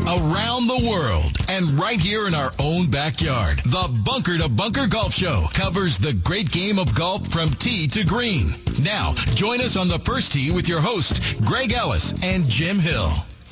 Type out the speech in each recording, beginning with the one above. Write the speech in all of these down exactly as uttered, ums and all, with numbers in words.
around the world, and right here in our own backyard. The Bunker to Bunker Golf Show covers the great game of golf from tee to green. Now, join us on the first tee with your hosts, Greg Ellis and Jim Hill.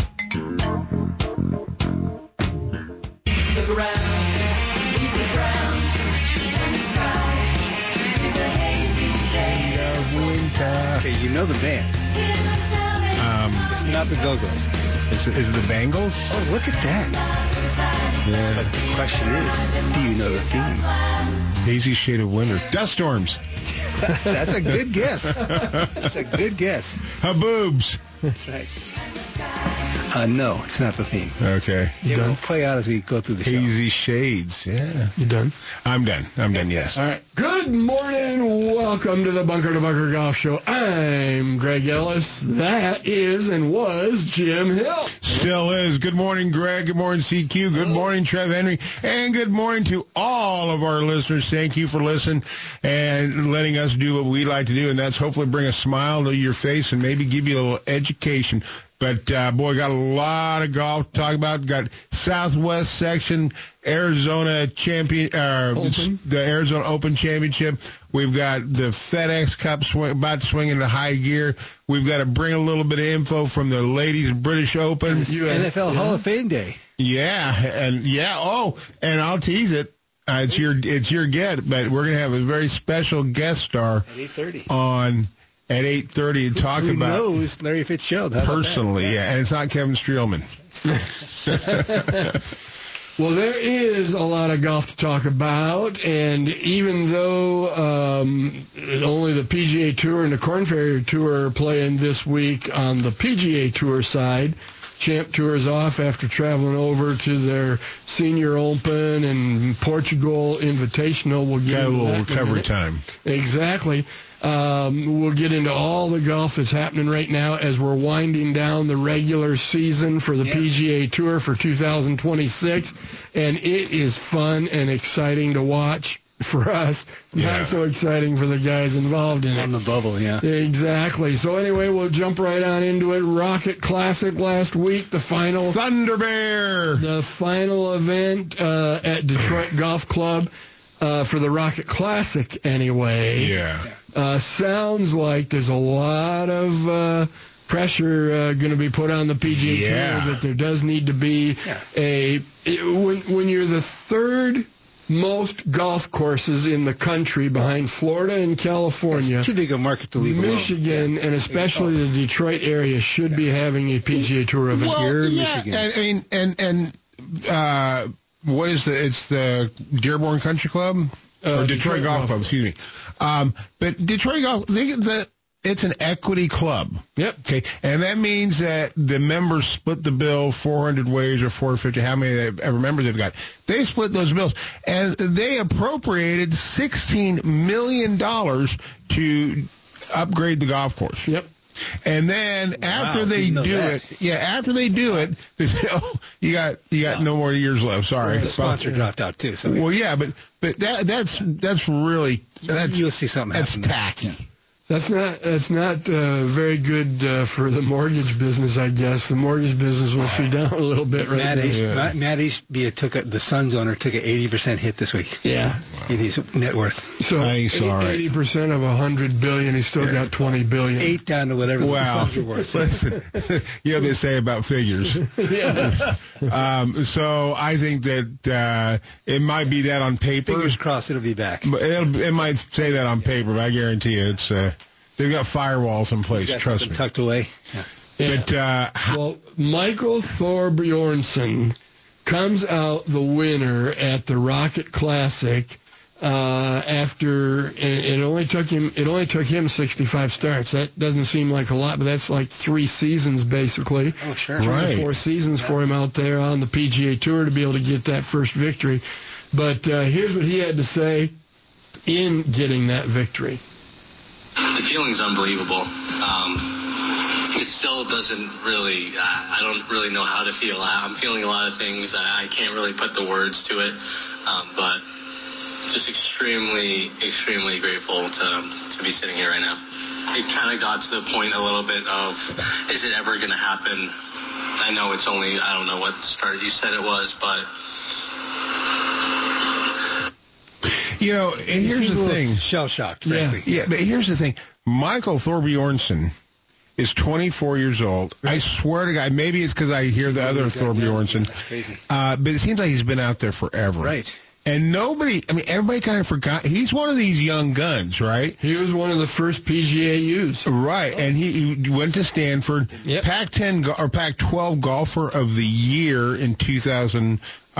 Look around, leaves are brown, and the sky is a hazy shade of winter. Okay, you know the band. Um, It's not the Go-Go's. is, is it the Bangles? Oh, look at that. Yeah. But the question is, do you know the theme? Hazy shade of winter. Dust storms. That's a good guess. That's a good guess. Haboobs. That's right. Uh, no, it's not the theme. Okay. It will play out as we go through the show. Hazy shades. Yeah. You done? I'm done. I'm done, yes. All right. Good morning. Welcome to the Bunker to Bunker Golf Show. I'm Greg Ellis. That is and was Jim Hill. Still is. Good morning, Greg. Good morning, C Q. Good morning, Trev Henry. And good morning to all of our listeners. Thank you for listening and letting us do what we like to do, and that's hopefully bring a smile to your face and maybe give you a little education. But, uh, boy, got a lot of golf to talk about. Got Southwest section, Arizona champion, uh, Open. the Arizona Open Championship. We've got the FedEx Cup swing, about to swing into high gear. We've got to bring a little bit of info from the ladies British Open. U S N F L Hall of Fame Day. Yeah, and yeah, oh, and I'll tease it. Uh, it's your it's your get, but we're going to have a very special guest star At eight thirty. on at eight thirty to talk Who about knows Larry Fitzgerald? How about personally, that? yeah, and it's not Kevin Streelman. Well, there is a lot of golf to talk about, and even though um, only the P G A Tour and the Korn Ferry Tour are playing this week on the P G A Tour side, Champ Tour is off after traveling over to their Senior Open and Portugal Invitational. We'll get Got a into little that in a recovery minute. time. Exactly. Um, we'll get into all the golf that's happening right now as we're winding down the regular season for the Yeah. P G A Tour for two thousand twenty-six, and it is fun and exciting to watch for us. Yeah. Not so exciting for the guys involved in On it. the bubble, yeah. Exactly. So anyway, we'll jump right on into it. Rocket Classic last week, the final Thunder Bear. the final event uh, at Detroit Golf Club uh, for the Rocket Classic anyway. Yeah. Uh, sounds like there's a lot of uh, pressure uh, going to be put on the P G A Yeah. Tour, that there does need to be Yeah. a when when you're the third most golf courses in the country behind Florida and California. It's too big a market to leave alone. Michigan and especially the Detroit area should be having a P G A Tour event. Well, Here in yeah, Michigan. and, I mean, and and uh, what is the? It's the Dearborn Country Club Uh, or Detroit, Detroit Golf Golf Club. Excuse me. Um, but Detroit Golf, they, the it's an equity club. Yep. Okay, and that means that the members split the bill four hundred ways or four hundred fifty, how many they, ever members they've got. They split those bills, and they appropriated sixteen million dollars to upgrade the golf course. Yep. And then after Wow, they didn't know do that. it, yeah, after they do it, they say, oh, you got you got no more years left. Sorry. The sponsor dropped out, too. So Well, yeah, but but that that's that's really that's you'll see something that's happen. tacky. Yeah. That's not that's not uh, very good uh, for the mortgage business, I guess. The mortgage business will be down a little bit right Matt, now. East, Yeah. Matt, Matt Eastby took a, the Suns owner took an eighty percent hit this week Yeah. in his net worth. So I think it's all right. eighty percent of one hundred billion, he's still got twenty billion. Eight down to whatever the Wow. Suns are worth. Listen, you know what they say about figures. um, so I think that uh, it might be that on paper. Fingers crossed it'll be back. But It'll, it might say that on paper, but I guarantee you it's uh, they've got firewalls in place. Got Trust something me. tucked away. Yeah. Yeah. But uh, Well, Michael Thorbjornsen comes out the winner at the Rocket Classic uh, after and it only took him it only took him sixty-five starts. That doesn't seem like a lot, but that's like three seasons basically. Oh, sure. Three Right. or four seasons for him out there on the P G A Tour to be able to get that first victory. But uh, here's what he had to say in getting that victory. The feeling's unbelievable. Um, it still doesn't really, uh, I don't really know how to feel. I, I'm feeling a lot of things. I, I can't really put the words to it, um, but just extremely, extremely grateful to to be sitting here right now. It kind of got to the point a little bit of, is it ever going to happen I know it's only, I don't know what start you said it was, but... You know, and here's the thing. Shell-shocked, frankly. Yeah, yeah, but here's the thing. Michael Thorbjornsen is twenty-four years old. Right. I swear to God, maybe it's because I hear the other Thorbjornsen. That's crazy. Uh, but it seems like he's been out there forever. Right. And nobody, I mean, everybody kind of forgot. He's one of these young guns, right? He was one of the first P G A Us. Right, and he, he went to Stanford. Yep. Pac ten or Pac twelve golfer of the year in two thousand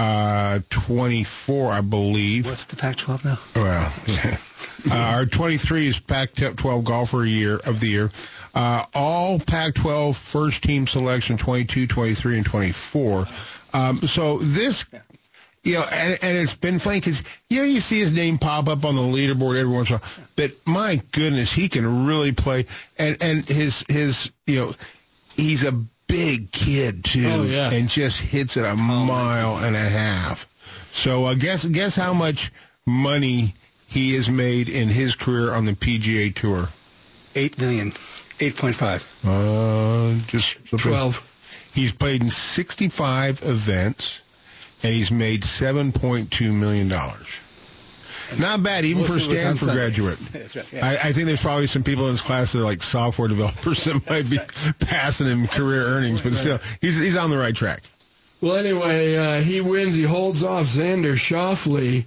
twenty-four, I believe. What's the Pac twelve now? Well, uh, our twenty-three is Pac twelve golfer year of the year. Uh, all Pac twelve first team selection, twenty-two, twenty-three, and twenty-four. Um, so this... You know, and, and it's been funny because, you know, you see his name pop up on the leaderboard every once in a while. But, my goodness, he can really play. And, and his, his, you know, he's a big kid, too. Oh, yeah. And just hits it a mile and a half. So, uh, guess, guess how much money he has made in his career on the P G A Tour? Eight million. Eight point five. Uh, just twelve. He's played in sixty-five events. And he's made seven point two million dollars. Not bad, even for a Stanford graduate. That's right, yeah. I, I think there's probably some people in this class that are like software developers that might be passing him career earnings, but still, he's he's on the right track. Well, anyway, uh, he wins. He holds off Xander Schauffele,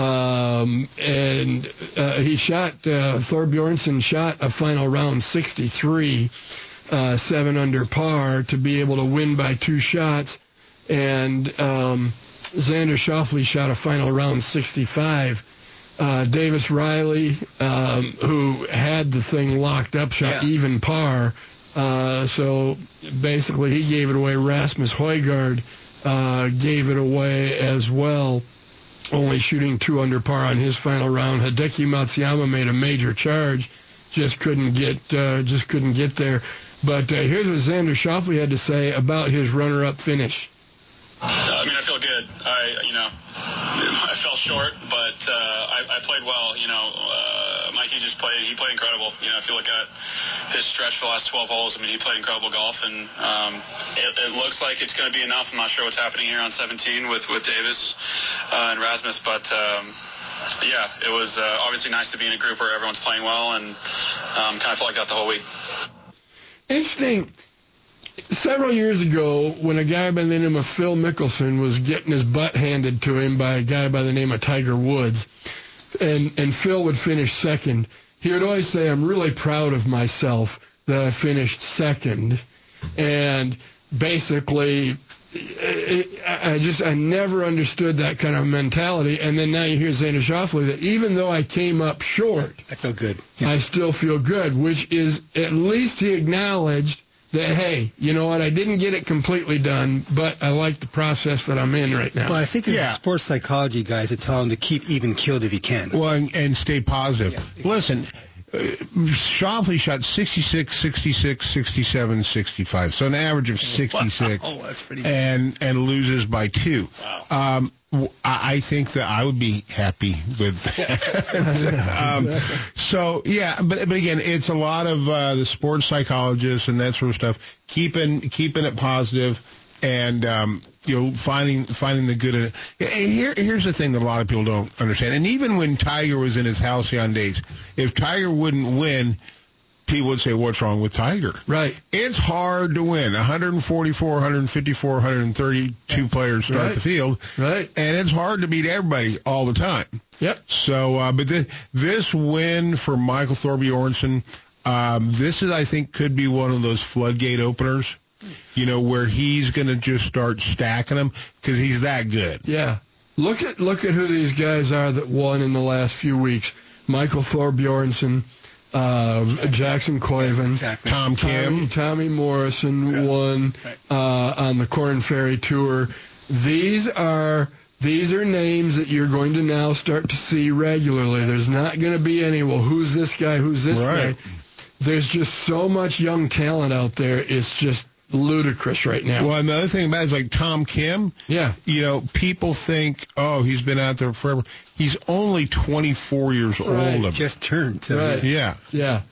um, and uh, he shot, uh, Thorbjornsen shot a final round sixty-three, uh, seven under par to be able to win by two shots. And um, Xander Schauffele shot a final round sixty-five. Uh, Davis Riley, um, who had the thing locked up, shot yeah. even par. Uh, so basically he gave it away. Rasmus Højgaard uh, gave it away as well, only shooting two under par on his final round. Hideki Matsuyama made a major charge, just couldn't get uh, just couldn't get there. But uh, here's what Xander Schauffele had to say about his runner-up finish. Uh, I mean, I feel good. I, you know, I fell short, but uh, I, I played well. You know, uh, Mikey just played. He played incredible. You know, if you look at his stretch for the last twelve holes, I mean, he played incredible golf, and um, it, it looks like it's going to be enough. I'm not sure what's happening here on seventeen with with Davis uh, and Rasmus, but. Um, Yeah, it was uh, obviously nice to be in a group where everyone's playing well, and um, kind of felt like that the whole week. Interesting. Several years ago, when a guy by the name of Phil Mickelson was getting his butt handed to him by a guy by the name of Tiger Woods, and, and Phil would finish second, he would always say, I'm really proud of myself that I finished second. And basically, I just, I never understood that kind of mentality. And then now you hear Xander Schauffele that even though I came up short, I feel good. Yeah. I still feel good, which is at least he acknowledged that, hey, you know what, I didn't get it completely done, but I like the process that I'm in right now. Well, I think it's Yeah. sports psychology guys that tell him to keep even keeled if he can. Well, and, and stay positive. Yeah. Listen, uh, Schauffele shot sixty-six, sixty-six, sixty-seven, sixty-five, so an average of sixty-six. Wow, that's pretty good. And, and loses by two. Wow. Um, w- I I think that I would be happy with that. um, so, yeah, but but again, it's a lot of uh, the sports psychologists and that sort of stuff, keeping keeping it positive and, um, you know, finding finding the good in it. And here, here's the thing that a lot of people don't understand. And even when Tiger was in his halcyon days, if Tiger wouldn't win, people would say, what's wrong with Tiger? Right. It's hard to win. one forty-four, one fifty-four, one thirty-two players start Right. the field. Right. And it's hard to beat everybody all the time. Yep. So, uh, but this, this win for Michael Thorbjornsen, um, this is, I think, could be one of those floodgate openers, you know, where he's going to just start stacking them because he's that good. Yeah. Look at look at who these guys are that won in the last few weeks. Michael Thorbjornsen, uh, Jackson Koiven, Exactly. Tom Kim. Tommy, Tommy Morrison Yeah. won Right. uh, on the Korn Ferry Tour. These are these are names that you're going to now start to see regularly. There's not going to be any, well, who's this guy, who's this Right. guy? There's just so much young talent out there. It's just ludicrous right now. Well, another thing about it is like Tom Kim. Yeah. You know, people think, oh, he's been out there forever. He's only twenty-four years Right. old. Just turned. So Right. Yeah. Yeah.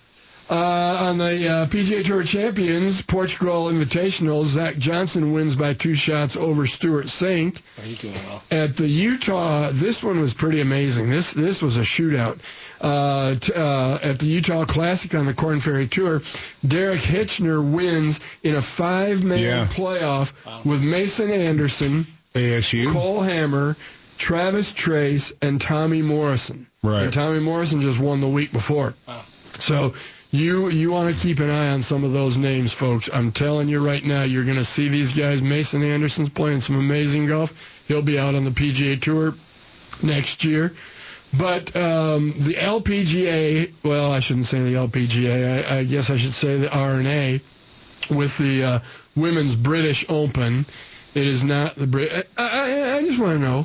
Uh, on the uh, P G A Tour Champions Portugal Invitational, Zach Johnson wins by two shots over Stuart Saint. Oh, you're doing well. At the Utah, this one was pretty amazing. This this was a shootout. Uh, t- uh, at the Utah Classic on the Korn Ferry Tour, Derek Hitchner wins in a five-man Yeah. playoff Wow. with Mason Anderson, A S U. Cole Hammer, Travis Trace, and Tommy Morrison. Right. And Tommy Morrison just won the week before. Wow. So you you want to keep an eye on some of those names, folks. I'm telling you right now, you're going to see these guys. Mason Anderson's playing some amazing golf. He'll be out on the P G A Tour next year. But um, the L P G A, well, I shouldn't say the L P G A. I, I guess I should say the R N A with the uh, Women's British Open. It is not the Brit. I, I, I just want to know.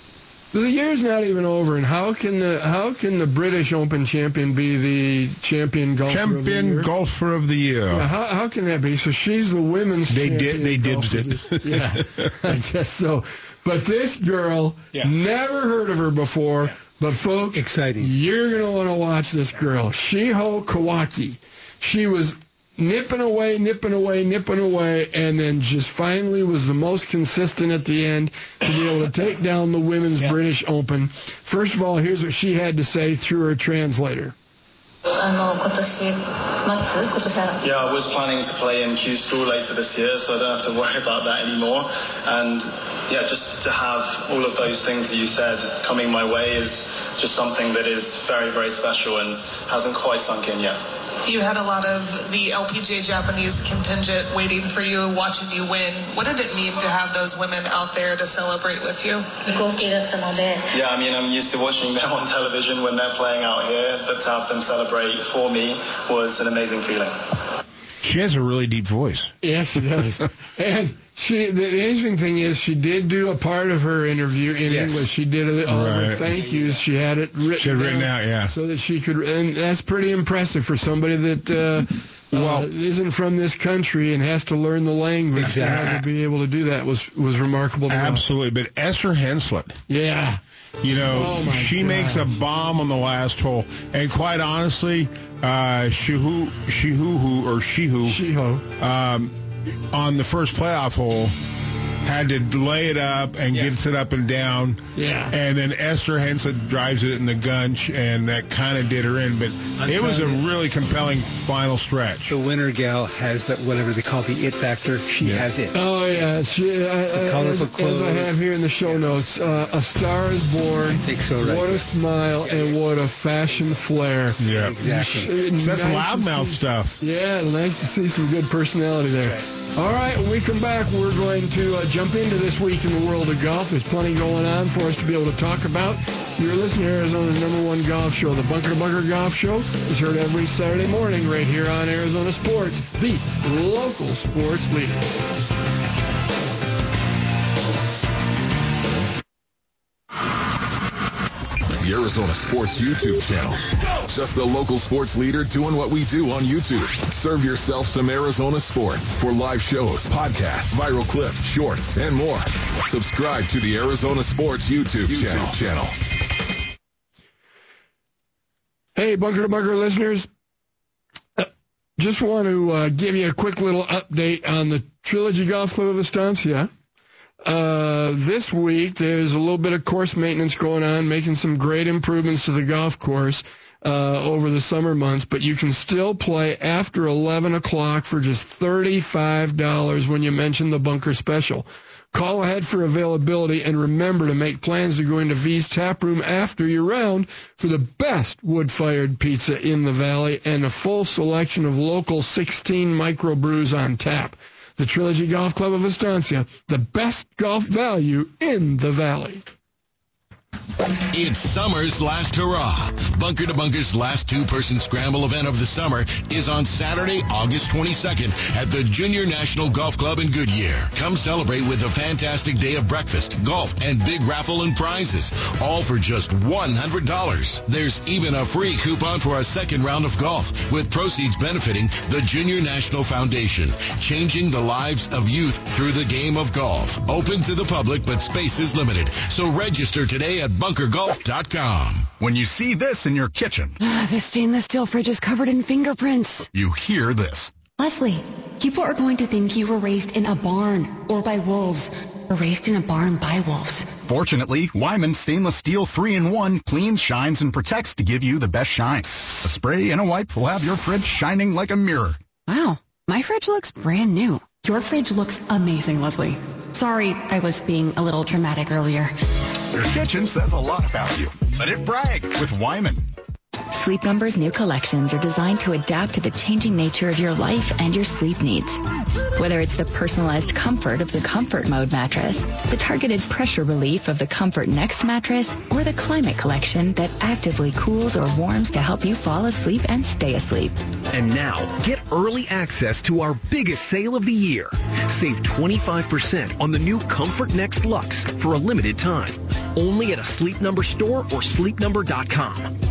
The year's not even over, and how can the how can the British Open champion be the champion golfer of the Champion year? golfer of the year. Yeah, how how can that be? So she's the women's They champion. did- they golfer dibsed of the- Yeah, I guess so. But this girl, Yeah. never heard of her before. But folks, Exciting. You're gonna want to watch this girl, Shiho Kawaki. She was nipping away, nipping away, nipping away, and then just finally was the most consistent at the end to be able to take down the Women's Yeah. British Open. First of all, here's what she had to say through her translator. あの今年末今年は Yeah, I was planning to play in Q School later this year, so I don't have to worry about that anymore. And yeah, just to have all of those things that you said coming my way is just something that is very, very special and hasn't quite sunk in yet. You had a lot of the L P G A Japanese contingent waiting for you, watching you win. What did it mean to have those women out there to celebrate with you? 合計だったので Yeah, I mean, I'm used to watching them on television when they're playing out here, but to have them celebrate for me was an amazing feeling. She has a really deep voice. Yeah, she does. And she, the interesting thing is, she did do a part of her interview in Yes. English. She did it, all her Right. thank yous. She had it written, She had it written down out, yeah. so that she could. And that's pretty impressive for somebody that uh, Well- uh, isn't from this country and has to learn the language. To, have Exactly. to be able to do that was was remarkable. To know. Absolutely. But Esther Henslett, Yeah. you know, Oh, my she God. makes a bomb on the last hole. And quite honestly, uh, Shihu, Shihuhu, or Shihu, Shiho. um, on the first playoff hole, had to lay it up and Yeah. gets it up and down. Yeah. And then Esther Henslett drives it in the gunch, and that kind of did her in. But I'm it was a telling you. really compelling final stretch. The winner gal has that whatever they call the it factor. She has it. Oh yeah, she, uh, uh, colorful as, as I clothes. have here in the show notes, uh, a star is born. I think so, right? What a smile and what a fashion flair. Yeah. Exactly. Sh- So that's nice to loudmouth see- stuff. Yeah, nice to see some good personality there. All right, when we come back, we're going to uh, jump into this week in the world of golf. There's plenty going on for us to be able to talk about. You're listening to Arizona's number one golf show, the Bunker to Bunker Golf Show. It's heard every Saturday morning right here on Arizona Sports, the local sports leader. The Arizona Sports YouTube channel. Just the local sports leader doing what we do on YouTube. Serve yourself some Arizona sports for live shows, podcasts, viral clips, shorts, and more. Subscribe to the Arizona Sports YouTube, YouTube channel. channel. Hey, Bunker to Bunker listeners. Uh, just want to uh, give you a quick little update on the Trilogy Golf Club of Estancia. Uh, this week, there's a little bit of course maintenance going on, making some great improvements to the golf course uh, over the summer months, but you can still play after eleven o'clock for just thirty-five dollars when you mention the Bunker Special. Call ahead for availability, and remember to make plans to go into V's Tap Room after your round for the best wood-fired pizza in the Valley and a full selection of local sixteen microbrews on tap. The Trilogy Golf Club of Estancia, the best golf value in the Valley. It's summer's last hurrah. Bunker to Bunker's last two-person scramble event of the summer is on Saturday, August twenty-second at the Junior National Golf Club in Goodyear. Come celebrate with a fantastic day of breakfast, golf, and big raffle and prizes, all for just one hundred dollars. There's even a free coupon for a second round of golf, with proceeds benefiting the Junior National Foundation, changing the lives of youth through the game of golf. Open to the public, but space is limited, so register today today at bunker golf dot com. When you see this in your kitchen, The stainless steel fridge is covered in fingerprints. you hear this. Leslie, people are going to think you were raised in a barn or by wolves, or raised in a barn by wolves. Fortunately, Wyman Stainless Steel three in one cleans, shines, and protects to give you the best shine. A spray and a wipe will have your fridge shining like a mirror. Wow, my fridge looks brand new. Your fridge looks amazing, Leslie. Sorry, I was being a little dramatic earlier. Your kitchen says a lot about you. Let it brag with Wyman. Sleep Number's new collections are designed to adapt to the changing nature of your life and your sleep needs. Whether it's the personalized comfort of the Comfort Mode mattress, the targeted pressure relief of the Comfort Next mattress, or the Climate Collection that actively cools or warms to help you fall asleep and stay asleep. And now, get early access to our biggest sale of the year. Save twenty-five percent on the new Comfort Next Luxe for a limited time. Only at a Sleep Number store or sleep number dot com.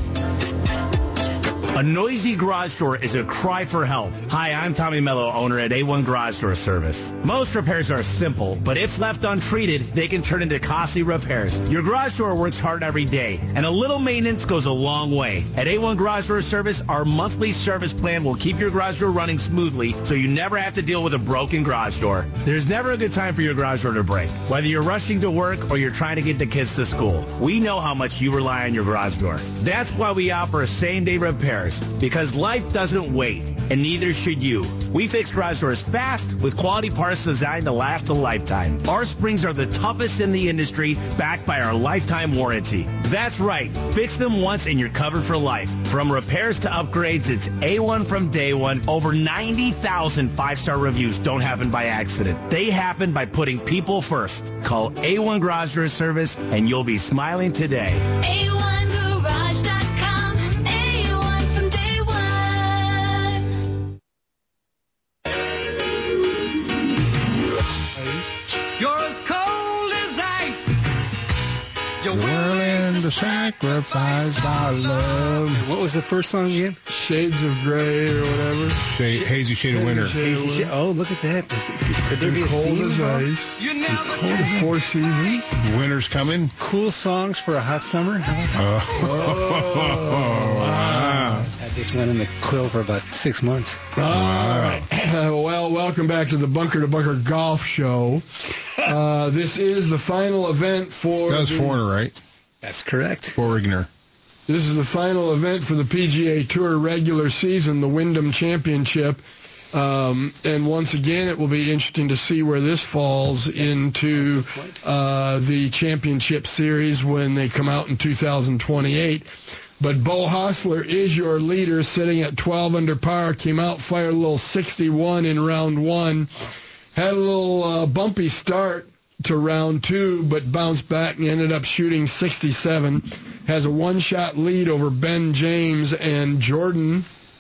A noisy garage door is a cry for help. Hi, I'm Tommy Mello, owner at A one Garage Door Service. Most repairs are simple, but if left untreated, they can turn into costly repairs. Your garage door works hard every day, and a little maintenance goes a long way. At A one Garage Door Service, our monthly service plan will keep your garage door running smoothly, so you never have to deal with a broken garage door. There's never a good time for your garage door to break. Whether you're rushing to work or you're trying to get the kids to school, we know how much you rely on your garage door. That's why we offer same-day repairs. Because life doesn't wait, and neither should you. We fix garage doors fast with quality parts designed to last a lifetime. Our springs are the toughest in the industry, backed by our lifetime warranty. That's right. Fix them once and you're covered for life. From repairs to upgrades, it's A one from day one. Over ninety thousand five-star reviews don't happen by accident. They happen by putting people first. Call A one Garage Door Service and you'll be smiling today. A one garage dot com. You're willing to sacrifice our love. What was the first song again? Shades of Grey or whatever. Shade, hazy Shade of Winter. Hazy Shade. Oh, look at that. Could there be a Cold theme as about it? ice. Cold as four seasons. Winter's coming. Cool songs for a hot summer? How about that? Oh, wow. Had this one in the quill for about six months. All right. Well, welcome back to the Bunker to Bunker Golf Show. Uh, this is the final event for... That was the, Foreigner, right? That's correct. Foreigner. This is the final event for the P G A Tour regular season, the Wyndham Championship. Um, and once again, it will be interesting to see where this falls into uh, the championship series when they come out in two thousand twenty-eight. But Beau Hossler is your leader, sitting at twelve under par. Came out, fired a little sixty-one in round one. Had a little uh, bumpy start to round two, but bounced back and ended up shooting sixty-seven. Has a one-shot lead over Ben James and Jordan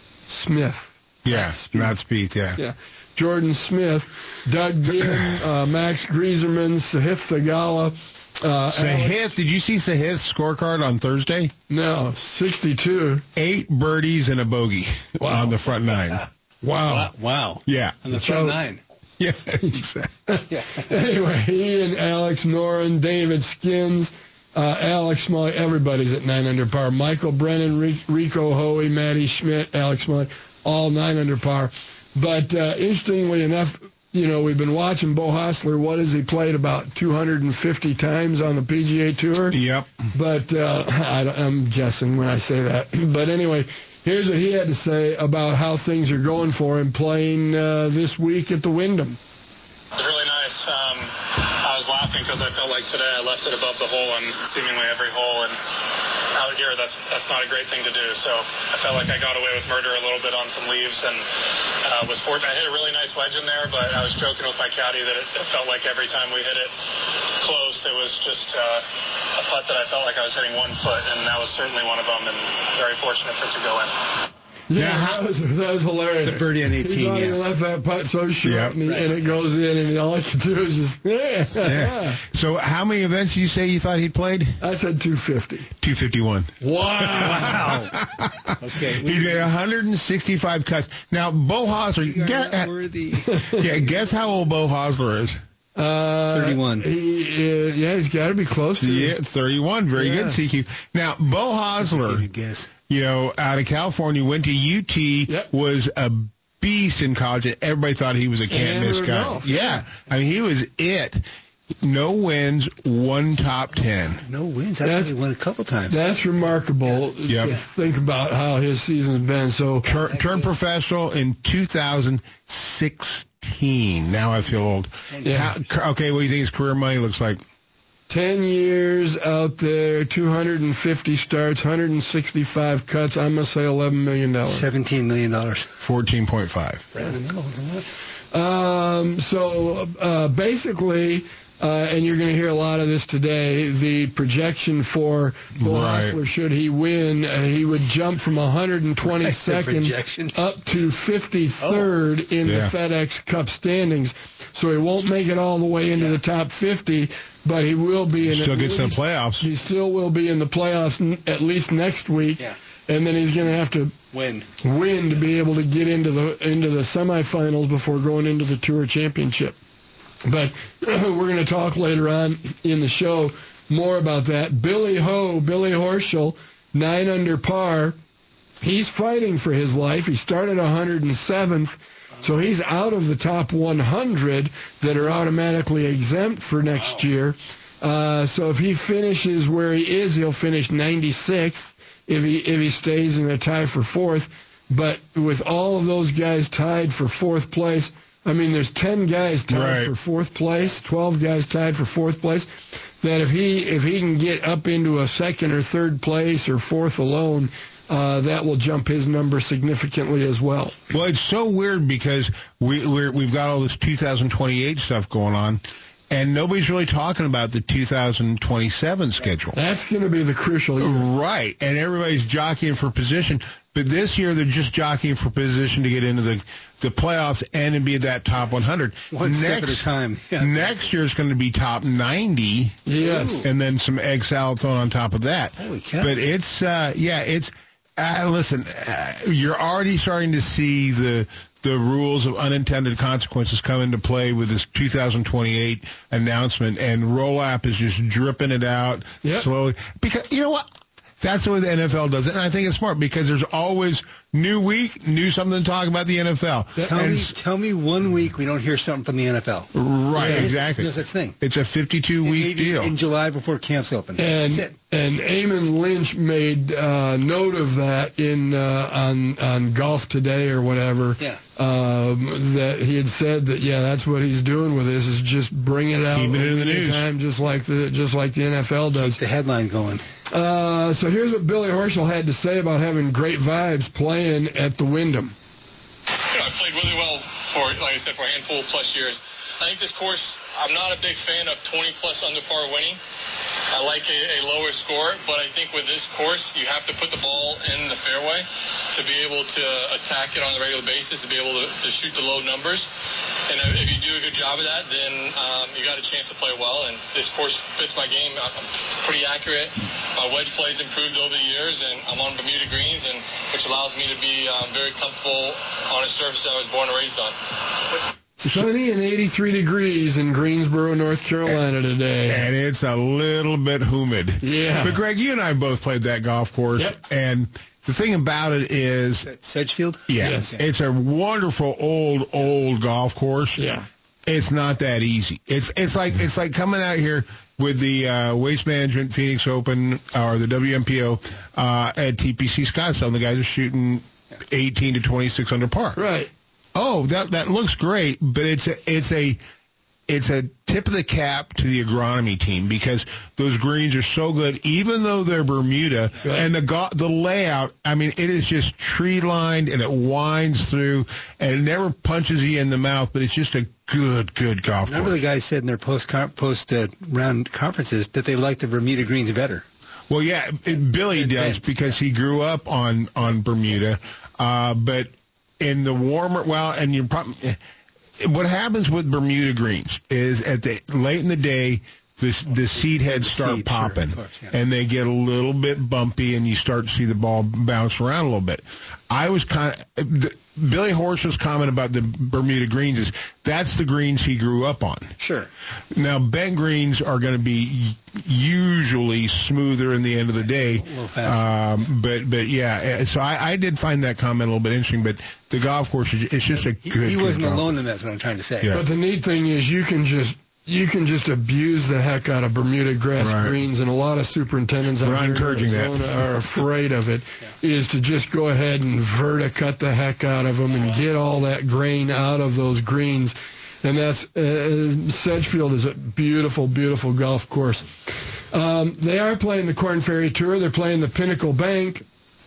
Smith. Yeah, Matt Spieth, yeah. Yeah. Jordan Smith, Doug Ginn, uh, Max Grieserman, Sahith Theegala. Uh, Sahith, did you see Sahith's scorecard on Thursday? No, sixty-two. Eight birdies and a bogey wow. on the front nine. Wow. Wow. Yeah. On the front so, nine. Yeah, exactly. yeah. Anyway, he and Alex Noren, David Skins, uh, Alex Smalley, everybody's at nine under par. Michael Brennan, Rico Hoey, Matty Schmidt, Alex Smalley, all nine under par. But uh, interestingly enough, you know, we've been watching Beau Hossler. What has he played? About two hundred fifty times on the P G A Tour? Yep. But uh, I, I'm guessing when I say that. But anyway, here's what he had to say about how things are going for him playing uh, this week at the Wyndham. It was really nice. Um, I was laughing because I felt like today I left it above the hole on seemingly every hole, and out here that's that's not a great thing to do. So I felt like I got away with murder a little bit on some leaves, and uh, was fortunate. I hit a really nice wedge in there, but I was joking with my caddy that it, it felt like every time we hit it close, it was just uh, a putt that I felt like I was hitting one foot, and that was certainly one of them, and very fortunate for it to go in. Yeah, that was that was hilarious. The birdie on eighteen, He's yeah. left that putt so short, yep. and, he, right. and it goes in, and all I can do is just, yeah. yeah. So how many events did you say you thought he played? I said two fifty. two fifty-one. Wow. Wow. Okay. He made one hundred sixty-five cuts. Now, Beau Hossler, guess, yeah, guess how old Beau Hossler is? Uh, thirty-one. He uh, yeah, he's got to be close to Yeah, thirty-one. Very Yeah. good, C Q. Now, Bo Hosler, guess. you know, out of California, went to U T, Yep. was a beast in college. Everybody thought he was a can't-miss Hammer guy. golf, yeah. yeah. I mean, he was it. No wins, one top ten. No wins. I That's- think he won a couple times. That's remarkable Yep. to think about how his season's been. So Tur- turned professional in two thousand sixteen. Now I feel old. Yeah. How, okay, what do you think his career money looks like? ten years out there, two hundred fifty starts, one hundred sixty-five cuts. I'm going to say eleven million dollars. seventeen million dollars. fourteen point five. Right in the middle. Isn't it? Um, so uh, basically, uh, and you're going to hear a lot of this today, the projection for Bill Right. Hosler, should he win, uh, he would jump from one hundred twenty-second projections. up to fifty-third in Yeah. the FedEx Cup standings. So he won't make it all the way into the top fifty, but he will be in Still at gets in the least- playoffs. He still will be in the playoffs n- at least next week. Yeah. And then he's going to have to Win. win to be able to get into the into the semifinals before going into the Tour Championship. But we're going to talk later on in the show more about that. Billy Ho, Billy Horschel, nine under par. He's fighting for his life. He started one hundred seventh, so he's out of the top one hundred that are automatically exempt for next year. Uh, so if he finishes where he is, he'll finish ninety-sixth. If he if he stays in a tie for fourth. But with all of those guys tied for fourth place, I mean, there's ten guys tied Right. for fourth place, twelve guys tied for fourth place. That if he if he can get up into a second or third place or fourth alone, uh, that will jump his number significantly as well. Well, it's so weird because we, we're, we've got all this two thousand twenty-eight stuff going on, and nobody's really talking about the two thousand twenty-seven schedule. That's going to be the crucial year. Right, and everybody's jockeying for position. But this year, they're just jockeying for position to get into the, the playoffs and to be at that top one hundred. One next, step at a time. Yeah. Next year is going to be top ninety. Yes. And then some exile thrown on top of that. Holy cow. But it's, uh, yeah, it's, uh, listen, uh, you're already starting to see the the rules of unintended consequences come into play with this two thousand twenty-eight announcement, and Roll-App is just dripping it out Yep. slowly. Because, you know what? That's the way the N F L does it, and I think it's smart because there's always new week, new something to talk about the N F L. Tell And me, s- tell me one week we don't hear something from the N F L. right, There is exactly. No such thing. It's a fifty-two week Maybe deal. in July before camps open. And That's it. and Eamon Lynch made uh, note of that in uh, on on Golf Today or whatever. Yeah. Um, that he had said that yeah, that's what he's doing with this is just bring it out Keep it in the news. time, just like the just like the N F L Keep does. the headline going. Uh, so here's what Billy Horschel had to say about having great vibes playing at the Wyndham. You know, I played really well for, like I said, for a handful of plus years. I think this course, I'm not a big fan of twenty plus under par winning. I like a, a lower score, but I think with this course, you have to put the ball in the fairway to be able to attack it on a regular basis, to be able to, to shoot the low numbers. And if you do a good job of that, then um, you got a chance to play well. And this course fits my game. I'm pretty accurate. My wedge play's improved over the years, and I'm on Bermuda greens, and which allows me to be um, very comfortable on a surface that I was born and raised on. Sunny and eighty-three degrees in Greensboro, North Carolina today. And it's a little bit humid. Yeah. But Greg, you and I both played that golf course, Yep. and the thing about it is, Sedgefield? yeah, Yes. it's a wonderful old, old golf course. Yeah. It's not that easy. It's it's like it's like coming out here with the uh, Waste Management Phoenix Open or the W M P O uh, at T P C Scottsdale. And the guys are shooting eighteen to twenty-six under par. Right. Oh, that that looks great, but it's a it's a it's a tip of the cap to the agronomy team because those greens are so good, even though they're Bermuda Right. and the go- the layout. I mean, it is just tree lined and it winds through and it never punches you in the mouth, but it's just a good good golf None of course. the guys said in their post post uh, round conferences that they liked the Bermuda greens better. Well, yeah, it, Billy And does bent, because he grew up on on Bermuda, uh, but in the warmer, well, and you probably what happens with Bermuda greens is at the late in the day the the seed heads start seed, sure, popping, of course, yeah. and they get a little bit bumpy, and you start to see the ball bounce around a little bit. I was kind of the, Billy Horschel's comment about the Bermuda greens is that's the greens he grew up on. Sure. Now, bent greens are going to be usually smoother in the end of the day. A little faster. Um, but, but yeah, so I, I did find that comment a little bit interesting, but the golf course, is it's just a He, good he good wasn't golf. alone in that, that's what I'm trying to say. Yeah. But the neat thing is you can just you can just abuse the heck out of Bermuda grass Right. greens, and a lot of superintendents out We're not here in encouraging that. Arizona are afraid of it, is to just go ahead and verticut the heck out of them and get all that grain out of those greens. And that's uh, Sedgefield is a beautiful, beautiful golf course. Um, they are playing the Korn Ferry Tour. They're playing the Pinnacle Bank,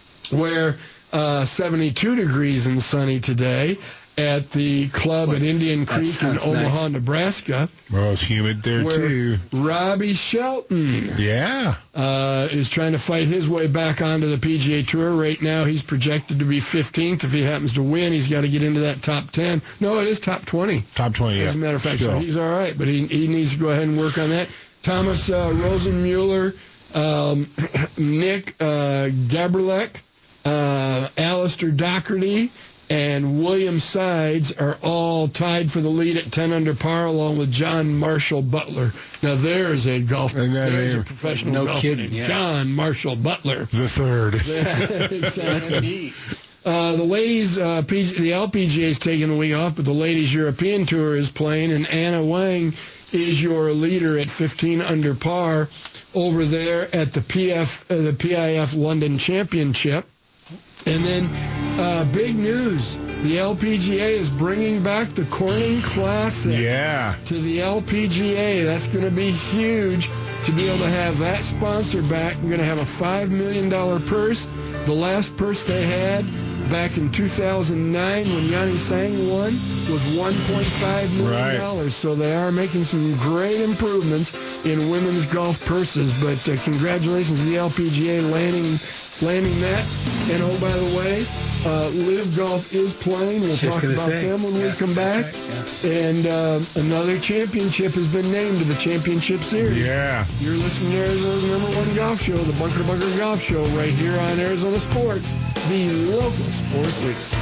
where uh, seventy-two degrees and sunny today at the club at Indian That Creek in sounds Omaha, nice. Nebraska, Well, it's humid there, where too. Robbie Shelton Yeah. uh, is trying to fight his way back onto the P G A Tour. Right now, he's projected to be fifteenth. If he happens to win, he's got to get into that top ten. No, it is top twenty. Top twenty, yeah. As a matter of fact, so Still. he's all right, but he he needs to go ahead and work on that. Thomas uh, Rosenmuller, um, Nick uh, Gabrielek, uh, Alistair Doherty, and William Sides are all tied for the lead at ten under par, along with John Marshall Butler. Now there's a golf, And that there's a name- professional no golfer kidding, named yeah. John Marshall Butler. The third. Yeah, exactly. Uh, the ladies, uh, P G, the L P G A is taking a week off, but the ladies European Tour is playing, and Anna Wang is your leader at fifteen under par over there at the P F, uh, the P I F London Championship. And then, uh, big news, the L P G A is bringing back the Corning Classic Yeah. to the L P G A. That's going to be huge to be able to have that sponsor back. We're going to have a five million dollars purse. The last purse they had back in two thousand nine when Yanni Sang won was one point five million dollars. Right. So they are making some great improvements in women's golf purses. But uh, congratulations to the L P G A landing landing that. And oh, by the way, uh, Live Golf is playing. We'll Just talk gonna about say. them when Yeah, we come back. that's right, And uh, another championship has been named to the championship series. Yeah. You're listening to Arizona's number one golf show, the Bunker to Bunker Golf Show, right here on Arizona Sports, the local sports leader.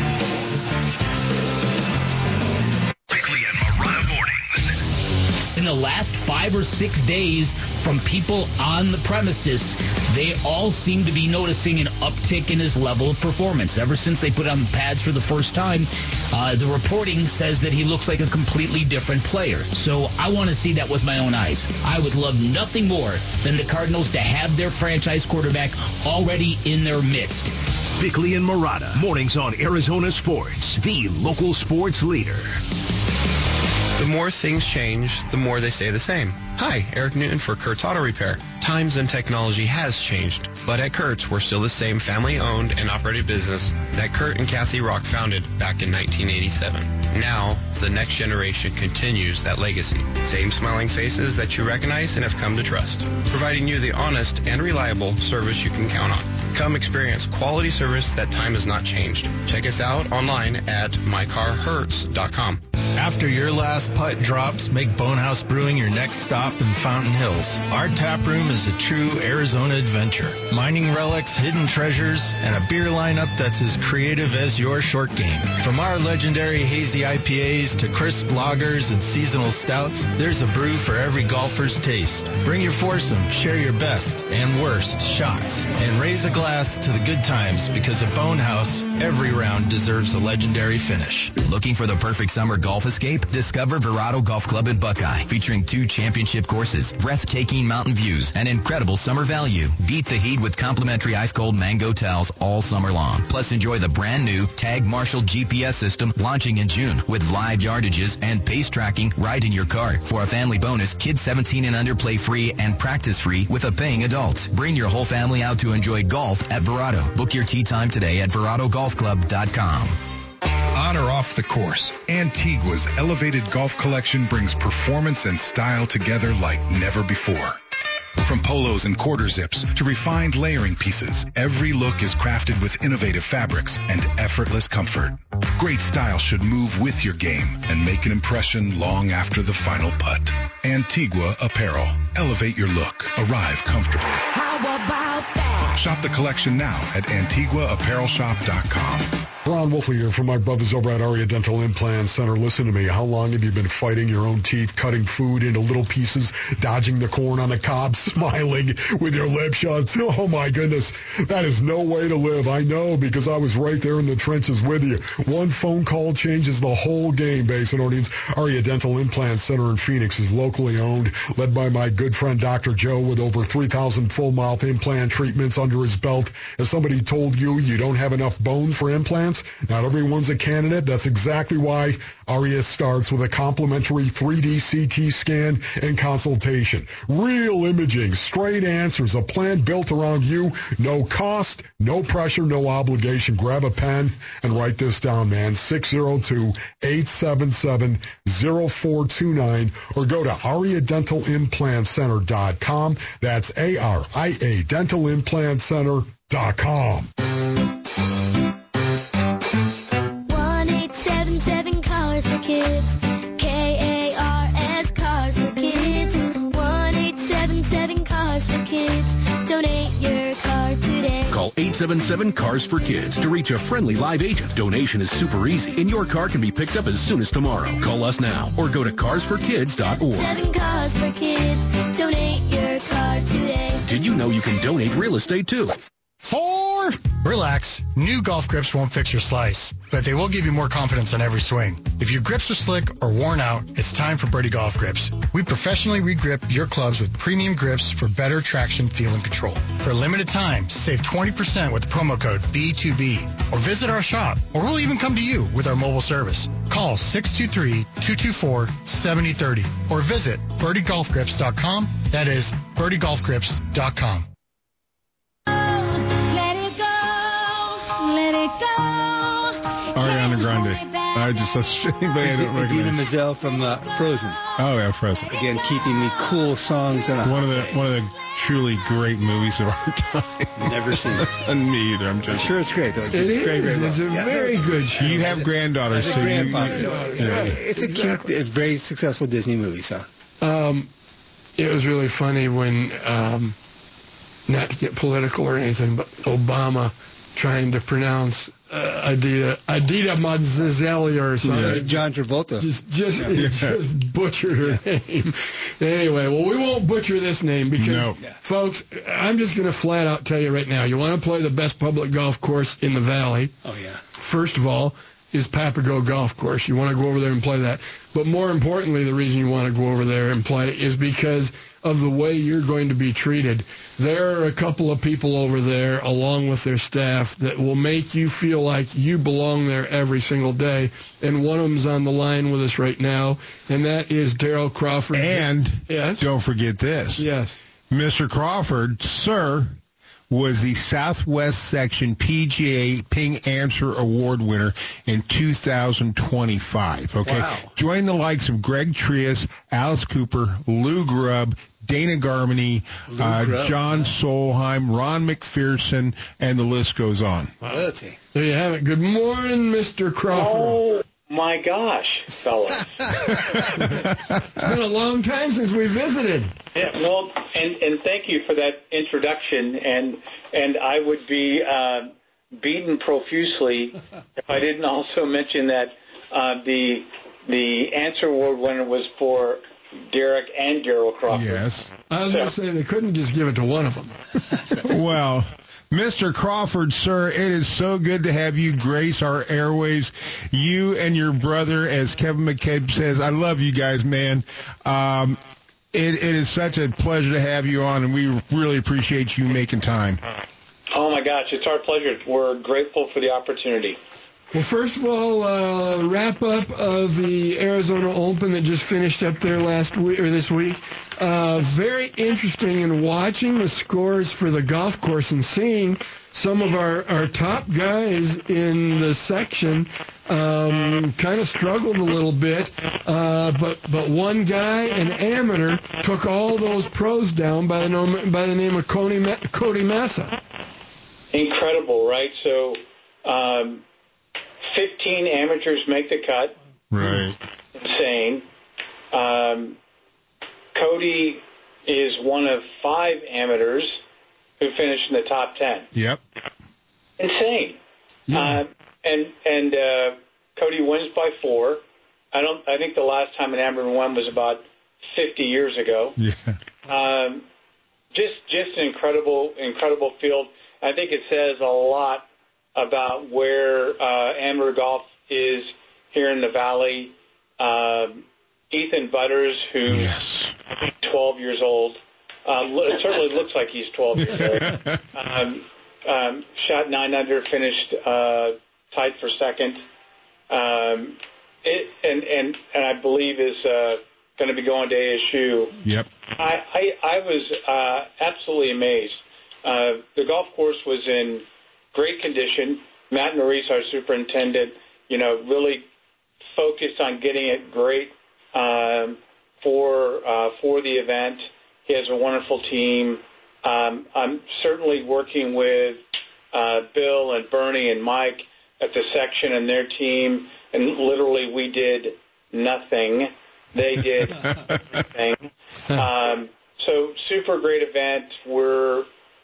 Bickley and Marotta mornings. In the last five or six days, from people on the premises, they all seem to be noticing an uptick in his level of performance. Ever since they put on the pads for the first time, uh, the reporting says that he looks like a completely different player. So I want to see that with my own eyes. I would love nothing more than the Cardinals to have their franchise quarterback already in their midst. Bickley and Marotta mornings on Arizona Sports, the local sports leader. The more things change, the more they stay the same. Hi, Eric Newton for Kurt's Auto Repair. Times and technology has changed, but at Kurt's, we're still the same family-owned and operated business that Kurt and Kathy Rock founded back in nineteen eighty-seven. Now, the next generation continues that legacy. Same smiling faces that you recognize and have come to trust, providing you the honest and reliable service you can count on. Come experience quality service that time has not changed. Check us out online at my car hurts dot com. After your last putt drops, make Bonehouse Brewing your next stop in Fountain Hills. Our tap room is a true Arizona adventure. Mining relics, hidden treasures, and a beer lineup that's as creative as your short game. From our legendary hazy I P As to crisp lagers and seasonal stouts, there's a brew for every golfer's taste. Bring your foursome, share your best and worst shots, and raise a glass to the good times, because at Bonehouse, every round deserves a legendary finish. Looking for the perfect summer golf escape? Discover Verado Golf Club in Buckeye, featuring two championship courses, breathtaking mountain views, and incredible summer value. Beat the heat with complimentary ice-cold mango towels all summer long. Plus, enjoy the brand new Tag Marshall G P S system launching in June with live yardages and pace tracking right in your car. For a family bonus, kids seventeen and under play free and practice free with a paying adult. Bring your whole family out to enjoy golf at Verado. Book your tee time today at verado golf club dot com. On or off the course, Antigua's elevated golf collection brings performance and style together like never before. From polos and quarter zips to refined layering pieces, every look is crafted with innovative fabrics and effortless comfort. Great style should move with your game and make an impression long after the final putt. Antigua Apparel. Elevate your look. Arrive comfortably. How about that? Shop the collection now at Antigua Apparel Shop dot com. Ron Wolfley here from my brothers over at Aria Dental Implant Center. Listen to me. How long have you been fighting your own teeth, cutting food into little pieces, dodging the corn on the cob, smiling with your lip shut? Oh, my goodness. That is no way to live. I know, because I was right there in the trenches with you. One phone call changes the whole game, Basinonians. Aria Dental Implant Center in Phoenix is locally owned, led by my good friend Doctor Joe, with over three thousand full mouth implant treatments under his belt. As somebody told you, you don't have enough bone for implants? Not everyone's a candidate. That's exactly why Aria starts with a complimentary three D C T scan and consultation. Real imaging, straight answers, a plan built around you. No cost, no pressure, no obligation. Grab a pen and write this down, man. six oh two, eight seven seven, oh four two nine or go to aria dental implant center dot com. That's A R I A dental implant center dot com. one eight seven seven Cars for Kids. K A R S Cars for Kids. one eight seven seven Cars for Kids. Donate your car today. Call eight seven seven Cars for Kids to reach a friendly live agent. Donation is super easy, and your car can be picked up as soon as tomorrow. Call us now or go to cars for kids dot org. Seven Cars for Kids. Donate your car today. Did you know you can donate real estate too? Four! Relax. New golf grips won't fix your slice, but they will give you more confidence on every swing. If your grips are slick or worn out, it's time for Birdie Golf Grips. We professionally regrip your clubs with premium grips for better traction, feel, and control. For a limited time, save twenty percent with the promo code B two B, or visit our shop, or we'll even come to you with our mobile service. Call six two three, two two four, seven oh three oh or visit birdie golf grips dot com. That is birdie golf grips dot com. Ariana Grande. I just that's anybody I don't Idina recognize. Menzel from uh, Frozen. Oh yeah, Frozen. Again, keeping me cool songs and one of the one of the truly great movies of our time. Never seen it. And me either. I'm just I'm sure it's great though. It is. Very, very It's well. a Yeah, very good show. You have granddaughters, As a so you, grandfather. yeah. It's a cute, it's very successful Disney movie. So Um, it was really funny when, um, not to get political or anything, but Obama trying to pronounce uh, Adida Adida Mazzzelli or something. yeah. John Travolta. Just, just, Yeah. just butchered her name. Anyway, well, we won't butcher this name because, No. folks, I'm just going to flat out tell you right now, you want to play the best public golf course in the Valley. Oh yeah. First of all, is Papago Golf Course. You want to go over there and play that. But more importantly, the reason you want to go over there and play is because of the way you're going to be treated. There are a couple of people over there, along with their staff, that will make you feel like you belong there every single day. And one of them's on the line with us right now, and that is Daryl Crawford. And yes? don't forget this. Yes. Mister Crawford, sir, was the Southwest Section P G A Ping Answer Award winner in two thousand twenty-five. Okay. Wow. Join the likes of Greg Trias, Alice Cooper, Lou Grubb, Dana Garmany, uh, Grubb, John yeah. Solheim, Ron McPherson, and the list goes on. Loyalty. There you have it. Good morning, Mister Crawford. Oh, my gosh, fellas. It's been a long time since we visited. Yeah, well, and, and thank you for that introduction. And and I would be uh, beaten profusely if I didn't also mention that uh, the the answer award winner was for Derek and Daryl Crawford. Yes. I was going to say they couldn't just give it to one of them. Well, Mister Crawford, sir, it is so good to have you grace our airwaves. You and your brother, as Kevin McCabe says, I love you guys, man. Um, it, it is such a pleasure to have you on, and we really appreciate you making time. Oh, my gosh, it's our pleasure. We're grateful for the opportunity. Well, first of all, uh, wrap up of the Arizona Open that just finished up there last week or this week. Uh, very interesting in watching the scores for the golf course and seeing some of our, our top guys in the section um, kind of struggled a little bit, uh, but but one guy, an amateur, took all those pros down by the name, by the name of Cody, Cody Massa. Incredible, right? So um, fifteen amateurs make the cut. Right. Insane. Um, Cody is one of five amateurs who finished in the top ten. Yep. Insane. Uh, and and uh, Cody wins by four. I don't. I think the last time an amateur won was about fifty years ago. Yeah. Um, just just an incredible incredible field. I think it says a lot about where uh, amateur golf is here in the Valley. Um, Ethan Butters, who's yes. twelve years old, uh, it certainly looks like he's twelve years old. Um, um, shot nine under, finished uh, tied for second. Um, it, and, and, and I believe is uh, going to be going to A S U. Yep. I, I, I was uh, absolutely amazed. Uh, the golf course was in great condition. Matt Maurice, our superintendent, you know, really focused on getting it great um, for uh, for the event. He has a wonderful team. Um, I'm certainly working with uh, Bill and Bernie and Mike at the section and their team, and literally we did nothing. They did everything. Um, so super great event. We're,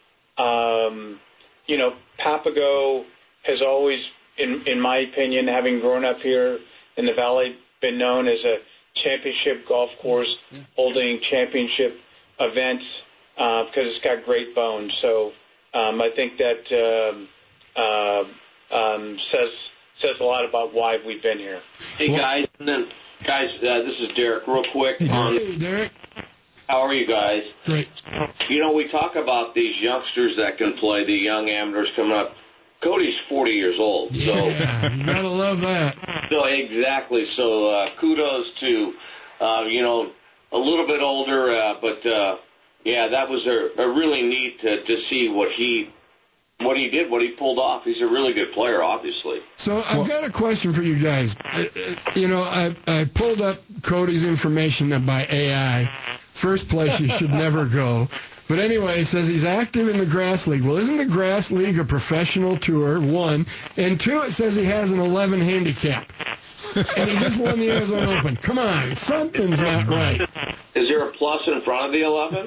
um, you know, Papago has always, in, in my opinion, having grown up here in the Valley, been known as a championship golf course, holding championship events uh, because it's got great bones. So um, I think that um, uh, um, says says a lot about why we've been here. Hey guys, and then guys, uh, this is Derek. Real quick, um, Hey, Derek. how are you guys? Great. You know, we talk about these youngsters that can play, the young amateurs coming up. Cody's forty years old, so Yeah, you gotta love that. so exactly. So uh, kudos to uh, you know a little bit older, uh, but uh, yeah, that was a, a really neat to, to see what he what he did, what he pulled off. He's a really good player, obviously. So I've got a question for you guys. Uh, You know, I, I pulled up Cody's information by A I. First place you should never go. But anyway, it says he's active in the Grass League. Well, isn't the Grass League a professional tour, one? And two, it says he has an eleven handicap. And he just won the Arizona Open. Come on, something's not right. Is there a plus in front of the eleven?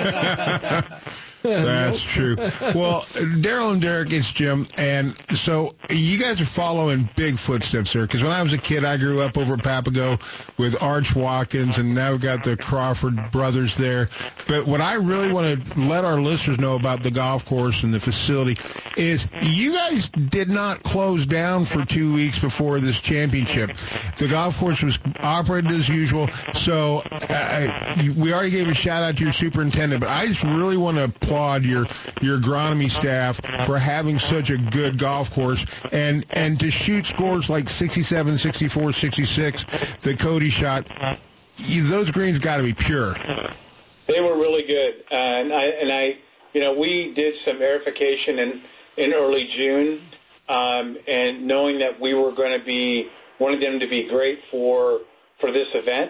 That's true. Well, Daryl and Derek, it's Jim. And so you guys are following big footsteps here. Because when I was a kid, I grew up over at Papago with Arch Watkins, and now we've got the Crawford brothers there. But what I really want to let our listeners know about the golf course and the facility is you guys did not close down for two weeks before this championship. The golf course was operated as usual. So uh, we already gave a shout-out to your superintendent, but I just really want to applaud your your agronomy staff for having such a good golf course and and to shoot scores like sixty-seven, sixty-four, sixty-six that Cody shot. You, those greens got to be pure. They were really good, uh, and I and I, you know, we did some aerification in in early June, um, and knowing that we were going to be wanted them to be great for for this event,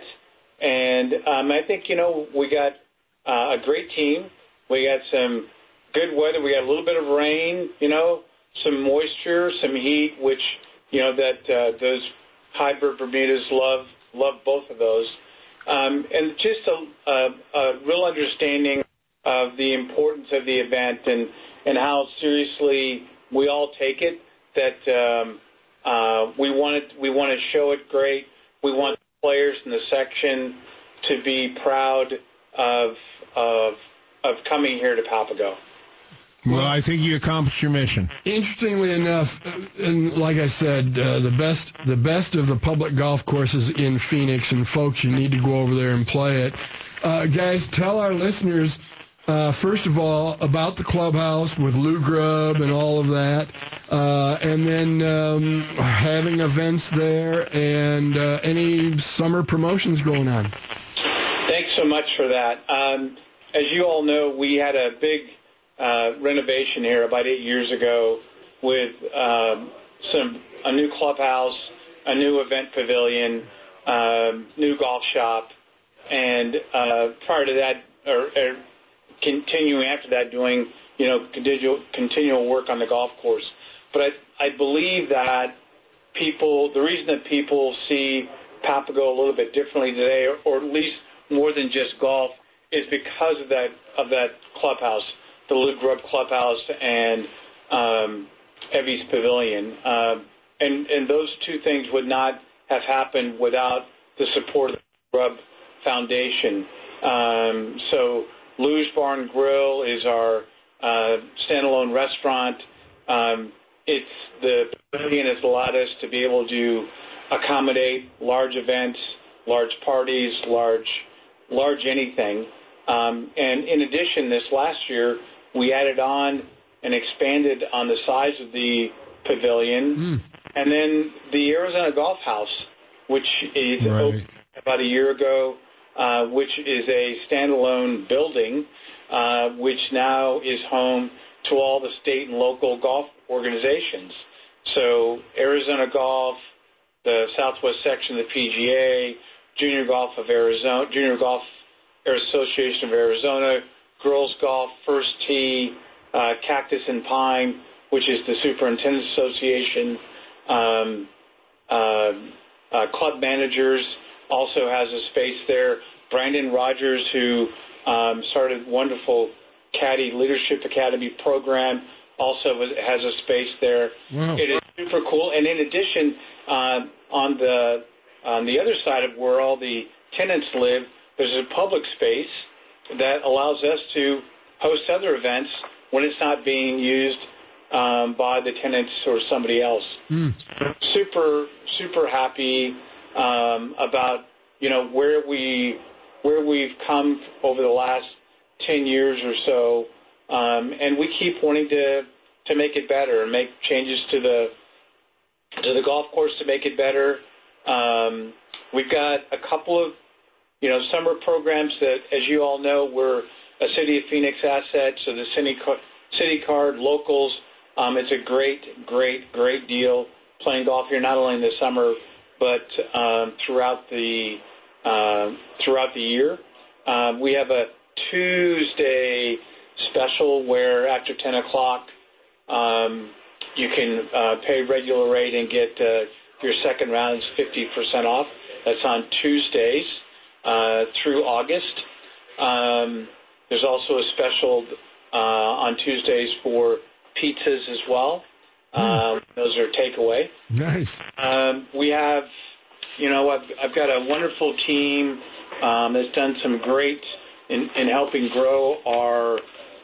and um, I think you know we got uh, a great team. We got some good weather. We got a little bit of rain, you know, some moisture, some heat, which, you know, that uh, those hybrid Bermudas love love both of those. Um, and just a, a, a real understanding of the importance of the event and, and how seriously we all take it, that um, uh, we want it, we want to show it great. We want the players in the section to be proud of of of coming here to Papago. Well, I think you accomplished your mission. Interestingly enough, and like I said, uh, the best the best of the public golf courses in Phoenix, and folks, you need to go over there and play it. Uh, guys, tell our listeners, uh, first of all, about the clubhouse with Lou Grubb and all of that, uh, and then um, having events there and uh, any summer promotions going on. Thanks so much for that. Um, as you all know, we had a big uh, renovation here about eight years ago with um, some a new clubhouse, a new event pavilion, um, new golf shop, and uh, prior to that, or, or continuing after that, doing you know continual continual work on the golf course. But I, I believe that people, the reason that people see Papago a little bit differently today, or, or at least more than just golf is because of that of that clubhouse, the Lou Grubb Clubhouse and um, Evie's Pavilion. Um, and, and those two things would not have happened without the support of the Grubb Foundation. Um, so Lou's Bar and Grill is our uh, standalone restaurant. Um, it's the pavilion has allowed us to be able to accommodate large events, large parties, large large anything. Um, and in addition, this last year, we added on and expanded on the size of the pavilion. Mm. And then the Arizona Golf House, which is right. opened about a year ago, uh, which is a standalone building, uh, which now is home to all the state and local golf organizations. So Arizona Golf, the Southwest section of the P G A, Junior Golf of Arizona, Junior Golf Association of Arizona, Girls Golf, First Tee, uh, Cactus and Pine, which is the Superintendent's Association. Um, uh, uh, Club Managers also has a space there. Brandon Rogers, who um, started a wonderful Caddy Leadership Academy program, also has a space there. Wow. It is super cool. And in addition, uh, on the on the other side of where all the tenants live, there's a public space that allows us to host other events when it's not being used um, by the tenants or somebody else. Mm. Super, super happy um, about you know where we where we've come over the last ten years or so, um, and we keep wanting to to make it better and make changes to the to the golf course to make it better. Um, we've got a couple of you know summer programs that, as you all know, we're a City of Phoenix asset, so the City City Card Locals. Um, it's a great, great, great deal playing golf here, not only in the summer but um, throughout the uh, throughout the year. Um, we have a Tuesday special where after ten o'clock um, you can uh, pay regular rate and get uh, your second round is fifty percent off. That's on Tuesdays uh, through August. Um, there's also a special uh, on Tuesdays for pizzas as well. Mm. Um, those are takeaway. Nice. Um, we have, you know, I've, I've got a wonderful team um, that's done some great in, in helping grow our,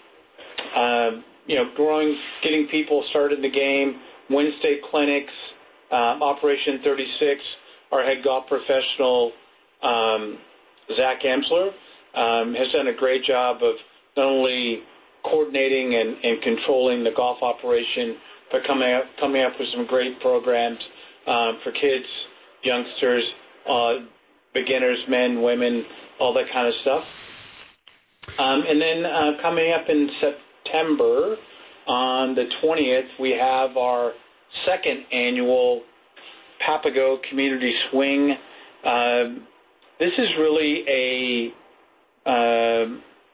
uh, you know, growing, getting people started in the game. Wednesday clinics, um, Operation thirty-six. Our head golf professional, um, Zach Emsler, um, has done a great job of not only coordinating and, and controlling the golf operation, but coming up, coming up with some great programs um, for kids, youngsters, uh, beginners, men, women, all that kind of stuff. Um, and then uh, coming up in September, on the twentieth, we have our second annual Papago Community Swing. Um, this is really a uh,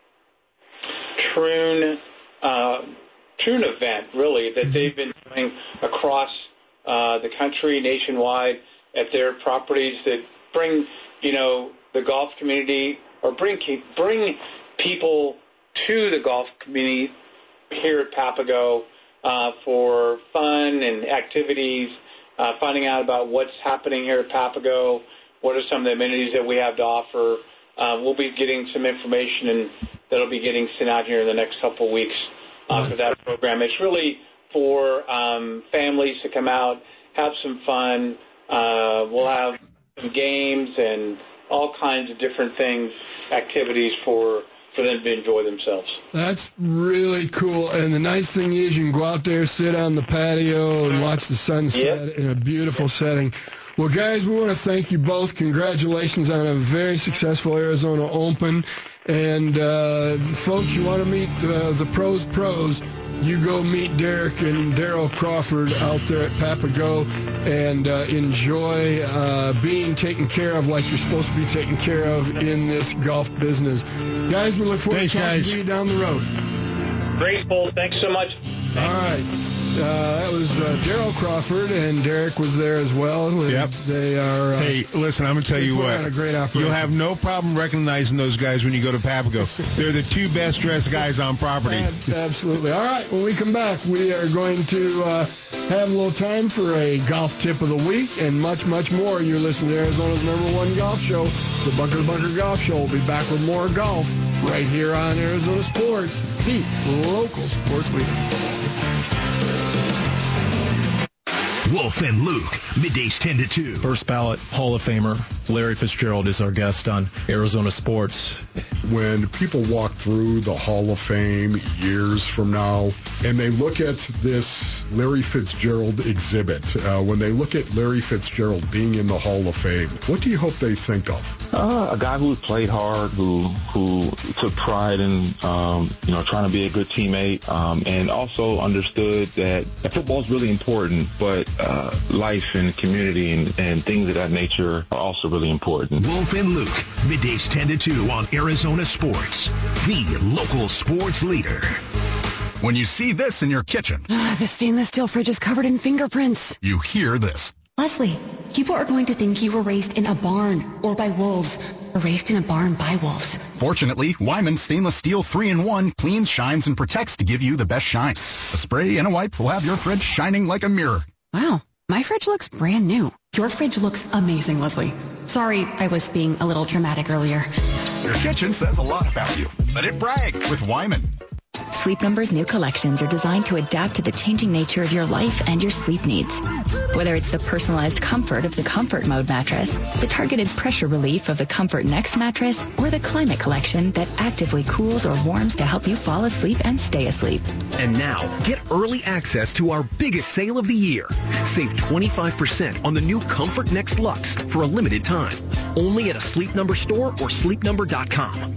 Troon, uh, Troon event, really, that they've been doing across uh, the country, nationwide, at their properties that bring, you know, the golf community, or bring bring people to the golf community here at Papago uh, for fun and activities, uh, finding out about what's happening here at Papago, what are some of the amenities that we have to offer. Uh, we'll be getting some information, and that'll be getting sent out here in the next couple of weeks uh, for that program. It's really for um, families to come out, have some fun. Uh, we'll have some games and all kinds of different things, activities for for them to enjoy themselves. That's really cool. And the nice thing is you can go out there, sit on the patio, and watch the sunset yep. in a beautiful yep. setting. Well, guys, we want to thank you both. Congratulations on a very successful Arizona Open. And, uh, folks, you want to meet uh, the pros pros, you go meet Derek and Daryl Crawford out there at Papago and uh, enjoy uh, being taken care of like you're supposed to be taken care of in this golf business. Guys, we look forward Thanks, to talking guys. to you down the road. Great, Paul. Thanks so much. All right. Uh, that was uh, Daryl Crawford, and Derek was there as well. Yep. They are. Uh, hey, listen, I'm going to tell you what. A great operation. You'll have no problem recognizing those guys when you go to Papago. They're the two best dressed guys on property. Absolutely. All right. When we come back, we are going to uh, have a little time for a golf tip of the week and much, much more. You're listening to Arizona's number one golf show, the Bunker to Bunker Golf Show. We'll be back with more golf right here on Arizona Sports, the local sports leader. Wolf and Luke, middays ten to two. First ballot Hall of Famer Larry Fitzgerald is our guest on Arizona Sports. When people walk through the Hall of Fame years from now and they look at this Larry Fitzgerald exhibit, uh, when they look at Larry Fitzgerald being in the Hall of Fame, what do you hope they think of? Uh, a guy who played hard, who who took pride in um, you know trying to be a good teammate, um, and also understood that, that football is really important, but uh, life and community and, and things of that nature are also really important. Wolf and Luke, middays ten to two on Arizona Sports, the local sports leader. When you see this in your kitchen, Uh, the stainless steel fridge is covered in fingerprints. you hear this. Leslie, people are going to think you were raised in a barn or by wolves, or raised in a barn by wolves. Fortunately, Wyman Stainless Steel three in one cleans, shines, and protects to give you the best shine. A spray and a wipe will have your fridge shining like a mirror. Wow, my fridge looks brand new. Your fridge looks amazing, Leslie. Sorry, I was being a little dramatic earlier. Your kitchen says a lot about you. Let it brag with Wyman. Sleep Number's new collections are designed to adapt to the changing nature of your life and your sleep needs. Whether it's the personalized comfort of the Comfort Mode mattress, the targeted pressure relief of the Comfort Next mattress, or the Climate Collection that actively cools or warms to help you fall asleep and stay asleep. And now, get early access to our biggest sale of the year. Save twenty-five percent on the new Comfort Next Luxe for a limited time. Only at a Sleep Number store or sleep number dot com.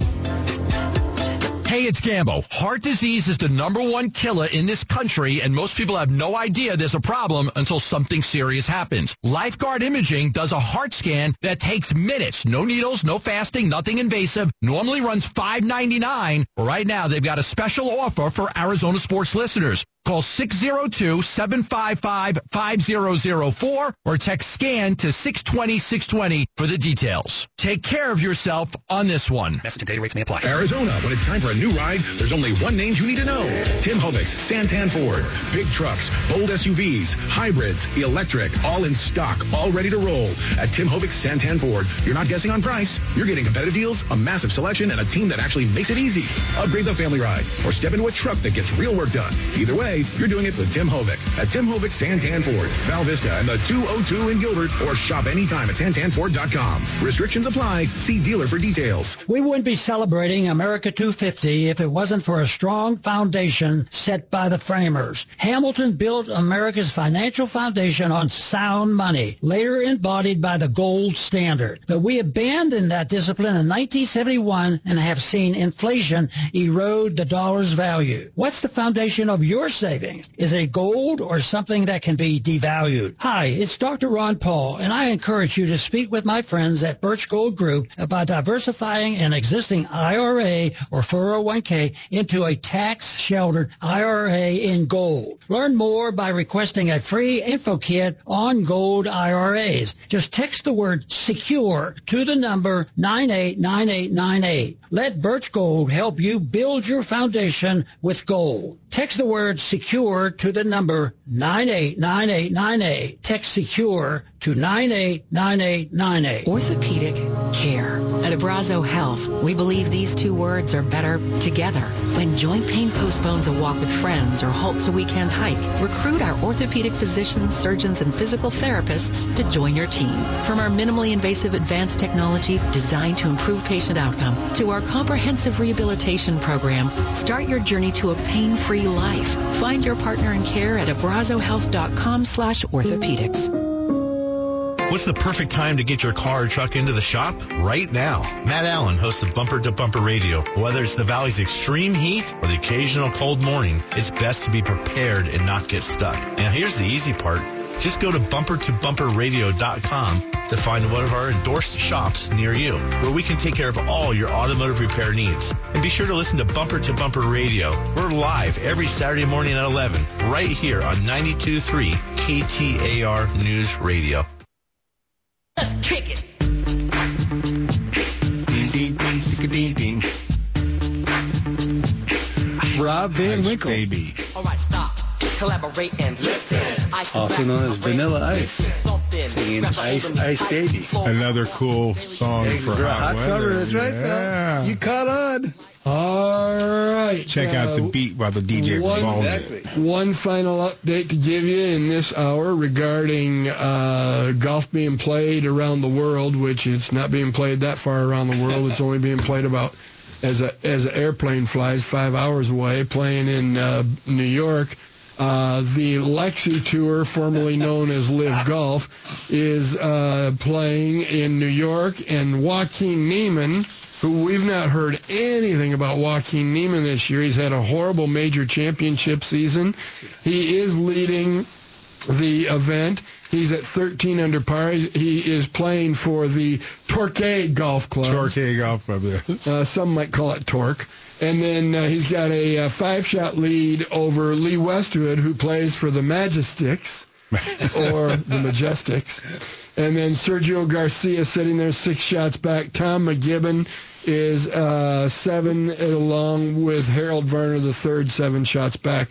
Hey, it's Gambo. Heart disease is the number one killer in this country, and most people have no idea there's a problem until something serious happens. Lifeguard Imaging does a heart scan that takes minutes. No needles, no fasting, nothing invasive. Normally runs five ninety-nine. Right now, they've got a special offer for Arizona Sports listeners. Call six oh two, seven five five, five oh oh four or text SCAN to six two zero, six two zero for the details. Take care of yourself on this one. Message and data rates may apply. Arizona, when it's time for a new ride, there's only one name you need to know. Tim Hovic's Santan Ford. Big trucks, bold S U Vs, hybrids, electric, all in stock, all ready to roll. At Tim Hovic's Santan Ford, you're not guessing on price. You're getting competitive deals, a massive selection, and a team that actually makes it easy. Upgrade the family ride or step into a truck that gets real work done. Either way, you're doing it with Tim Hovic at Tim Hovic's Santan Ford, Val Vista, and the two oh two in Gilbert, or shop anytime at santan ford dot com. Restrictions apply. See dealer for details. We wouldn't be celebrating America two fifty if it wasn't for a strong foundation set by the framers. Hamilton built America's financial foundation on sound money, later embodied by the gold standard. But we abandoned that discipline in nineteen seventy-one and have seen inflation erode the dollar's value. What's the foundation of your savings? Is it gold or something that can be devalued? Hi, it's Doctor Ron Paul, and I encourage you to speak with my friends at Birch Gold Group about diversifying an existing I R A or four oh one k into a tax-sheltered I R A in gold. Learn more by requesting a free info kit on gold I R As. Just text the word SECURE to the number nine eight nine eight nine eight. Let Birch Gold help you build your foundation with gold. Text the word SECURE to the number nine eight nine eight nine eight. Text SECURE to nine eight nine eight nine eight. Orthopedic care. At Abrazo Health, we believe these two words are better together. When joint pain postpones a walk with friends or halts a weekend hike, recruit our orthopedic physicians, surgeons, and physical therapists to join your team. From our minimally invasive advanced technology designed to improve patient outcome to our comprehensive rehabilitation program, start your journey to a pain-free life. Find your partner in care at abrazo health dot com slash orthopedics. What's the perfect time to get your car or truck into the shop? Right now. Matt Allen hosts of Bumper to Bumper Radio. Whether it's the Valley's extreme heat or the occasional cold morning, it's best to be prepared and not get stuck. Now here's the easy part. Just go to bumper to bumper radio dot com to find one of our endorsed shops near you, where we can take care of all your automotive repair needs. And be sure to listen to Bumper to Bumper Radio. We're live every Saturday morning at eleven, right here on ninety-two point three K T A R News Radio. Let's kick it. Rob Van Winkle. Baby. All right, stop. Collaborate and listen. Also known as Vanilla Ice. Singing Ice, Ice Baby. Another cool song for For a hot, hot weather. summer, that's right, Yeah. Phil. You caught on. All right. Check out the beat while the D J one, revolves it. Exactly. One final update to give you in this hour regarding uh, golf being played around the world, which it's not being played that far around the world. It's only being played about as a as an airplane flies five hours away, playing in uh, New York. Uh, the Lexi Tour, formerly known as Live Golf, is uh, playing in New York, and Joaquin Neiman, who we've not heard anything about Joaquin Neiman this year. He's had a horrible major championship season. He is leading the event. He's at thirteen under par. He is playing for the Torquay Golf Club. Torquay Golf Club, yes. Uh, some might call it Torque. And then uh, he's got a uh, five-shot lead over Lee Westwood, who plays for the Majestics, or the Majestics. And then Sergio Garcia sitting there six shots back. Tom McGibbon is uh, seven, along with Harold Varner, the third, seven shots back.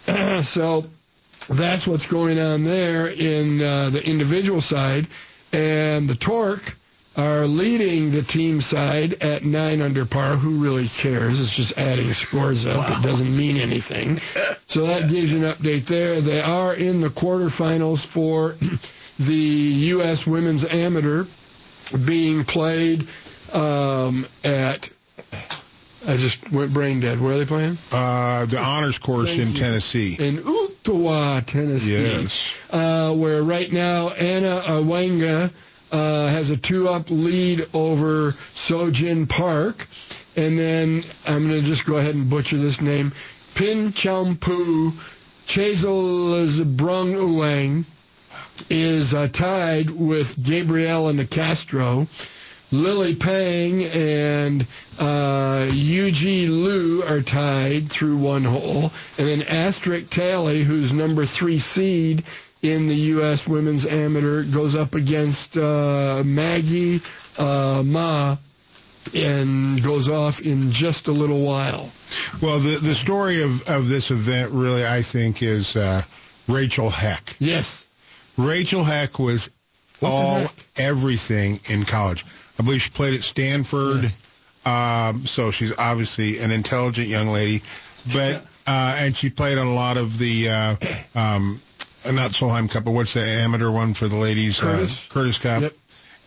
So that's what's going on there in uh, the individual side. And the Torque are leading the team side at nine under par. Who really cares? It's just adding scores up. Wow. It doesn't mean anything. So that gives you an update there. They are in the quarterfinals for the U S Women's Amateur being played um, at... I just went brain dead. Where are they playing? Uh, the Honors Course Thank in you. Tennessee. In Ottawa, Tennessee. Yes. Uh, where right now Anna Awanga Uh, has a two-up lead over Sojin Park. And then I'm going to just go ahead and butcher this name. Pin Champu Chazelbrung Uwang is uh, tied with Gabriela Nicastro. Lily Pang and uh, Yu Ji Liu are tied through one hole. And then Astrid Talley, who's number three seed in the U S Women's Amateur, goes up against uh, Maggie uh, Ma and goes off in just a little while. Well, the the story of, of this event really, I think, is uh, Rachel Heck. Yes. Rachel Heck was What all, heck? everything in college. I believe she played at Stanford, yeah. um, so she's obviously an intelligent young lady. But uh, and she played on a lot of the... Uh, um, not Solheim Cup, but what's the amateur one for the ladies? Curtis. Uh, Curtis Cup. Yep.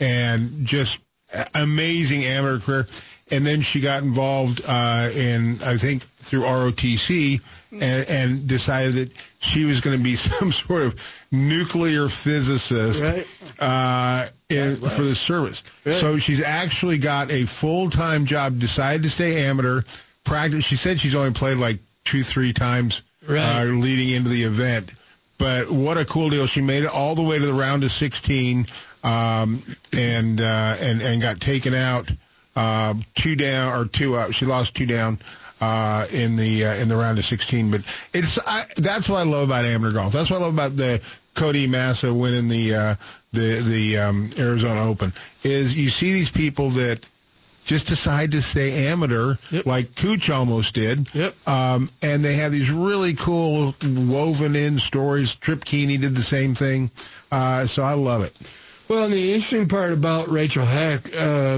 And just amazing amateur career. And then she got involved uh, in, I think, through R O T C and, and decided that she was going to be some sort of nuclear physicist right. uh, in, for the service. Right. So she's actually got a full-time job, decided to stay amateur, practice. She said she's only played like two, three times right. uh, leading into the event. But what a cool deal. She made it all the way to the round of sixteen um, and, uh, and and got taken out uh, two down or two up. She lost two down uh, in the uh, in the round of sixteen. But it's I, that's what I love about amateur golf. That's what I love about the Cody Massa winning the uh, the the um, Arizona Open is you see these people that just decide to stay amateur, yep. like Cooch almost did. Yep. Um, and they have these really cool woven-in stories. Trip Keeney did the same thing. Uh, so I love it. Well, and the interesting part about Rachel Heck, uh,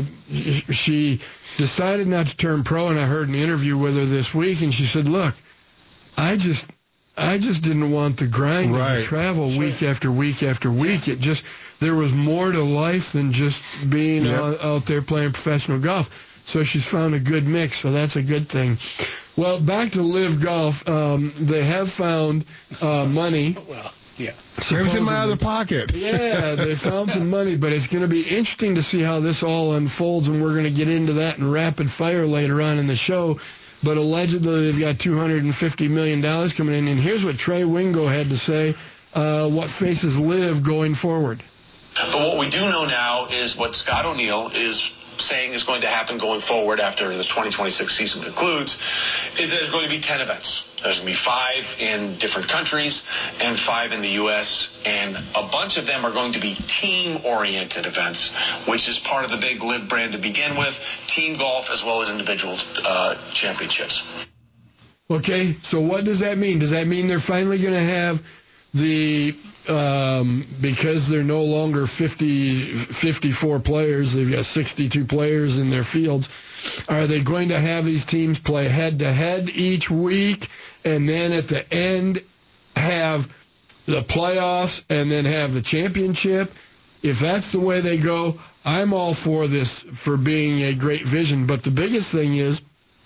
she decided not to turn pro, and I heard an interview with her this week, and she said, look, I just... I just didn't want the grind right. of the travel sure. week after week after week. It just, there was more to life than just being yep. out, out there playing professional golf. So she's found a good mix, so that's a good thing. Well, back to Live Golf. Um, they have found uh, money. Well, yeah. It was in my other pocket. Yeah, they found some money, but it's going to be interesting to see how this all unfolds, and we're going to get into that in rapid fire later on in the show. But allegedly they've got two hundred fifty million dollars coming in. And here's what Trey Wingo had to say uh, what faces Liv going forward. But what we do know now is what Scott O'Neill is saying is going to happen going forward after the twenty twenty-six season concludes, is that there's going to be ten events. There's going to be five in different countries and five in the U S, and a bunch of them are going to be team-oriented events, which is part of the big Liv brand to begin with, team golf as well as individual uh, championships. Okay, so what does that mean? Does that mean they're finally going to have the, um, because they're no longer fifty, fifty-four players, they've got sixty-two players in their fields, are they going to have these teams play head-to-head each week and then at the end have the playoffs and then have the championship? If that's the way they go, I'm all for this, for being a great vision. But the biggest thing is,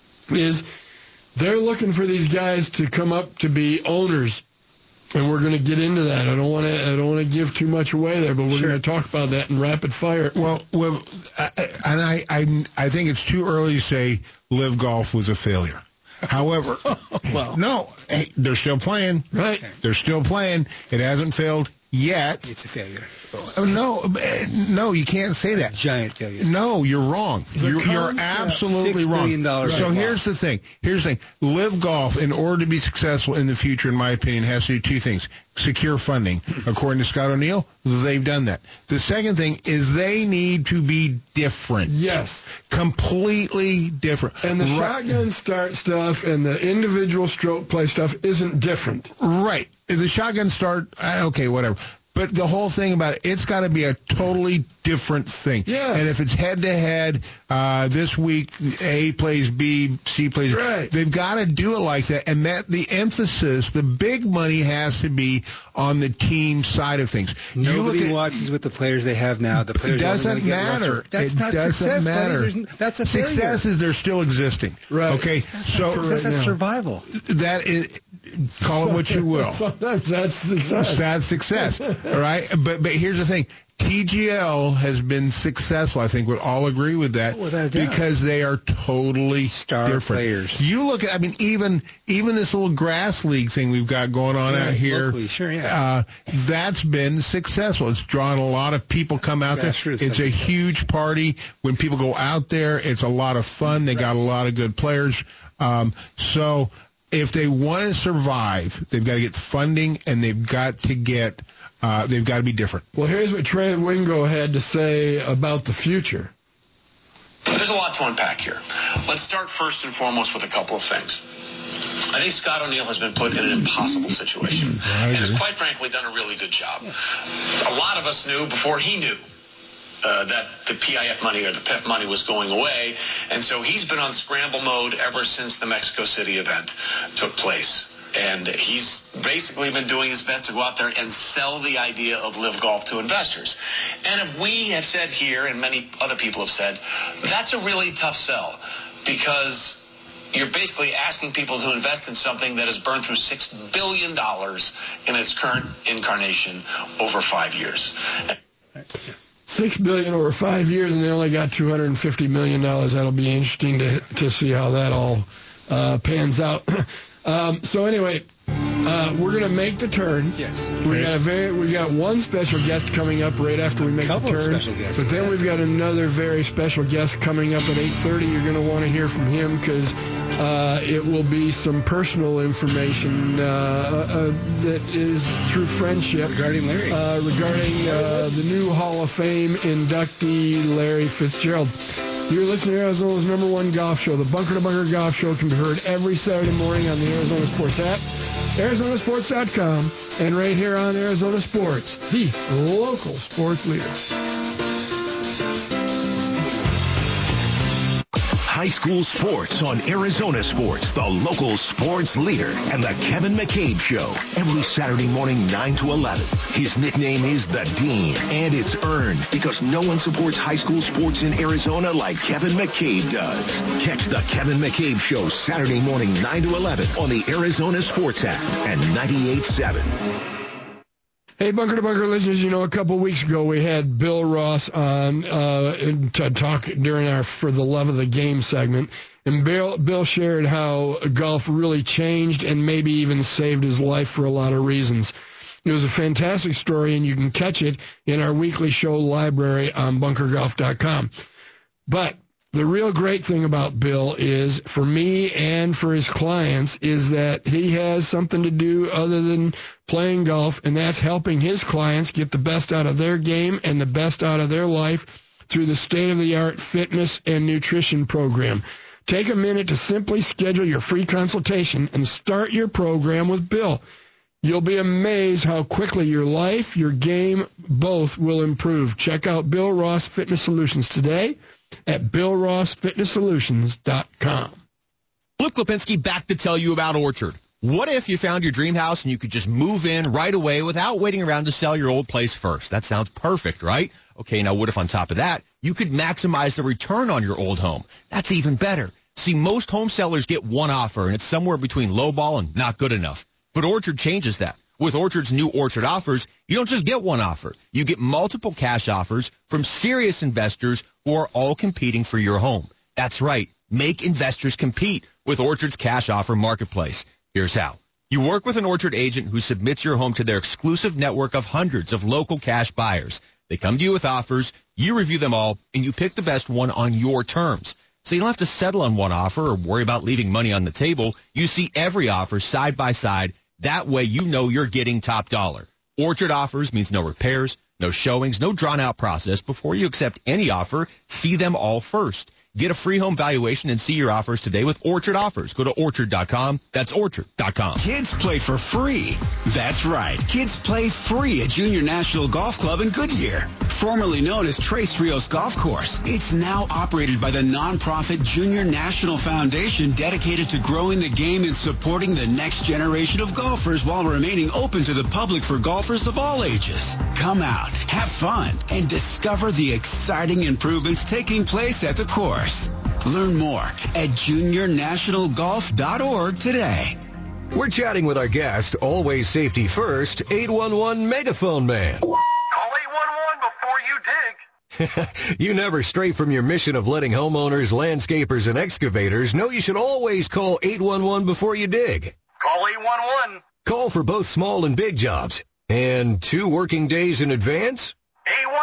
is they're looking for these guys to come up to be owners. And we're going to get into that. I don't want to. I don't want to give too much away there, but we're sure. going to talk about that in rapid fire. Well, well, I, and I, I, I think it's too early to say Liv Golf was a failure. However, well, no, hey, they're still playing. Right, they're still playing. It hasn't failed yet. It's a failure. Oh, no, no, you can't say that. Giant failure. No, you're wrong. You're, you're absolutely wrong. Six billion dollars. So right. here's the thing. Here's the thing. Liv Golf, in order to be successful in the future, in my opinion, has to do two things. Secure funding. According to Scott O'Neill, they've done that. The second thing is they need to be different. Yes. Completely different. And the right. shotgun start stuff and the individual stroke play stuff isn't different. Right. The shotgun start, okay, whatever. But the whole thing about it, it's got to be a totally different thing. Yes. And if it's head-to-head, uh, this week A plays B, C plays right. They've got to do it like that. And that the emphasis, the big money has to be on the team side of things. Nobody at, watches with the players they have now. The players it doesn't matter. That's it not doesn't success, matter. That's a Success failure. is they're still existing. Right. Okay. That's so right that's survival. That is... Call it what you will. Sometimes that's success. That's success. All right? But but here's the thing. T G L has been successful. I think we'd all agree with that oh, because they are totally Star different. Players. You look at, I mean, even even this little grass league thing we've got going on right, out here, locally, sure, yeah. uh, that's been successful. It's drawn a lot of people come out that's there. True, it's a huge party. When people go out there, it's a lot of fun. They got a lot of good players. Um, so if they want to survive, they've got to get funding and they've got to get, uh, they've got to be different. Well, here's what Trey Wingo had to say about the future. There's a lot to unpack here. Let's start first and foremost with a couple of things. I think Scott O'Neill has been put in an impossible situation and has quite frankly done a really good job. A lot of us knew before he knew Uh, that the P I F money or the P I F money was going away. And so he's been on scramble mode ever since the Mexico City event took place. And he's basically been doing his best to go out there and sell the idea of Liv Golf to investors. And if we have said here, and many other people have said, that's a really tough sell because you're basically asking people to invest in something that has burned through six billion dollars in its current incarnation over five years. Six billion over five years, and they only got two hundred and fifty million dollars. That'll be interesting to to see how that all uh, pans out. um, so anyway, uh, we're going to make the turn. Yes. We got a very we got one special guest coming up right after we make the couple of turn. special guests, but then yeah. we've got another very special guest coming up at eight thirty. You're going to want to hear from him because uh, it will be some personal information uh, uh, that is through friendship regarding Larry, uh, regarding uh, the new Hall of Fame inductee Larry Fitzgerald. You're listening to Arizona's number one golf show. The Bunker to Bunker Golf Show can be heard every Saturday morning on the Arizona Sports app, Arizona Sports dot com, and right here on Arizona Sports, the local sports leader. High school sports on Arizona Sports, the local sports leader, and the Kevin McCabe Show, every Saturday morning, nine to eleven. His nickname is the Dean, and it's earned because no one supports high school sports in Arizona like Kevin McCabe does. Catch the Kevin McCabe Show Saturday morning, nine to eleven on the Arizona Sports app and ninety-eight point seven. Hey, Bunker to Bunker listeners, you know, a couple weeks ago we had Bill Ross on uh, to talk during our For the Love of the Game segment, and Bill, Bill shared how golf really changed and maybe even saved his life for a lot of reasons. It was a fantastic story, and you can catch it in our weekly show library on bunker golf dot com. But the real great thing about Bill is, for me and for his clients, is that he has something to do other than playing golf, and that's helping his clients get the best out of their game and the best out of their life through the state-of-the-art fitness and nutrition program. Take a minute to simply schedule your free consultation and start your program with Bill. You'll be amazed how quickly your life, your game, both will improve. Check out Bill Ross Fitness Solutions today at bill ross fitness solutions dot com. Luke Lipinski back to tell you about Orchard. What if you found your dream house and you could just move in right away without waiting around to sell your old place first? That sounds perfect, right? Okay, now what if on top of that, you could maximize the return on your old home? That's even better. See, most home sellers get one offer, and it's somewhere between lowball and not good enough. But Orchard changes that. With Orchard's new Orchard offers, you don't just get one offer. You get multiple cash offers from serious investors who are all competing for your home. That's right. Make investors compete with Orchard's cash offer marketplace. Here's how. You work with an Orchard agent who submits your home to their exclusive network of hundreds of local cash buyers. They come to you with offers, you review them all, and you pick the best one on your terms. So you don't have to settle on one offer or worry about leaving money on the table. You see every offer side by side. That way you know you're getting top dollar. Orchard offers means no repairs, no showings, no drawn-out process. Before you accept any offer, see them all first. Get a free home valuation and see your offers today with Orchard Offers. Go to orchard dot com. That's orchard dot com. Kids play for free. That's right. Kids play free at Junior National Golf Club in Goodyear, formerly known as Tres Rios Golf Course. It's now operated by the nonprofit Junior National Foundation, dedicated to growing the game and supporting the next generation of golfers while remaining open to the public for golfers of all ages. Come out, have fun, and discover the exciting improvements taking place at the course. Learn more at junior national golf dot org today. We're chatting with our guest, always safety first, eight one one Megaphone Man. Call eight one one before you dig. You never stray from your mission of letting homeowners, landscapers, and excavators know you should always call eight one one before you dig. Call eight one one. Call for both small and big jobs. And two working days in advance? eight one one.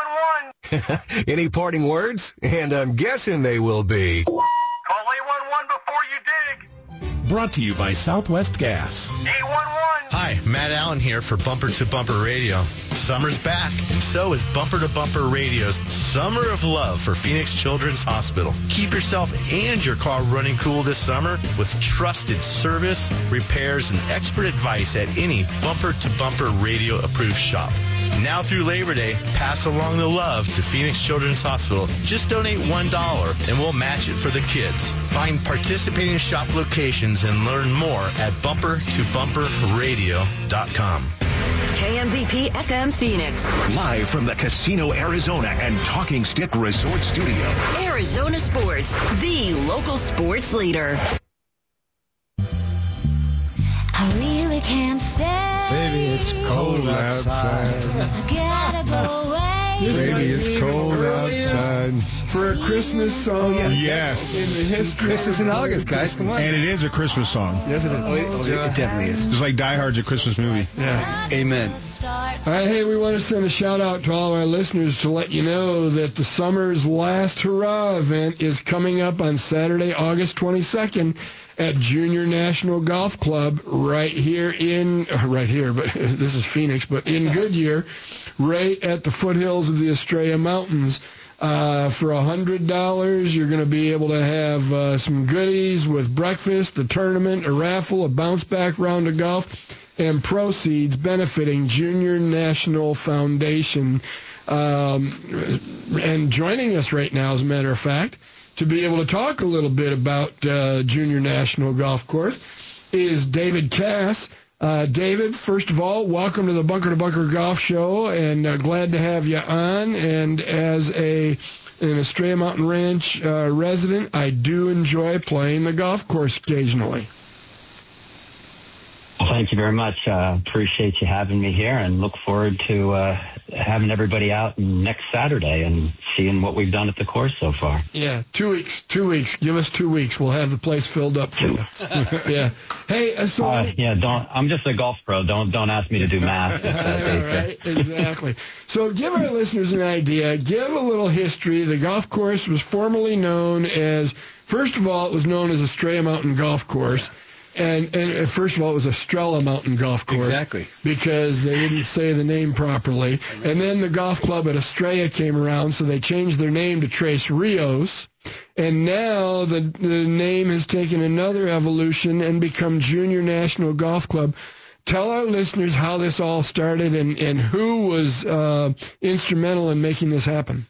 Any parting words? And I'm guessing they will be... Call eight one one before you dig. Brought to you by Southwest Gas. eight one one. Hi, Matt Allen here for Bumper to Bumper Radio. Summer's back, and so is Bumper to Bumper Radio's Summer of Love for Phoenix Children's Hospital. Keep yourself and your car running cool this summer with trusted service, repairs, and expert advice at any Bumper to Bumper Radio approved shop. Now through Labor Day, pass along the love to Phoenix Children's Hospital. Just donate one dollar and we'll match it for the kids. Find participating shop locations and learn more at bumper to bumper radio dot com. K M V P F M Phoenix. Live from the Casino Arizona and Talking Stick Resort Studio. Arizona Sports, the local sports leader. I really can't say. Baby, it's cold outside. I gotta go away. Baby, it's cold outside. For a Christmas song. Oh, yes. In the history. This is in August, guys. Come on. And it is a Christmas song. Yes, it is. Oh, it, oh, it definitely is. Just like Die Hard's a Christmas movie. Yeah. Amen. All right, hey, we want to send a shout out to all our listeners to let you know that the summer's last hurrah event is coming up on Saturday, August twenty-second at Junior National Golf Club right here in, right here, but this is Phoenix, but in Goodyear, right at the foothills of the Estrella Mountains. Uh, for one hundred dollars, you're going to be able to have uh, some goodies with breakfast, a tournament, a raffle, a bounce-back round of golf, and proceeds benefiting Junior National Foundation. Um, and joining us right now, as a matter of fact, to be able to talk a little bit about uh, Junior National Golf Course is David Cass. Uh, David, first of all, welcome to the Bunker to Bunker Golf Show, and uh, glad to have you on. And as a an Estrella Mountain Ranch uh, resident, I do enjoy playing the golf course occasionally. Well, thank you very much. Uh, appreciate you having me here, and look forward to uh, having everybody out next Saturday and seeing what we've done at the course so far. Yeah, two weeks. Two weeks. Give us two weeks. We'll have the place filled up for you. Yeah. Hey, uh, so uh, yeah, don't. I'm just a golf pro. Don't don't ask me to do math. All right, exactly. So give our listeners an idea. Give a little history. The golf course was formerly known as. First of all, it was known as Estrella Mountain Golf Course. And, and first of all, it was Estrella Mountain Golf Course. Exactly. Because they didn't say the name properly. And then the golf club at Estrella came around, so they changed their name to Tres Rios. And now the, the name has taken another evolution and become Junior National Golf Club. Tell our listeners how this all started and, and who was uh, instrumental in making this happen.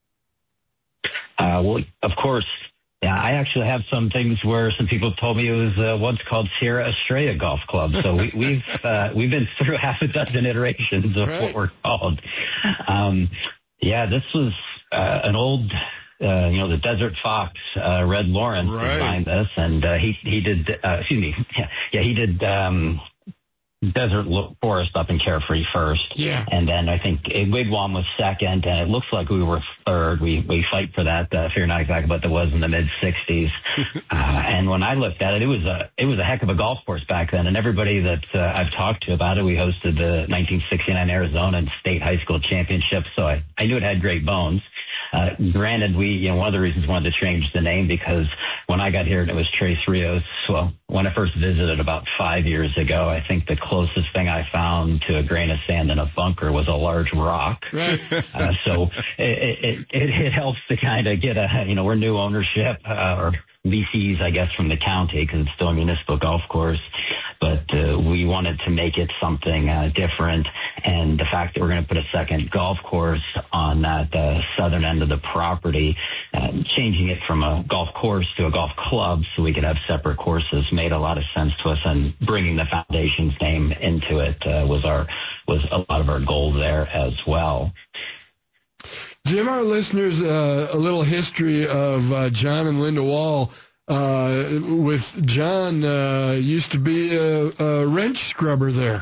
Uh, well, of course. Yeah, I actually have some things where some people told me it was uh, once called Sierra Estrella Golf Club. So we, we've uh, we've been through half a dozen iterations of right. what we're called. Um, yeah, this was uh, an old, uh, you know, the Desert Fox, uh, Red Lawrence right. designed this, and uh, he he did. Uh, excuse me, yeah, yeah, he did. Um, Desert Forest up in Carefree first. Yeah. And then I think Wigwam was second, and it looks like we were third. We we fight for that. Uh, figure not exactly what that was in the mid sixties. uh, and when I looked at it, it was a it was a heck of a golf course back then. And everybody that uh, I've talked to about it, we hosted the nineteen sixty-nine Arizona and State High School Championship, so I, I knew it had great bones. Uh, granted, we you know one of the reasons we wanted to change the name because when I got here and it was Tres Rios. Well, when I first visited about five years ago, I think the closest thing I found to a grain of sand in a bunker was a large rock. Right. uh, so it, it, it, it helps to kind of get a, you know, we're new ownership, uh, or V Cs, I guess, from the county because it's still a municipal golf course. But uh, we wanted to make it something uh, different. And the fact that we're going to put a second golf course on that uh, southern end of the property, uh, changing it from a golf course to a golf club so we could have separate courses made a lot of sense to us. And bringing the foundation's name into it uh, was our was a lot of our goal there as well. Give our listeners uh, a little history of uh, John and Linda Wall. Uh, with John, uh, used to be a, a wrench scrubber there.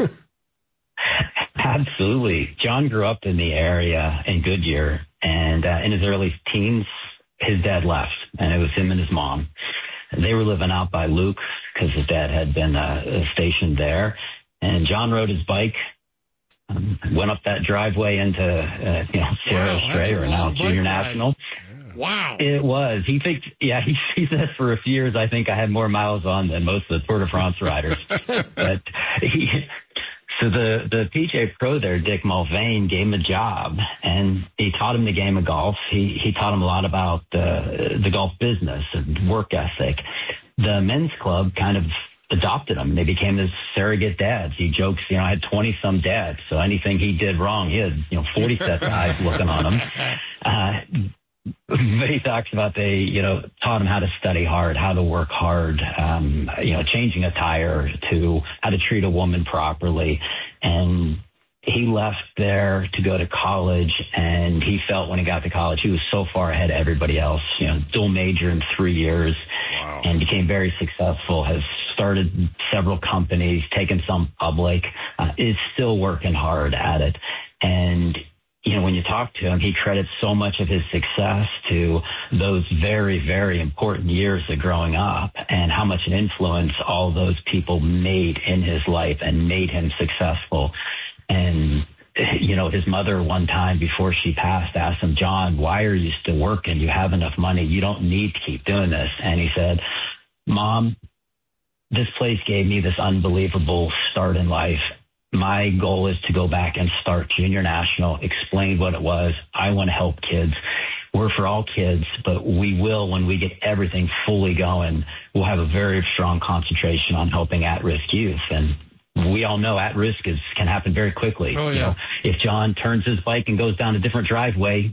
Absolutely. John grew up in the area in Goodyear, and uh, in his early teens, his dad left, and it was him and his mom. They were living out by Luke because his dad had been uh, stationed there, and John rode his bike. Um, went up that driveway into, uh, you know, Sierra wow, Estrella, or now Junior National. Yeah. Wow. It was. He thinks, yeah, he, he says for a few years, I think I had more miles on than most of the Tour de France riders. But he, so the, the P G A Pro there, Dick Mulvane, gave him a job, and he taught him the game of golf. He, he taught him a lot about uh, the golf business and work ethic. The men's club kind of adopted him. They became his surrogate dads. He jokes, you know, I had twenty-some dads, so anything he did wrong, he had, you know, forty sets of eyes looking on him. Uh, but he talks about they, you know, taught him how to study hard, how to work hard, um, you know, changing a tire to how to treat a woman properly. And he left there to go to college, and he felt when he got to college he was so far ahead of everybody else, you know, dual major in three years. Wow. And became very successful, has started several companies, taken some public, uh, is still working hard at it. And, you know, when you talk to him, he credits so much of his success to those very, very important years of growing up and how much an influence all those people made in his life and made him successful. And, you know, his mother one time before she passed asked him, John, why are you still working? You have enough money. You don't need to keep doing this. And he said, Mom, this place gave me this unbelievable start in life. My goal is to go back and start Junior National, explain what it was. I want to help kids. We're for all kids, but we will, when we get everything fully going, we'll have a very strong concentration on helping at-risk youth. And we all know at risk is can happen very quickly. Oh, yeah. You know, if John turns his bike and goes down a different driveway,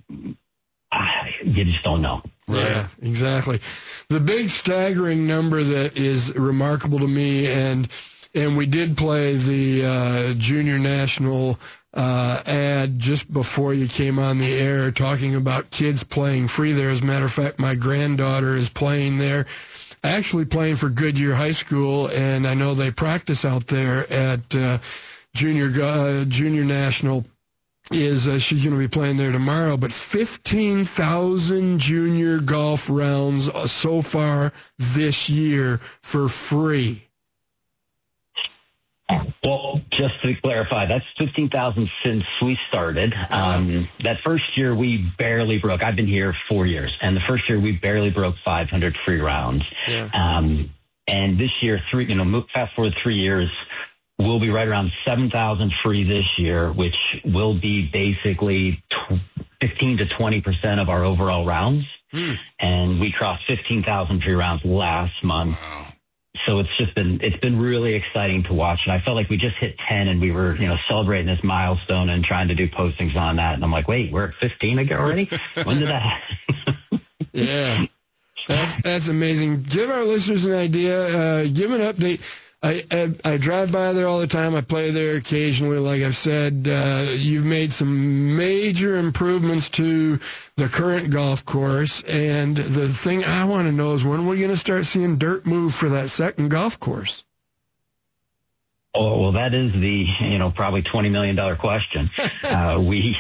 uh, you just don't know. Right. Yeah, exactly. The big staggering number that is remarkable to me, and and we did play the uh, Junior National uh, ad just before you came on the air, talking about kids playing free there. As a matter of fact, my granddaughter is playing there. actually playing for Goodyear High School, and I know they practice out there at uh, junior uh, junior national. Is uh, she's going to be playing there tomorrow? But fifteen thousand junior golf rounds so far this year for free. Well, just to clarify, that's fifteen thousand since we started. Um, that first year, we barely broke. I've been here four years, and the first year, we barely broke five hundred free rounds. Yeah. Um, and this year, three, you know, fast forward three years, we'll be right around seven thousand free this year, which will be basically fifteen to twenty percent of our overall rounds. Mm. And we crossed fifteen thousand free rounds last month. Wow. So it's just been, it's been really exciting to watch. And I felt like we just hit ten and we were, you know, celebrating this milestone and trying to do postings on that. And I'm like, wait, we're at fifteen again already? When did that happen? Yeah. That's, that's amazing. Give our listeners an idea. Uh, give an update. I, I I drive by there all the time. I play there occasionally. Like I've said, uh, you've made some major improvements to the current golf course. And the thing I want to know is, when are we going to start seeing dirt move for that second golf course? Oh, well, that is the, you know, probably twenty million dollars question. uh, we,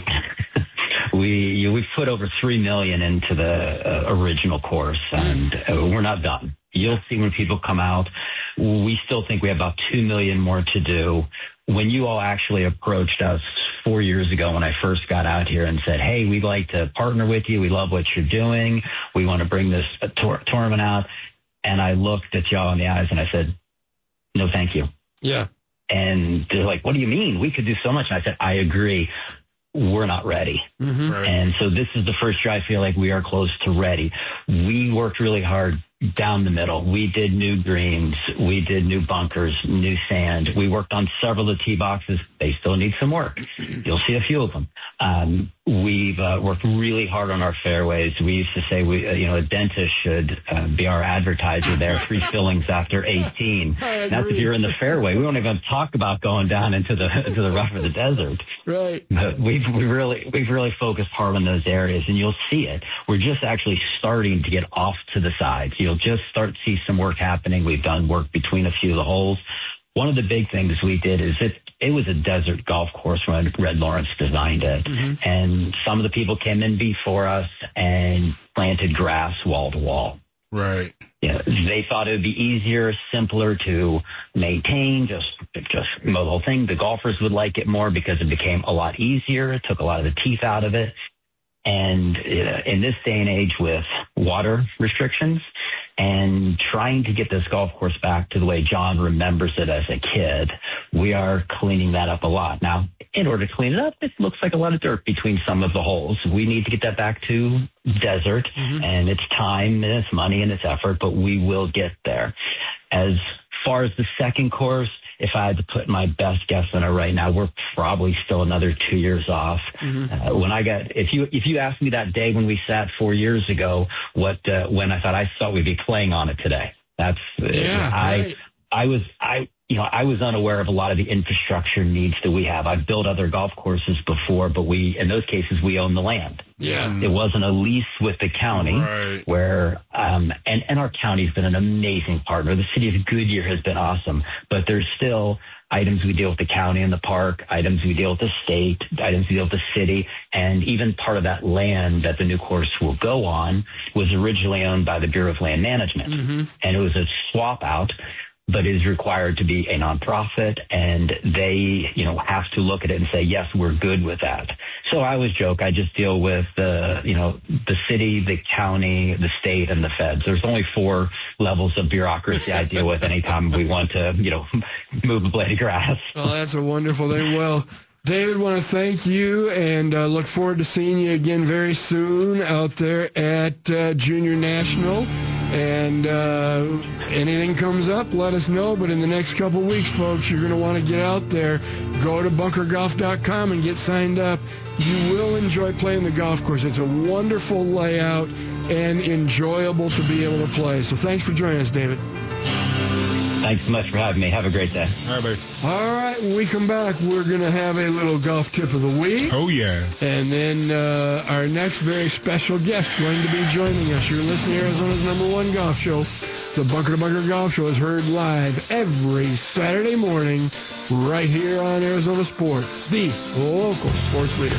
we, we've put over three million dollars into the uh, original course, and uh, we're not done. You'll see when people come out. We still think we have about two million more to do. When you all actually approached us four years ago when I first got out here and said, hey, we'd like to partner with you. We love what you're doing. We want to bring this uh, tor- tournament out. And I looked at y'all in the eyes and I said, no, thank you. Yeah. And they're like, what do you mean? We could do so much. And I said, I agree. We're not ready. Mm-hmm. Right. And so this is the first year I feel like we are close to ready. We worked really hard down the middle. We did new greens. We did new bunkers, new sand. We worked on several of the tee boxes. They still need some work. You'll see a few of them. Um, we've uh, worked really hard on our fairways. We used to say, we, uh, you know, a dentist should uh, be our advertiser there. Free fillings after eighteen. That's if you're in the fairway. We don't even talk about going down into the into the rough of the desert. Right. But we've we really we've really focused hard on those areas, and you'll see it. We're just actually starting to get off to the sides. You'll just start to see some work happening. We've done work between a few of the holes. One of the big things we did is it it was a desert golf course when Red Lawrence designed it. Mm-hmm. And some of the people came in before us and planted grass wall to wall. Right. Yeah, they thought it would be easier, simpler to maintain, just just mow the whole thing. The golfers would like it more because it became a lot easier. It took a lot of the teeth out of it. And uh, in this day and age with water restrictions and trying to get this golf course back to the way John remembers it as a kid, we are cleaning that up a lot. Now, in order to clean it up, it looks like a lot of dirt between some of the holes. We need to get that back to desert, mm-hmm. and it's time and it's money and it's effort, but we will get there. As far as the second course, if I had to put my best guess on it right now, we're probably still another two years off. Mm-hmm. Uh, when I got, if you if you asked me that day when we sat four years ago, what uh, when I thought I thought we'd be playing on it today, that's yeah, uh, I right. I was I. You know, I was unaware of a lot of the infrastructure needs that we have. I've built other golf courses before, but we, in those cases, we own the land. Yeah. It wasn't a lease with the county right. where, um, and, and our county's been an amazing partner. The city of Goodyear has been awesome, but there's still items we deal with the county and the park, items we deal with the state, items we deal with the city, and even part of that land that the new course will go on was originally owned by the Bureau of Land Management. Mm-hmm. And it was a swap out, but is required to be a nonprofit, and they, you know, have to look at it and say, yes, we're good with that. So I always joke, I just deal with the, you know, the city, the county, the state, and the feds. There's only four levels of bureaucracy I deal with anytime we want to, you know, move a blade of grass. Oh, that's a wonderful thing. Well, David, want to thank you and uh, look forward to seeing you again very soon out there at uh, Junior National. And uh, anything comes up, let us know. But in the next couple of weeks, folks, you're going to want to get out there. Go to bunker golf dot com and get signed up. You will enjoy playing the golf course. It's a wonderful layout and enjoyable to be able to play. So thanks for joining us, David. Thanks so much for having me. Have a great day. All right, buddy. All right, when we come back, we're going to have a little golf tip of the week. Oh, yeah. And then uh, our next very special guest going to be joining us. You're listening to Arizona's number one golf show. The Bunker to Bunker Golf Show is heard live every Saturday morning right here on Arizona Sports, the local sports leader.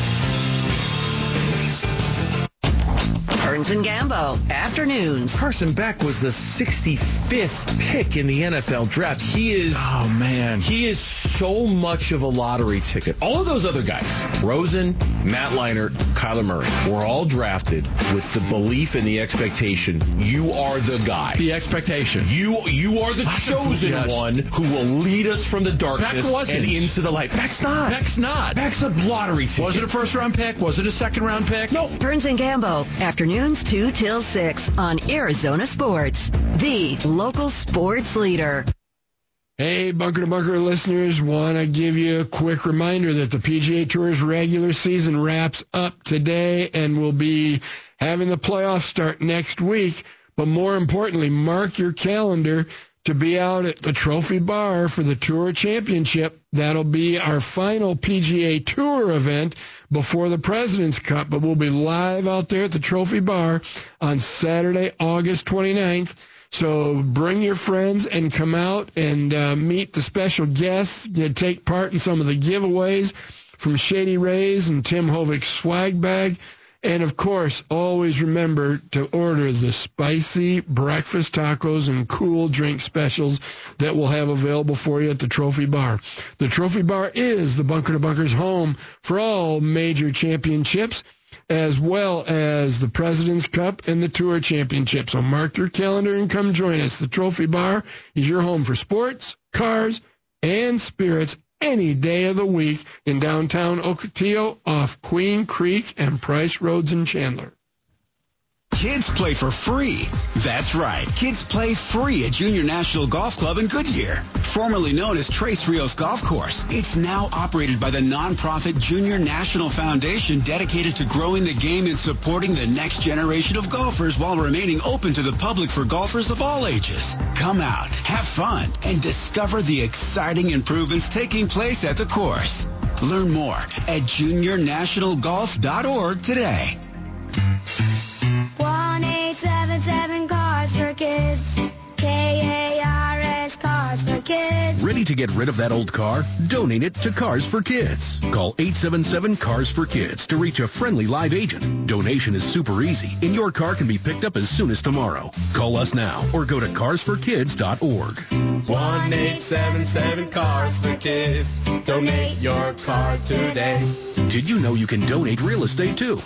Burns and Gambo, afternoons. Carson Beck was the sixty-fifth pick in the N F L draft. He is, oh man, he is so much of a lottery ticket. All of those other guys, Rosen, Matt Leinart, Kyler Murray, were all drafted with the belief and the expectation, you are the guy. The expectation. You you are the chosen yes. one who will lead us from the darkness and into the light. Beck's not. Beck's not. Beck's a lottery ticket. Was it a first round pick? Was it a second round pick? No. Burns and Gambo, afternoons two till six on Arizona Sports, the local sports leader. Hey, Bunker to Bunker listeners, want to give you a quick reminder that the P G A Tour's regular season wraps up today and will be having the playoffs start next week. But more importantly, mark your calendar to be out at the Trophy Bar for the Tour Championship. That'll be our final P G A Tour event before the President's Cup, but we'll be live out there at the Trophy Bar on Saturday, August twenty-ninth. So bring your friends and come out and uh, meet the special guests. You take part in some of the giveaways from Shady Rays and Tim Hovig's swag bag. And, of course, always remember to order the spicy breakfast tacos and cool drink specials that we'll have available for you at the Trophy Bar. The Trophy Bar is the Bunker to Bunker's home for all major championships, as well as the President's Cup and the Tour Championship. So mark your calendar and come join us. The Trophy Bar is your home for sports, cars, and spirits any day of the week in downtown Ocotillo off Queen Creek and Price Roads in Chandler. Kids play for free. That's right. Kids play free at Junior National Golf Club in Goodyear, formerly known as Tres Rios Golf Course. It's now operated by the nonprofit Junior National Foundation, dedicated to growing the game and supporting the next generation of golfers while remaining open to the public for golfers of all ages. Come out, have fun, and discover the exciting improvements taking place at the course. Learn more at junior national golf dot org today. one eight seven seven Cars for Kids. K A R S Cars for Kids. Ready to get rid of that old car? Donate it to Cars for Kids. Call eight seven seven Cars for Kids to reach a friendly live agent. Donation is super easy, and your car can be picked up as soon as tomorrow. Call us now or go to cars for kids dot org. one eight seven seven Cars for Kids. Donate your car today. Did you know you can donate real estate too?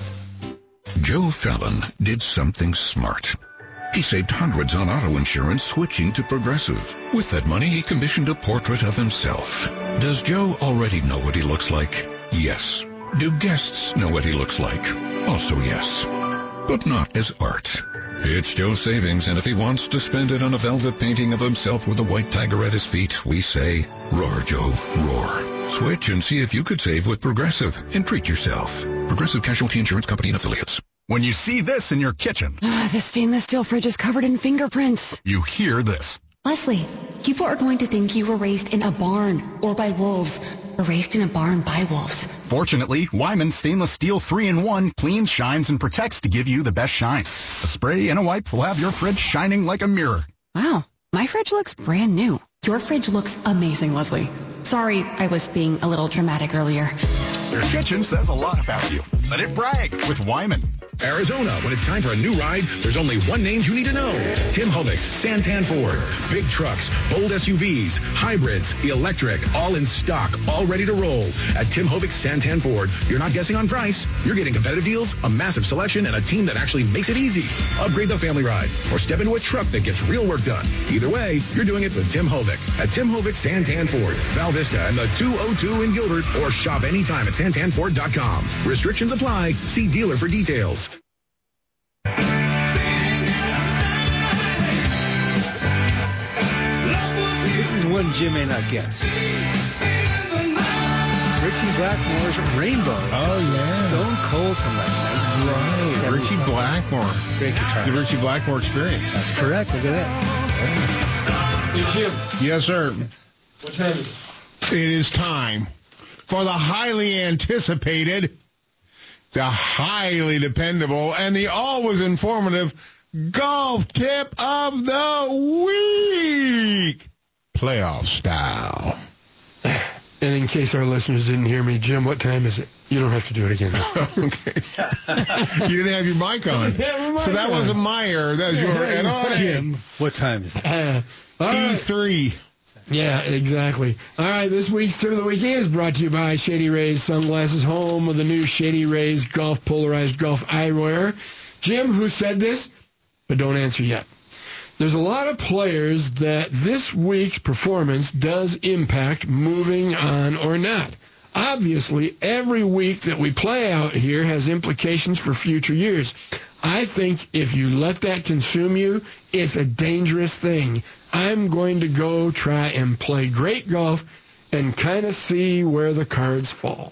Joe Fallon did something smart. He saved hundreds on auto insurance switching to Progressive. With that money, he commissioned a portrait of himself. Does Joe already know what he looks like? Yes. Do guests know what he looks like? Also yes. But not as art. It's Joe's savings, and if he wants to spend it on a velvet painting of himself with a white tiger at his feet, we say, roar, Joe, roar. Switch and see if you could save with Progressive and treat yourself. Progressive Casualty Insurance Company and Affiliates. When you see this in your kitchen, The stainless steel fridge is covered in fingerprints. you hear this. Leslie, people are going to think you were raised in a barn or by wolves, or raised in a barn by wolves. Fortunately, Wyman Stainless Steel three in one cleans, shines, and protects to give you the best shine. A spray and a wipe will have your fridge shining like a mirror. Wow, my fridge looks brand new. Your fridge looks amazing, Leslie. Sorry, I was being a little dramatic earlier. Your kitchen says a lot about you. Let it brag with Wyman. Arizona, when it's time for a new ride, there's only one name you need to know. Tim Hovig's Santan Ford. Big trucks, bold S U Vs, hybrids, electric, all in stock, all ready to roll. At Tim Hovig's Santan Ford, you're not guessing on price. You're getting competitive deals, a massive selection, and a team that actually makes it easy. Upgrade the family ride or step into a truck that gets real work done. Either way, you're doing it with Tim Hovig. At Tim Hovig's Santan Ford, Val Vista and the two oh two in Gilbert, or shop anytime at santan ford dot com. Restrictions apply. See dealer for details. This is one Jim may not get. Richie Blackmore's Rainbow. Oh, yeah. Stone Cold from that night. Right. Richie Blackmore. Great guitar. The Richie Blackmore Experience. That's correct. Look at that. Hey, Jim. Yes, sir. What time is it? It is time for the highly anticipated, the highly dependable, and the always informative golf tip of the week. Playoff style. And in case our listeners didn't hear me, Jim, what time is it? You don't have to do it again. Okay. You didn't have your mic on. mic so that on. wasn't my error. That was your error. Jim, what time is it? Uh, all E right. three. Yeah, exactly. All right, this week's Tip of the Week is brought to you by Shady Rays Sunglasses, home of the new Shady Rays Golf Polarized Golf Eyewear. Jim, who said this? But don't answer yet. There's a lot of players that this week's performance does impact moving on or not. Obviously, every week that we play out here has implications for future years. I think if you let that consume you, it's a dangerous thing. I'm going to go try and play great golf and kind of see where the cards fall.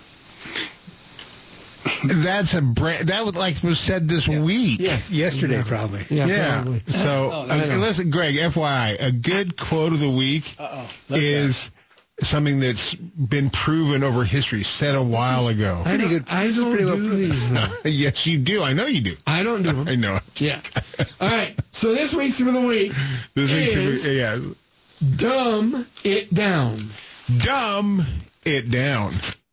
That's a brand, that was like was said this yeah. week. Yes, yesterday probably. Yeah, yeah. probably. So oh, uh, listen, Greg. F Y I, a good quote of the week Uh-oh. is something that's been proven over history. Said a while ago. I Pretty good. I don't pretty do well these though. Yes, you do. I know you do. I don't do them. I know. Yeah. All right. So this week's Tip of the Week This week's is yeah. dumb it down. Dumb it down.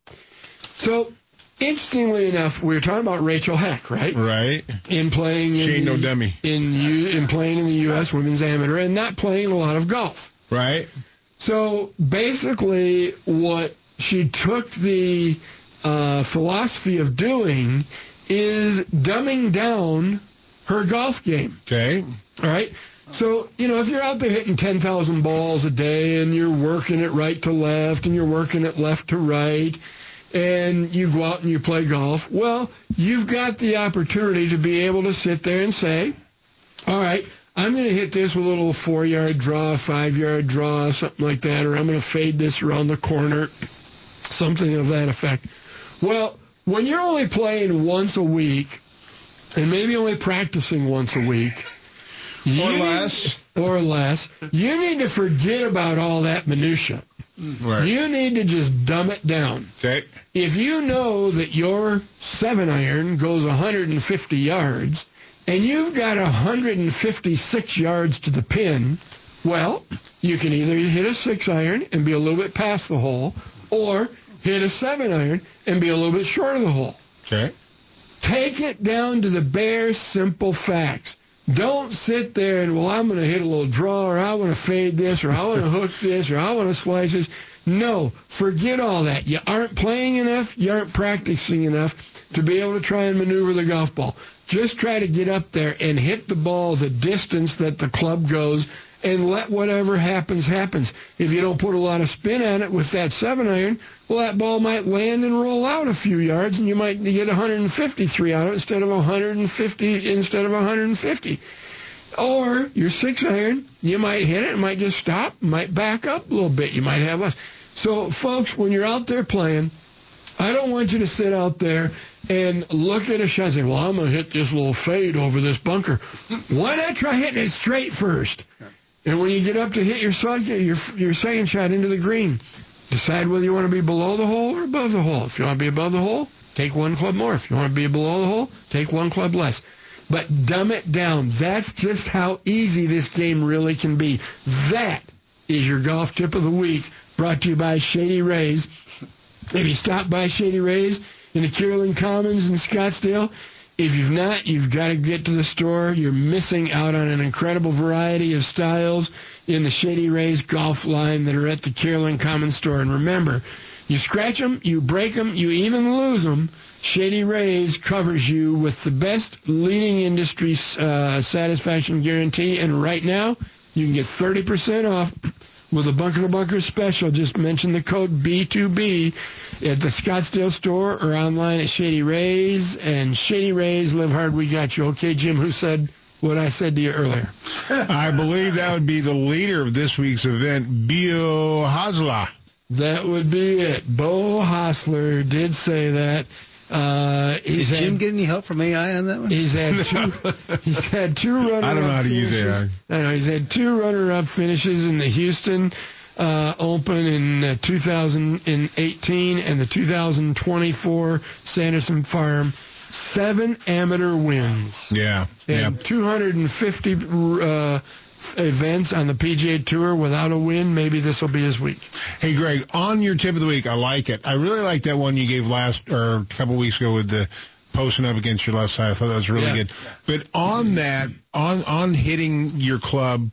So, interestingly enough, we were talking about Rachel Heck, right? Right. In playing in She ain't the, no dummy. In U, in playing in the U S Women's Amateur and not playing a lot of golf. Right. So basically, what she took the uh, philosophy of doing is dumbing down her golf game. Okay. All right. So, you know, if you're out there hitting ten thousand balls a day and you're working it right to left and you're working it left to right and you go out and you play golf, well, you've got the opportunity to be able to sit there and say, all right, I'm going to hit this with a little four-yard draw, five-yard draw, something like that, or I'm going to fade this around the corner, something of that effect. Well, when you're only playing once a week and maybe only practicing once a week, or less, or less, you need to forget about all that minutia. Right. You need to just dumb it down. Okay. If you know that your seven iron goes one hundred fifty yards and you've got one hundred fifty-six yards to the pin, well, you can either hit a six iron and be a little bit past the hole, or hit a seven iron and be a little bit short of the hole. Okay. Take it down to the bare, simple facts. Don't sit there and, well, I'm going to hit a little draw, or I want to fade this, or I want to hook this, or I want to slice this. No, forget all that. You aren't playing enough. You aren't practicing enough to be able to try and maneuver the golf ball. Just try to get up there and hit the ball the distance that the club goes, and let whatever happens, happens. If you don't put a lot of spin on it with that seven iron, well, that ball might land and roll out a few yards, and you might get one hundred fifty-three out of it instead of one hundred fifty instead of one hundred fifty. Or your six iron, you might hit it, it might just stop, might back up a little bit, you might have less. So, folks, when you're out there playing, I don't want you to sit out there and look at a shot and say, well, I'm going to hit this little fade over this bunker. Why not try hitting it straight first? And when you get up to hit your second, your, your second shot into the green, decide whether you want to be below the hole or above the hole. If you want to be above the hole, take one club more. If you want to be below the hole, take one club less. But dumb it down. That's just how easy this game really can be. That is your golf tip of the week, brought to you by Shady Rays. If you stop by Shady Rays in the Kierland Commons in Scottsdale, if you've not, you've got to get to the store. You're missing out on an incredible variety of styles in the Shady Rays golf line that are at the Kierland Commons store. And remember, you scratch them, you break them, you even lose them, Shady Rays covers you with the best leading industry uh, satisfaction guarantee. And right now, you can get thirty percent off with a Bunker to Bunker special. Just mention the code B two B at the Scottsdale store or online at Shady Rays. And Shady Rays, live hard, we got you. Okay, Jim, who said what I said to you earlier? I believe that would be the leader of this week's event, Bio Hasler. That would be it. Bo Hostler did say that. Uh, he's Did Jim had, get any help from A I on that one? He's had two. He's had two runner-up I don't know how to use finishes. A I. I know he's had two runner-up finishes in the Houston uh, Open in uh, two thousand eighteen and the two thousand twenty-four Sanderson Farm. Seven amateur wins. Yeah, yeah. And two hundred fifty uh, events on the P G A Tour without a win. Maybe this will be his week. Hey, Greg, on your tip of the week, I like it. I really like that one you gave last or a couple weeks ago with the posting up against your left side. I thought that was really Yeah. good. But on that, on on hitting your club,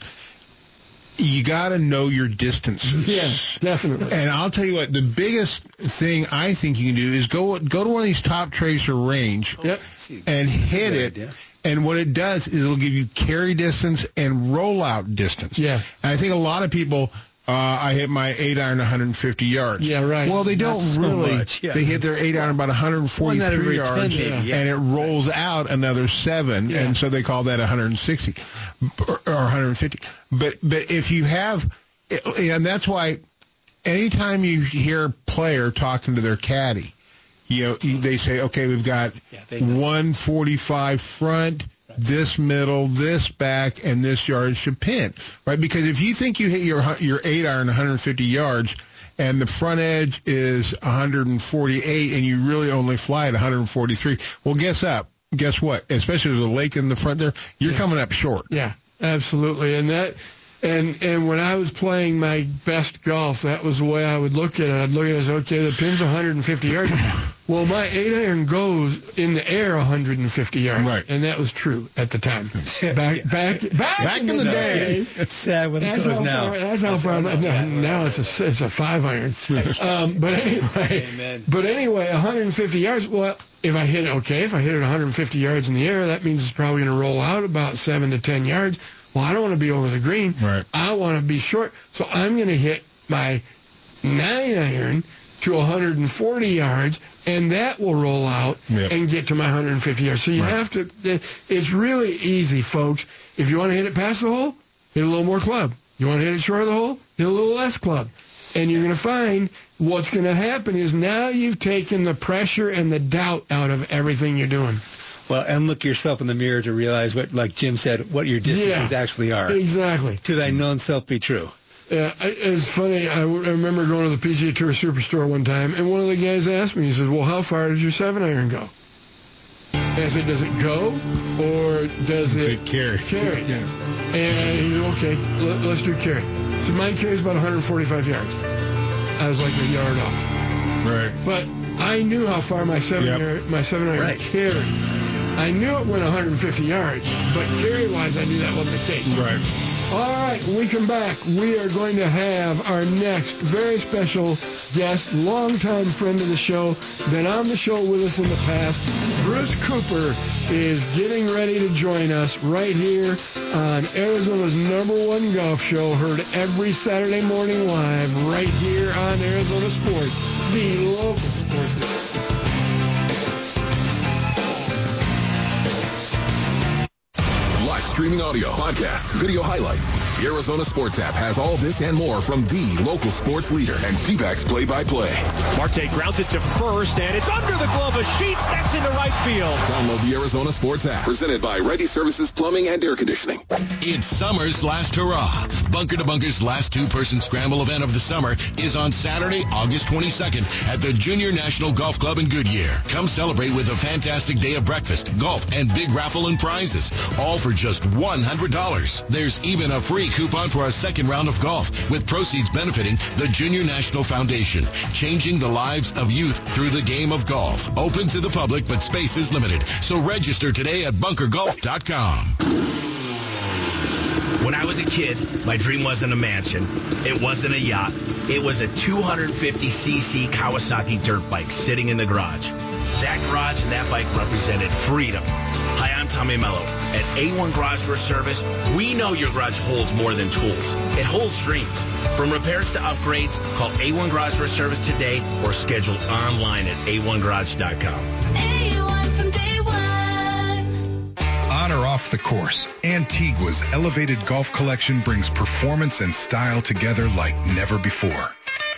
you got to know your distances. Yes, definitely. And I'll tell you what, the biggest thing I think you can do is go go to one of these Top Tracer range yep. and hit it. idea. And what it does is it'll give you carry distance and rollout distance. Yeah. And I think a lot of people, uh, I hit my eight iron one hundred fifty yards. Yeah, right. Well, they don't Not so really. much, yeah. They hit their eight iron about one hundred forty-three One out of every yards, ten, maybe, yeah. and it rolls out another seven, Yeah. and so they call that one hundred sixty or, or one hundred fifty. But but if you have, and that's why anytime you hear a player talking to their caddy, you know, they say, okay, we've got one forty-five front, this middle, this back, and this yardage to pin, right? Because if you think you hit your your eight iron one hundred fifty yards and the front edge is one hundred forty-eight and you really only fly at one hundred forty-three, well, guess up. Guess what? Especially with a lake in the front there, you're Yeah. coming up short. Yeah, absolutely. And that, and and when I was playing my best golf, that was the way I would look at it. I'd look at it as, okay, the pin's one hundred fifty yards. Well, my eight iron goes in the air one hundred fifty yards, Right. and that was true at the time. Back back back, Back in the day. It's sad when it That's goes how now. far. That's how far. Now, now it's a it's a five iron. Um, but anyway, Amen. but anyway, one hundred fifty yards. Well, if I hit it, okay, if I hit it one hundred fifty yards in the air, that means it's probably going to roll out about seven to ten yards. Well, I don't want to be over the green. Right. I want to be short, so I'm going to hit my nine iron to one hundred forty yards, and that will roll out Yep. and get to my one hundred fifty yards. So you Right. have to. It's really easy, folks. If you want to hit it past the hole, hit a little more club. You want to hit it short of the hole, hit a little less club. And you're going to find what's going to happen is now you've taken the pressure and the doubt out of everything you're doing. Well, and look yourself in the mirror to realize what, like Jim said, what your distances Yeah. actually are. Exactly. To thy known self be true. Yeah, I- it's funny. I, w- I remember going to the P G A Tour Superstore one time, and one of the guys asked me, he said, well, how far does your seven iron go? And I said, does it go, or does it It carry. carry? Yeah. And he said, okay, let, let's do carry. So mine carries about one hundred forty-five yards. I was like a yard off. Right. But I knew how far my seven Yep. iron, my seven iron Right. carried. I knew it went one hundred fifty yards, but carry-wise, I knew that wasn't the case. Right. All right, when we come back, we are going to have our next very special guest, longtime friend of the show, been on the show with us in the past. Bruce Cooper is getting ready to join us right here on Arizona's number one golf show, heard every Saturday morning live right here on Arizona Sports, the local sports network. Live streaming audio, podcasts, video highlights. The Arizona Sports app has all this and more from the local sports leader and D-backs play-by-play. Marte grounds it to first, and it's under the glove of Sheets. That's into right field. Download the Arizona Sports app, presented by Ready Services Plumbing and Air Conditioning. It's summer's last hurrah. Bunker to Bunker's last two-person scramble event of the summer is on Saturday, August twenty-second at the Junior National Golf Club in Goodyear. Come celebrate with a fantastic day of breakfast, golf, and big raffle and prizes, all for just one hundred dollars. There's even a free coupon for a second round of golf, with proceeds benefiting the Junior National Foundation, changing the lives of youth through the game of golf. Open to the public, but space is limited. So register today at bunker golf dot com. When I was a kid, my dream wasn't a mansion. It wasn't a yacht. It was a two hundred fifty c c Kawasaki dirt bike sitting in the garage. That garage and that bike represented freedom. Hi, I'm Tommy Mello. At A one Garage Door Service, we know your garage holds more than tools. It holds dreams. From repairs to upgrades, call A one Garage Door Service today or schedule online at a one garage dot com. A one from day one. On or off the course, Antigua's elevated golf collection brings performance and style together like never before.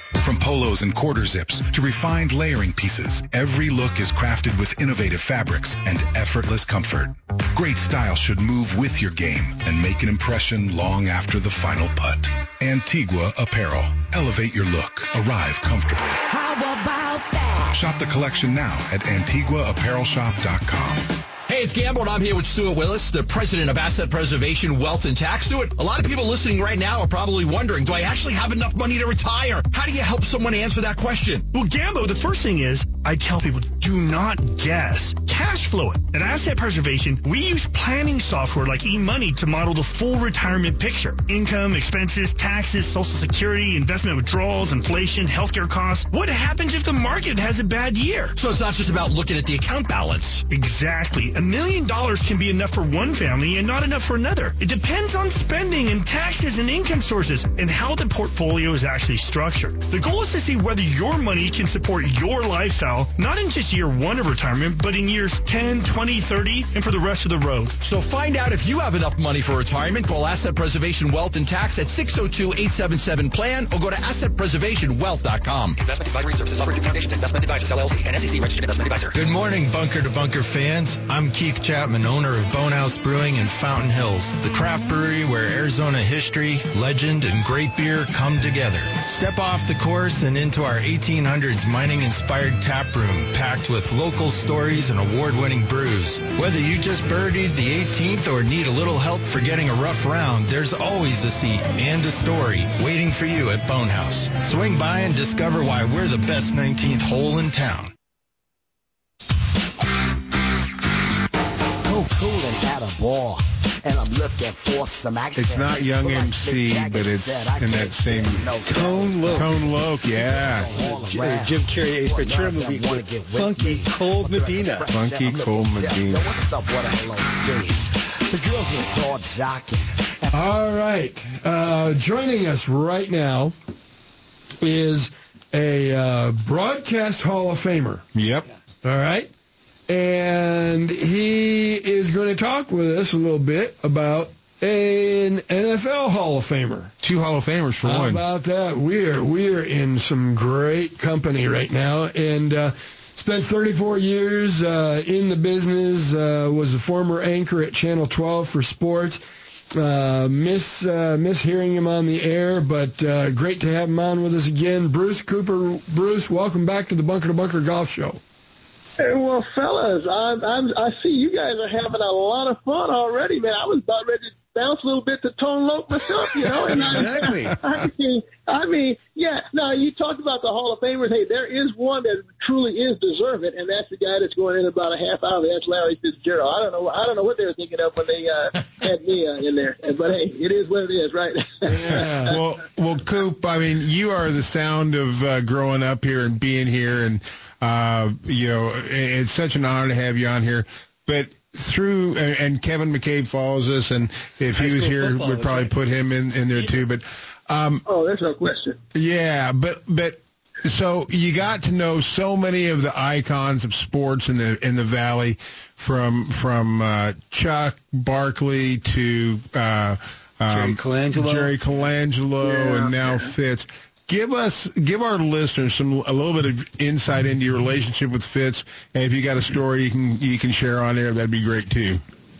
From polos and quarter zips to refined layering pieces, every look is crafted with innovative fabrics and effortless comfort. Great style should move with your game and make an impression long after the final putt. Antigua Apparel. Elevate your look. Arrive comfortably. How about that? Shop the collection now at Antigua Apparel Shop dot com. Hey, it's Gamble, and I'm here with Stuart Willis, the president of Asset Preservation, Wealth, and Tax. Stuart, a lot of people listening right now are probably wondering, do I actually have enough money to retire? How do you help someone answer that question? Well, Gambo, the first thing is, I tell people, do not guess. Cash flow it. At Asset Preservation, we use planning software like eMoney to model the full retirement picture. Income, expenses, taxes, Social Security, investment withdrawals, inflation, healthcare costs. What happens if the market has a bad year? So it's not just about looking at the account balance. Exactly. A million dollars can be enough for one family and not enough for another. It depends on spending and taxes and income sources and how the portfolio is actually structured. The goal is to see whether your money can support your lifestyle, not in just year one of retirement, but in years ten, twenty, thirty, and for the rest of the road. So find out if you have enough money for retirement. Call Asset Preservation Wealth and Tax at six oh two, eight seven seven, plan or go to asset preservation wealth dot com. Investment advisory services offered through Foundations Investment Advisors, L L C, and S E C registered investment advisor. Good morning, Bunker to Bunker fans. I'm Keith Chapman, owner of Bonehouse Brewing in Fountain Hills, the craft brewery where Arizona history, legend, and great beer come together. Step off the course and into our eighteen hundreds mining-inspired tap room, packed with local stories and award-winning brews. Whether you just birdied the eighteenth or need a little help for getting a rough round, there's always a seat and a story waiting for you at Bonehouse. Swing by and discover why we're the best nineteenth hole in town. Cool and had a ball, and I'm looking for some action. It's not Young M C, but it's in that same Tone Loc. Tone Loc, yeah. Uh, Jim Carrey Ace Ventura movie with Funky Cold Medina. Funky Cold Medina. What's up, what L O C? The girls are all jocking. All right. Uh, joining us right now is a uh, broadcast Hall of Famer. Yep. All right. And he is going to talk with us a little bit about an N F L Hall of Famer. Two Hall of Famers for How one. How about that? We're we're in some great company right now, and uh, spent thirty-four years uh, in the business. Uh, was a former anchor at Channel twelve for sports. Uh, miss uh, miss hearing him on the air, but uh, great to have him on with us again. Bruce Cooper. Bruce, welcome back to the Bunker to Bunker Golf Show. Hey, well, fellas, I'm, I'm, I see you guys are having a lot of fun already, man. I was about ready to bounce a little bit to Tone Loc myself, you know. And exactly. I, I mean, I mean, yeah. Now you talked about the Hall of Famers. Hey, there is one that truly is deserving, and that's the guy that's going in about a half hour. That's Larry Fitzgerald. I don't know. I don't know what they were thinking of when they uh, had me uh, in there. But hey, it is what it is, right? Yeah. well, well, Coop. I mean, you are the sound of uh, growing up here and being here, and uh, you know, it's such an honor to have you on here. But through, and Kevin McCabe follows us, and if he was here, we'd probably right. put him in, in there too. But um, oh, there's no question. Yeah, but but so you got to know so many of the icons of sports in the in the Valley, from from uh, Chuck Barkley to uh, um, Jerry Colangelo, Jerry Colangelo, yeah, and now yeah. Fitz. Give us, give our listeners some a little bit of insight into your relationship with Fitz, and if you got a story you can you can share on there, that'd be great too.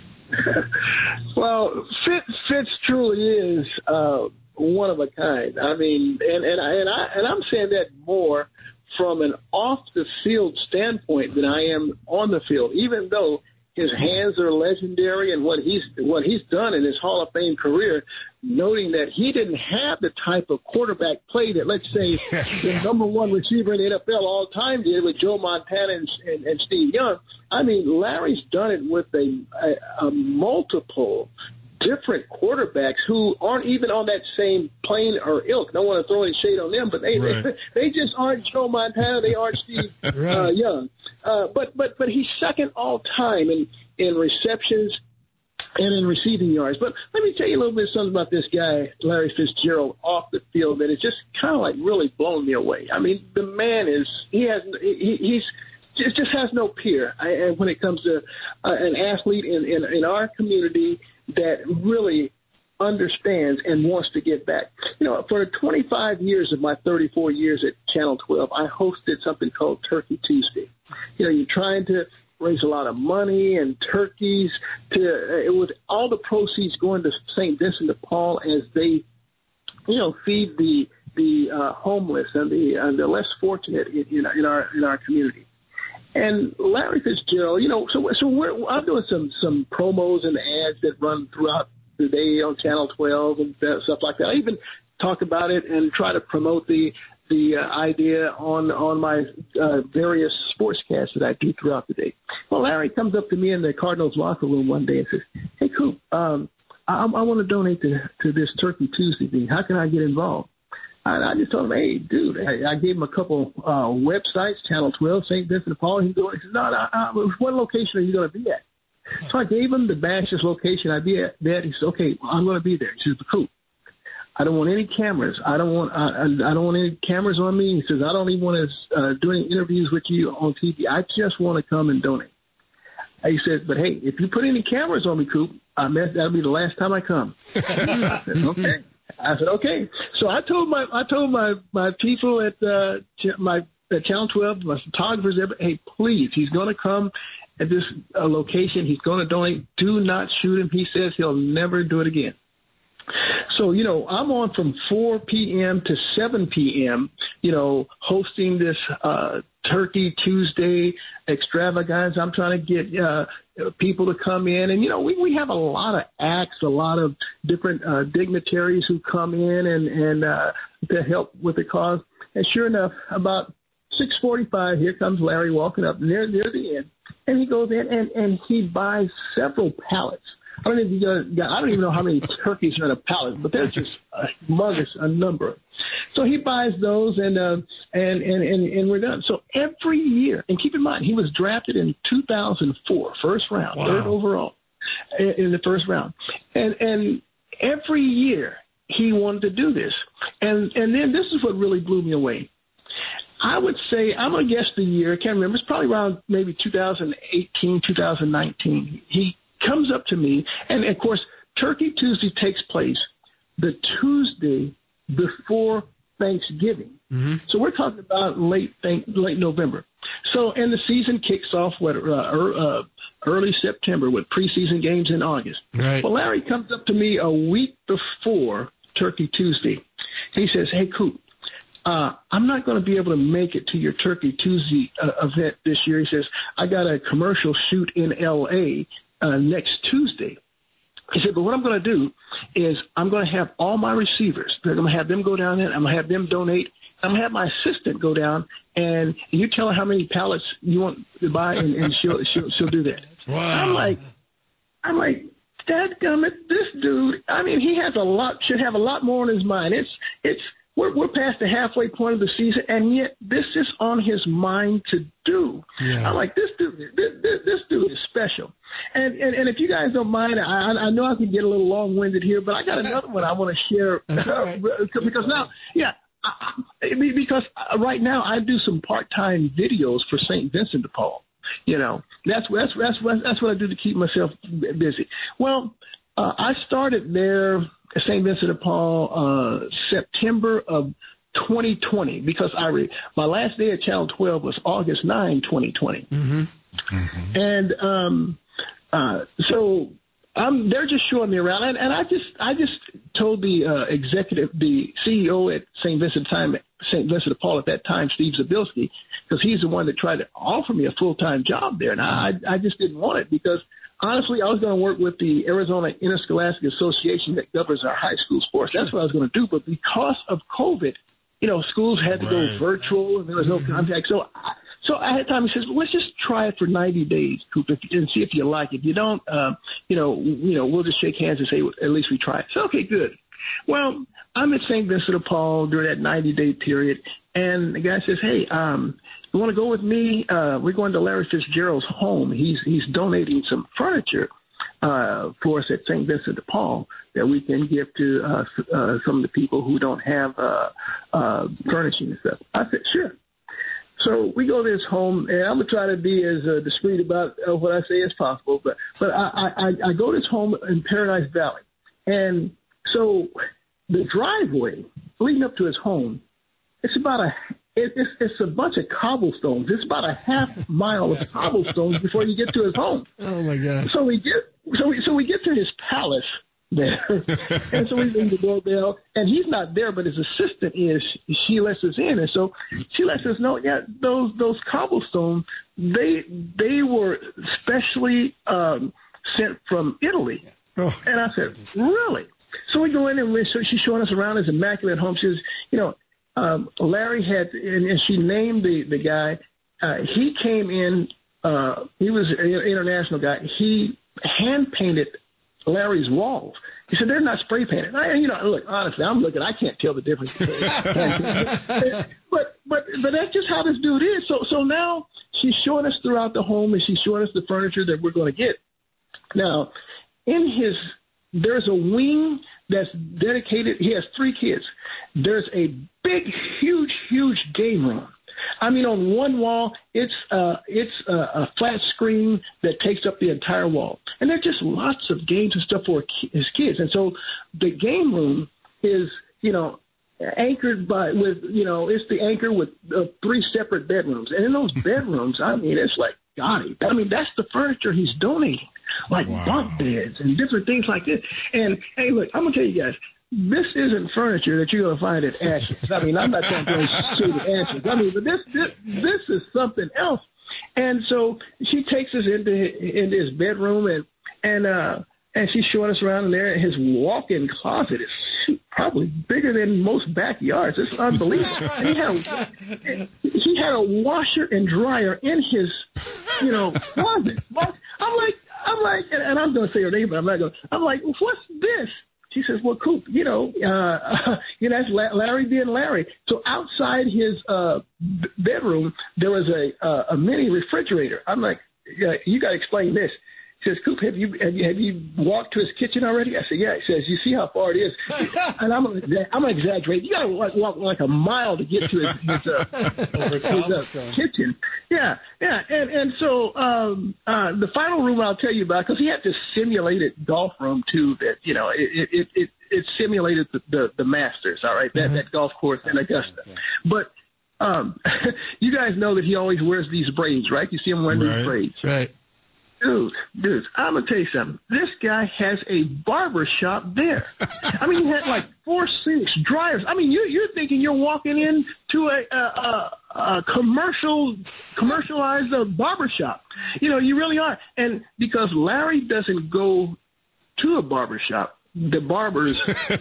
Well, Fitz, Fitz truly is uh, one of a kind. I mean, and and I, and I and I'm saying that more from an off the field standpoint than I am on the field. Even though his hands are legendary and what he's what he's done in his Hall of Fame career, noting that he didn't have the type of quarterback play that, let's say, the number one receiver in the N F L all time did with Joe Montana and, and, and Steve Young. I mean, Larry's done it with a, a, a multiple different quarterbacks who aren't even on that same plane or ilk. Don't want to throw any shade on them, but they right. they, they just aren't Joe Montana. They aren't Steve right. uh, Young. Uh, but but but he's second all time in in receptions and in receiving yards. But let me tell you a little bit something about this guy, Larry Fitzgerald, off the field that has just kind of like really blown me away. I mean, the man is he has he, he's just just has no peer I, when it comes to uh, an athlete in, in in our community that really understands and wants to get back. You know, for twenty-five years of my thirty-four years at Channel twelve, I hosted something called Turkey Tuesday. You know, you're trying to raise a lot of money and turkeys. To uh, it was all the proceeds going to Saint Vincent de Paul as they, you know, feed the the uh, homeless and the and the less fortunate in, in, in our in our community. And Larry Fitzgerald, you know, so so we're, I'm doing some some promos and ads that run throughout the day on Channel twelve and stuff like that. I even talk about it and try to promote the the uh, idea on on my uh, various sportscasts that I do throughout the day. Well, Larry comes up to me in the Cardinals locker room one day and says, "Hey, Coop, um, I, I want to donate to to this Turkey Tuesday thing. How can I get involved?" And I just told him, "Hey, dude," I, I gave him a couple uh, websites, Channel twelve, Saint Vincent de Paul. He's going, he says, "No, no, no, what location are you going to be at?" So I gave him the Bash's location I'd be at. He said, "Okay, well, I'm going to be there." He says, "Cool. I don't want any cameras. I don't want I, I don't want any cameras on me." He says, "I don't even want to uh, do any interviews with you on T V. I just want to come and donate." He said, "But hey, if you put any cameras on me, Coop, I meant that'll be the last time I come." I said, "Okay." I said, "Okay." So I told my I told my my people at uh, my at Channel twelve, my photographers, "Hey, please, he's going to come at this uh, location. He's going to donate. Do not shoot him. He says he'll never do it again." So, you know, I'm on from four p.m. to seven p.m., you know, hosting this uh, Turkey Tuesday extravaganza. I'm trying to get uh, people to come in. And, you know, we, we have a lot of acts, a lot of different uh, dignitaries who come in and, and uh, to help with the cause. And sure enough, about six forty-five, here comes Larry walking up near, near the end. And he goes in and, and he buys several pallets. I don't even know, I don't even know how many turkeys are in a pallet, but there's just a humongous a number. So he buys those, and uh, and, and and and we're done. So every year, and keep in mind, he was drafted in two thousand four, first round, wow. third overall in, in the first round, and and every year he wanted to do this, and and then this is what really blew me away. I would say, I'm going to guess the year, I can't remember, it's probably around maybe two thousand eighteen, two thousand nineteen. He comes up to me, and of course, Turkey Tuesday takes place the Tuesday before Thanksgiving. Mm-hmm. So we're talking about late late November. So, and the season kicks off what uh, uh, early September with preseason games in August. Right. Well, Larry comes up to me a week before Turkey Tuesday. He says, "Hey, Coop, Uh, I'm not going to be able to make it to your Turkey Tuesday uh, event this year." He says, "I got a commercial shoot in L A uh, next Tuesday." He said, "But what I'm going to do is I'm going to have all my receivers. I'm going to have them go down there. I'm going to have them donate. I'm going to have my assistant go down, and you tell her how many pallets you want to buy, and, and she'll, she'll she'll do that." Wow. I'm like, I'm like, dadgummit, this dude. I mean, he has a lot. Should have a lot more on his mind. It's it's. We're, we're past the halfway point of the season, and yet this is on his mind to do. Yeah. I'm like, this dude, this, this, this dude is special. And, and and if you guys don't mind, I, I know I can get a little long-winded here, but I got another one I want to share. Right. Because now, yeah, I, I, because right now I do some part-time videos for Saint Vincent de Paul. You know, that's that's that's that's what I do to keep myself busy. Well, uh, I started there. Saint Vincent de Paul, uh, September of twenty twenty, because I re- my last day at Channel twelve was August ninth, twenty twenty. Mm-hmm. Mm-hmm. And um, uh, so I'm, they're just showing me around. And, and I just I just told the uh, executive, the C E O at Saint Vincent time, Saint Vincent de Paul at that time, Steve Zabilski, because he's the one that tried to offer me a full-time job there. And I, I just didn't want it because, honestly, I was going to work with the Arizona Interscholastic Association that governs our high school sports. That's what I was going to do. But because of COVID, you know, schools had to right. go virtual and there was no mm-hmm. contact. So, I, so I had time. He says, "Well, let's just try it for ninety days, Coop, if, and see if you like it. If you don't, uh, you know, you know, we'll just shake hands and say, at least we tried." So, okay, good. Well, I'm at Saint Vincent de Paul during that ninety-day period, and the guy says, "Hey, um, you want to go with me? Uh, we're going to Larry Fitzgerald's home. He's he's donating some furniture uh, for us at Saint Vincent de Paul that we can give to uh, uh, some of the people who don't have uh, uh, furnishing and stuff." I said, "Sure." So we go to his home, and I'm going to try to be as uh, discreet about uh, what I say as possible. But but I, I, I go to his home in Paradise Valley, and So the driveway leading up to his home, it's about a it, it's, it's a bunch of cobblestones. It's about a half mile of cobblestones before you get to his home. Oh my God! So we get so we so we get to his palace there, and so we ring the doorbell, and he's not there, but his assistant is. She lets us in, and so she lets us know, yeah, those those cobblestones, they they were specially um, sent from Italy. Oh. And I said, really? So we go in and we, so she's showing us around his immaculate home. She says, you know, um, Larry had, and, and she named the the guy. Uh, he came in. Uh, he was an international guy. He hand painted Larry's walls. He said they're not spray painted. I, you know, look, honestly, I'm looking. I can't tell the difference. but but but that's just how this dude is. So so now she's showing us throughout the home, and she's showing us the furniture that we're going to get. Now, in his, there's a wing that's dedicated. He has three kids. There's a big, huge, huge game room. I mean, on one wall, it's uh, it's a, a flat screen that takes up the entire wall, and there's just lots of games and stuff for his kids. And so, the game room is, you know, anchored by with, you know, it's the anchor with uh, three separate bedrooms, and in those bedrooms, I mean, it's like God. I mean, that's the furniture he's donating, like wow. bunk beds and different things like this. And hey, look, I'm gonna tell you guys. This isn't furniture that you're going to find at Ashes. I mean, I'm not trying to say the Ashes. I mean, but this, this, this is something else. And so she takes us into into his bedroom, and and uh, and she's showing us around in there. And his walk-in closet is probably bigger than most backyards. It's unbelievable. And he had a, he had a washer and dryer in his, you know, closet. I'm like, I'm like, and I'm going to say her name, but I'm not going. I'm like, what's this? She says, well, Coop, you know, uh, you know, that's Larry being Larry. So outside his uh, b- bedroom, there was a uh, a mini refrigerator. I'm like, yeah, you got to explain this. She says, Coop, have you, have you have you walked to his kitchen already? I said, yeah. He says, you see how far it is? And I'm gonna, I'm gonna exaggerate. You got to like walk like a mile to get to his, his, uh, his uh, kitchen. Yeah, yeah. And and so um, uh, the final room I'll tell you about, because he had this simulated golf room too. That you know, it it it, it simulated the, the the Masters. All right, that mm-hmm. that golf course in Augusta, yeah. But. Um, you guys know that he always wears these braids, right? You see him wearing right. these braids. Right. Dude, dude, I'm going to tell you something. This guy has a barber shop there. I mean, he had like four sinks, dryers. I mean, you, you're thinking you're walking into a, a, a, a commercial, commercialized uh, barber shop. You know, you really are. And because Larry doesn't go to a barber shop, the barbers,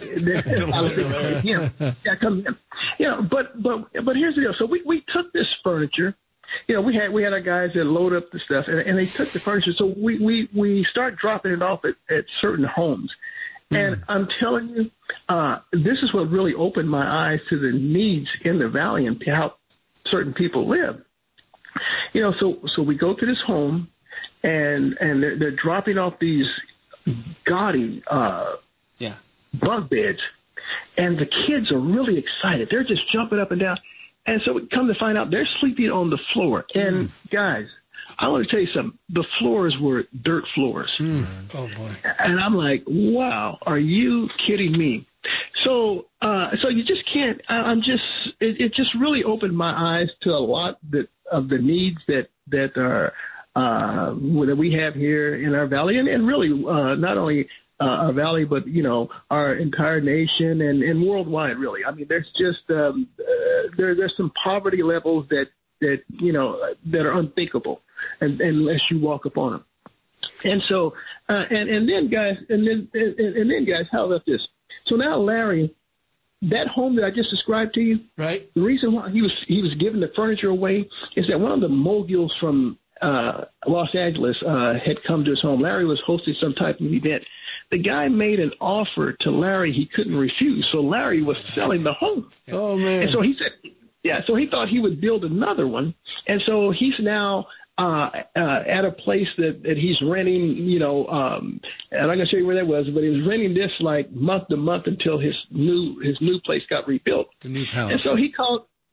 yeah, yeah, come in. You know, but but but here's the deal. So we we took this furniture. You know, we had we had our guys that load up the stuff, and, and they took the furniture. So we we we start dropping it off at, at certain homes. Mm. And I'm telling you, uh, this is what really opened my eyes to the needs in the valley and how certain people live. You know, so so we go to this home, and and they're, they're dropping off these gaudy uh, yeah. bunk beds, and the kids are really excited. They're just jumping up and down. And so we come to find out they're sleeping on the floor. And mm. guys, I want to tell you something. The floors were dirt floors. Mm. Oh boy! And I'm like, wow, are you kidding me? So, uh, so you just can't. I, I'm just. It, it just really opened my eyes to a lot that, of the needs that that are uh, that we have here in our valley, and, and really uh, not only. Uh, our valley, but, you know, our entire nation and, and worldwide, really. I mean, there's just, um, uh, there, there's some poverty levels that, that, you know, that are unthinkable and, unless you walk upon them. And so, uh, and, and then guys, and then, and, and then guys, how about this? So now Larry, that home that I just described to you, right? The reason why he was, he was giving the furniture away is that one of the moguls from, uh, Los Angeles, uh, had come to his home. Larry was hosting some type of event. The guy made an offer to Larry he couldn't refuse, so Larry was selling the home. Oh, man. And so he said, yeah, so he thought he would build another one. And so he's now uh, uh, at a place that, that he's renting, you know, um, and I'm not going to show you where that was, but he was renting this like month to month until his new his new place got rebuilt. The new palace. And so he called,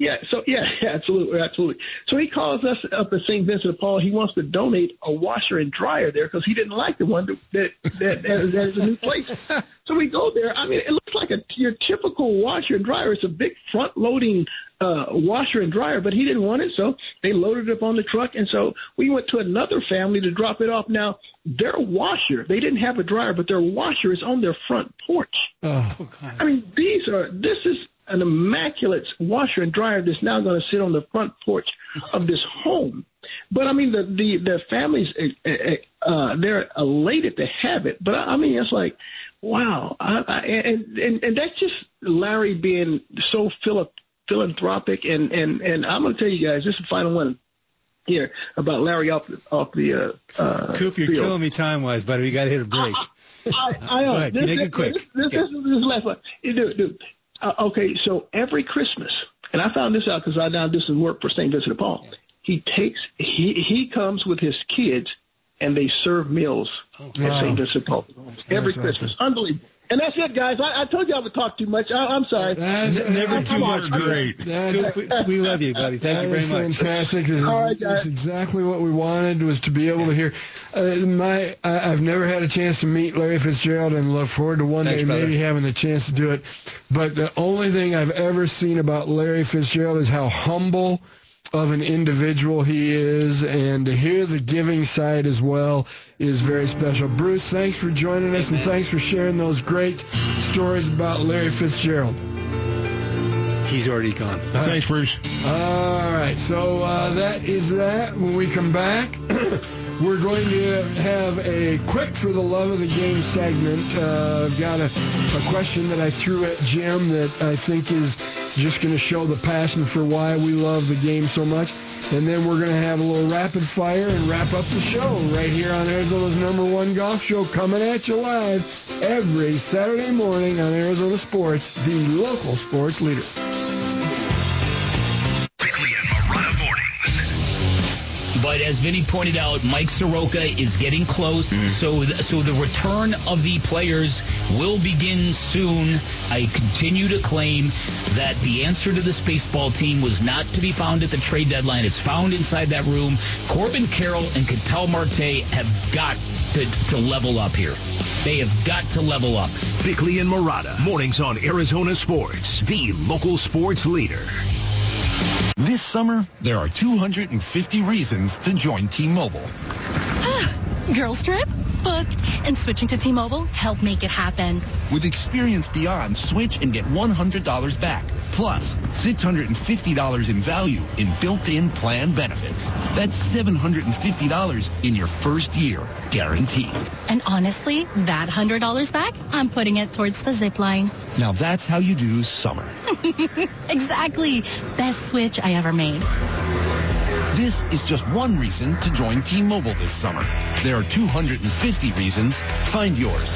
Yeah, so yeah, yeah, absolutely, absolutely. So he calls us up at Saint Vincent de Paul. He wants to donate a washer and dryer there because he didn't like the one that that, that, that is a new place. So we go there. I mean, it looks like a your typical washer and dryer. It's a big front-loading uh, washer and dryer, but he didn't want it, so they loaded it up on the truck. And so we went to another family to drop it off. Now, their washer, they didn't have a dryer, but their washer is on their front porch. Oh, God. I mean, these are this is. an immaculate washer and dryer that's now going to sit on the front porch of this home. But I mean, the the, the families, uh, uh, they're elated to have it. But I mean, it's like, wow. I, I, and, and, and that's just Larry being so philo- philanthropic. And, and, and I'm going to tell you guys, this is the final one here about Larry off the, off the uh, uh, Coop, you're field. killing me time-wise, buddy. We got to hit a break. I, I know. Go ahead. This, Make this, it quick. This, this, this, this is the last one. Dude, dude. Uh, okay, so every Christmas, and I found this out because I now do some work for Saint Vincent de Paul. He takes he he comes with his kids, and they serve meals Oh, at wow. Saint Vincent de Paul every That's Christmas. awesome. Unbelievable. And that's it, guys. I, I told you I would talk too much. I, I'm sorry. That's, Never I'm- too I'm much. on. Great. That's, we, we love you, buddy. Thank that you very is much. fantastic. It's, All right, it's guys. exactly what we wanted, was to be able to hear. Uh, my, I, I've never had a chance to meet Larry Fitzgerald, and look forward to one Thanks, day brother. maybe having the chance to do it. But the only thing I've ever seen about Larry Fitzgerald is how humble of an individual he is, and to hear the giving side as well is very special. Bruce, thanks for joining us, and thanks for sharing those great stories about Larry Fitzgerald. He's already gone. Thanks, Bruce. All right, so uh, that is that. When we come back, we're going to have a quick for the love of the game segment. Uh, I've got a, a question that I threw at Jim that I think is just going to show the passion for why we love the game so much. And then we're going to have a little rapid fire and wrap up the show right here on Arizona's number one golf show, coming at you live every Saturday morning on Arizona Sports, the local sports leader. But as Vinny pointed out, Mike Soroka is getting close, mm. so th- so the return of the players will begin soon. I continue to claim that the answer to the Spaceball team was not to be found at the trade deadline. It's found inside that room. Corbin Carroll and Ketel Marte have got to, to level up here. They have got to level up. Bickley and Murata, mornings on Arizona Sports, the local sports leader. This summer, there are two hundred fifty reasons to join T-Mobile. Girls trip? Booked. And switching to T-Mobile helped make it happen. With Experience Beyond, switch and get one hundred dollars back. Plus, six hundred fifty dollars in value in built-in plan benefits. That's seven hundred fifty dollars in your first year, guaranteed. And honestly, that one hundred dollars back, I'm putting it towards the zip line. Now that's how you do summer. Exactly. Best switch I ever made. This is just one reason to join T-Mobile this summer. There are two hundred fifty reasons. Find yours.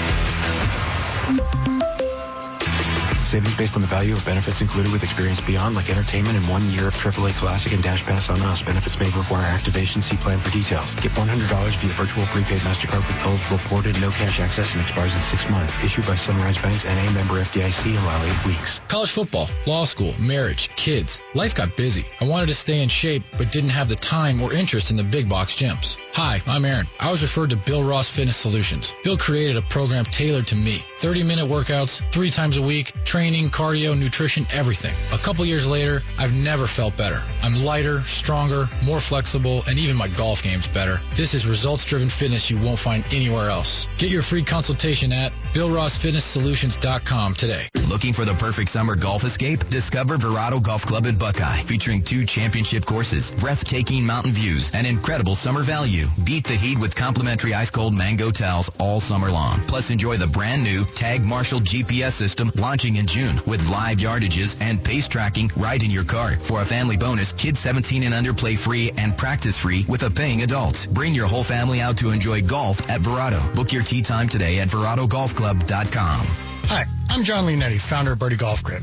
Savings based on the value of benefits included with Experience Beyond, like entertainment and one year of triple A Classic and Dash Pass on us. Benefits may require activation. See plan for details. Get one hundred dollars via virtual prepaid MasterCard with eligible ported, no cash access, and expires in six months. Issued by Sunrise Banks, N A, member F D I C, and allow eight weeks. College football, law school, marriage, kids. Life got busy. I wanted to stay in shape, but didn't have the time or interest in the big box gyms. Hi, I'm Aaron. I was referred to Bill Ross Fitness Solutions. Bill created a program tailored to me. thirty-minute workouts, three times a week, training, cardio, nutrition, everything. A couple years later, I've never felt better. I'm lighter, stronger, more flexible, and even my golf game's better. This is results-driven fitness you won't find anywhere else. Get your free consultation at bill ross fitness solutions dot com today. Looking for the perfect summer golf escape? Discover Verado Golf Club in Buckeye, featuring two championship courses, breathtaking mountain views, and incredible summer value. Beat the heat with complimentary ice-cold mango towels all summer long. Plus, enjoy the brand new Tag Marshall G P S system launching in June with live yardages and pace tracking right in your car. For a family bonus, kids seventeen and under play free and practice free with a paying adult. Bring your whole family out to enjoy golf at Verado. Book your tee time today at verado golf club dot com. Hi, I'm John Leonetti, founder of Birdie Golf Grips.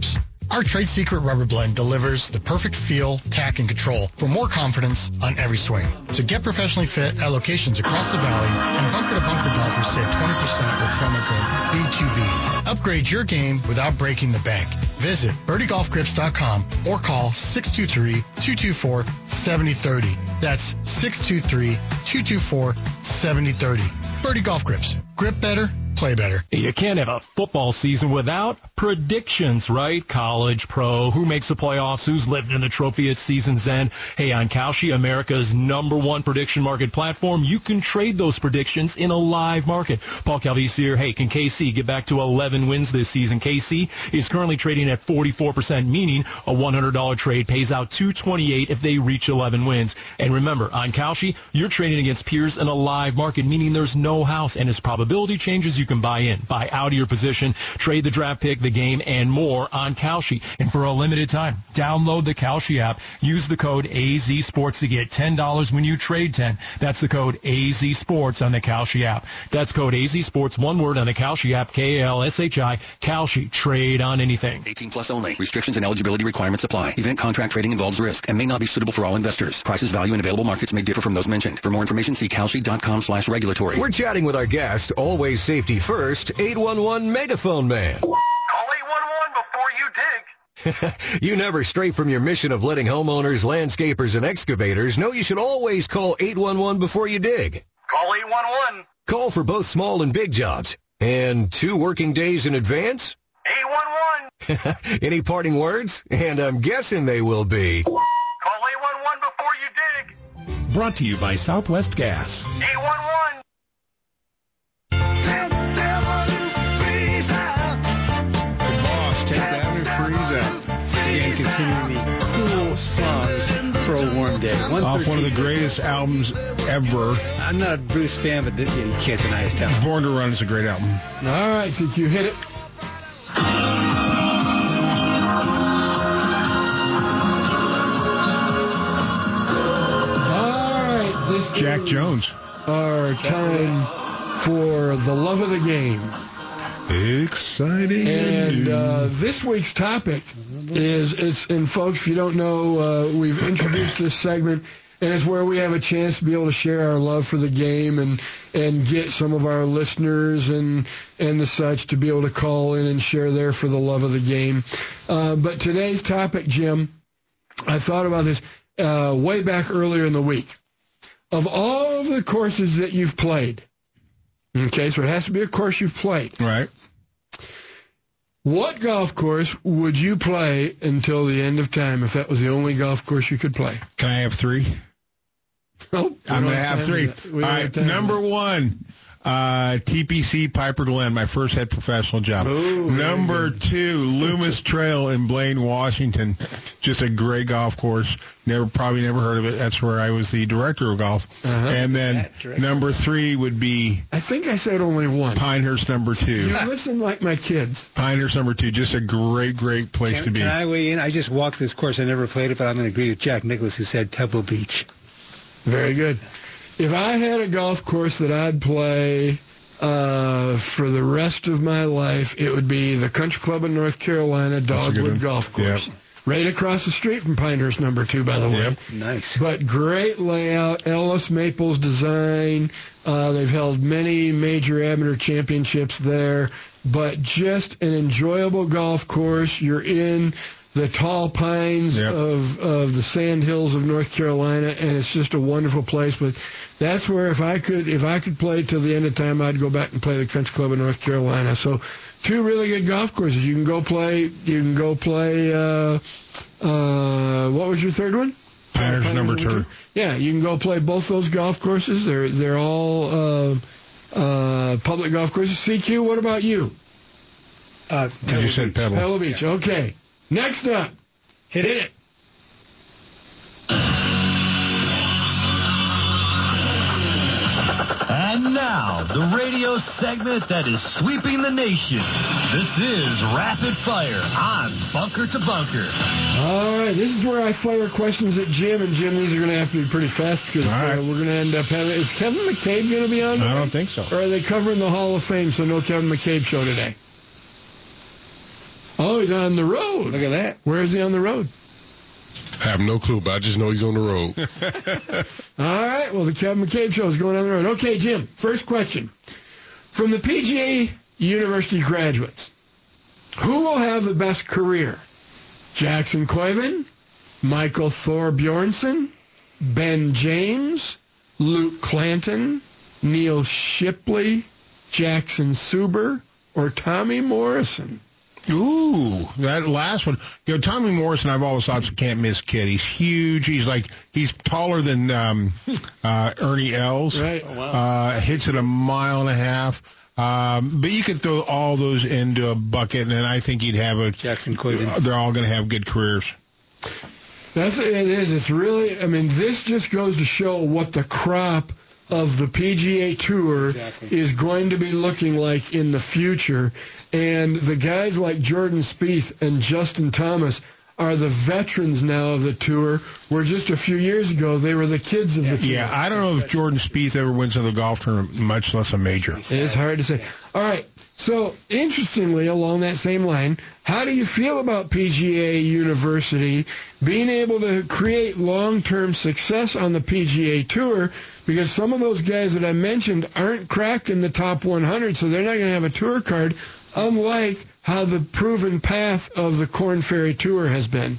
Our Trade Secret Rubber Blend delivers the perfect feel, tack, and control for more confidence on every swing. So get professionally fit at locations across the valley, and bunker-to-bunker golfers save twenty percent with promo code B two B. Upgrade your game without breaking the bank. Visit birdie golf grips dot com or call six two three, two two four, seven zero three zero. That's six two three, two two four, seven zero three zero. Birdie Golf Grips. Grip better, play better. You can't have a football season without predictions, right? College, pro, who makes the playoffs, who's lived in the trophy at season's end. Hey, on Kalshi, America's number one prediction market platform, you can trade those predictions in a live market. Paul Calvisi here. Hey, can K C get back to eleven wins this season? K C is currently trading at forty-four percent, meaning a one hundred dollars trade pays out two hundred twenty-eight dollars if they reach eleven wins. And remember, on Kalshi, you're trading against peers in a live market, meaning there's no house. And as probability changes, you can buy in, buy out of your position, trade the draft pick, the game, and more on Kalshi. And for a limited time, download the Kalshi app. Use the code A Z Sports to get ten dollars when you trade ten. That's the code A Z Sports on the Kalshi app. That's code A Z Sports, one word on the Kalshi app, K A L S H I, Kalshi. Trade on anything. eighteen plus only. Restrictions and eligibility requirements apply. Event contract trading involves risk and may not be suitable for all investors. Prices, value, and available markets may differ from those mentioned. For more information, see kalshi.com slash regulatory. We're chatting with our guest, always safety first, eight one one Megaphone Man. Call eight one one before you dig. You never stray from your mission of letting homeowners, landscapers, and excavators know you should always call eight one one before you dig. Call eight one one. Call for both small and big jobs. And two working days in advance? eight one one. Any parting words? And I'm guessing they will be. Call eight one one before you dig. Brought to you by Southwest Gas. eight one one. Again, continuing the cool songs for a warm day. Off one of the greatest albums ever. I'm not a Bruce fan, but this, yeah, you can't deny his talent. Born to Run is a great album. All right, since you hit it. All right, this Jack is Jones. our time for the love of the game. Exciting. And uh, this week's topic is, it's, and folks, if you don't know, uh, we've introduced this segment, and it's where we have a chance to be able to share our love for the game and and get some of our listeners and and the such to be able to call in and share their for the love of the game. Uh, but today's topic, Jim, I thought about this uh, way back earlier in the week. Of all of the courses that you've played, okay, so it has to be a course you've played. Right. What golf course would you play until the end of time if that was the only golf course you could play? Can I have three? Oh, I'm going to have three. All right, number one, uh, T P C Piper Glen, my first head professional job. Ooh, number two, Loomis Trail in Blaine, Washington. Just a great golf course. Never, probably never heard of it. That's where I was the director of golf. Uh-huh. And then number three would be... I think I said only one. Pinehurst number two. You listen like my kids. Pinehurst number two. Just a great, great place can, to be. Can I weigh in? I just walked this course. I never played it, but I'm going to agree with Jack Nicklaus, who said Pebble Beach. Very good. If I had a golf course that I'd play uh, for the rest of my life, it would be the Country Club in North Carolina, Dogwood Golf Course. Yep. Right across the street from Pinehurst number two, by the way. Yep. Nice. But great layout, Ellis Maples design. Uh, they've held many major amateur championships there. But just an enjoyable golf course. You're in the tall pines yep. of, of the sand hills of North Carolina, and it's just a wonderful place. But that's where if I could if I could play till the end of time, I'd go back and play the Country Club in North Carolina. So two really good golf courses. You can go play. You can go play. Uh, uh, what was your third one? Pinehurst number two. Yeah, you can go play both those golf courses. They're they're all uh, uh, public golf courses. C Q, what about you? Uh, you said Pebble. Pebble Beach. Yeah. Okay. Next up, hit it. Hit it. And now, the radio segment that is sweeping the nation. This is Rapid Fire on Bunker to Bunker. All right, this is where I fire questions at Jim, and Jim, these are going to have to be pretty fast because right. uh, we're going to end up having... Is Kevin McCabe going to be on today? I don't think so. Or are they covering the Hall of Fame, so no Kevin McCabe show today? Oh, he's on the road. Look at that. Where is he on the road? I have no clue, but I just know he's on the road. All right. Well, the Kevin McCabe Show is going on the road. Okay, Jim, first question. From the P G A University graduates, who will have the best career? Jackson Koiven, Michael Thor Bjornsson, Ben James, Luke Clanton, Neil Shipley, Jackson Suber, or Tommy Morrison? Ooh, that last one. You know, Tommy Morrison, I've always thought, is a can't-miss kid. He's huge. He's like, he's taller than um, uh, Ernie Els. Right. Oh, wow. Uh, hits at a mile and a half. Um, but you could throw all those into a bucket, and I think he'd have a... Jackson Koiven. They're all going to have good careers. That's it is. It's really, I mean, this just goes to show what the crop of the P G A Tour exactly. is going to be looking like in the future. And the guys like Jordan Spieth and Justin Thomas are the veterans now of the Tour, where just a few years ago they were the kids of the Tour. Yeah, I don't know if Jordan Spieth ever wins another golf tournament, much less a major. It is hard to say. All right, so interestingly, along that same line, how do you feel about P G A University being able to create long-term success on the P G A Tour? Because some of those guys that I mentioned aren't cracked in the top one hundred, so they're not going to have a tour card, unlike how the proven path of the Korn Ferry Tour has been.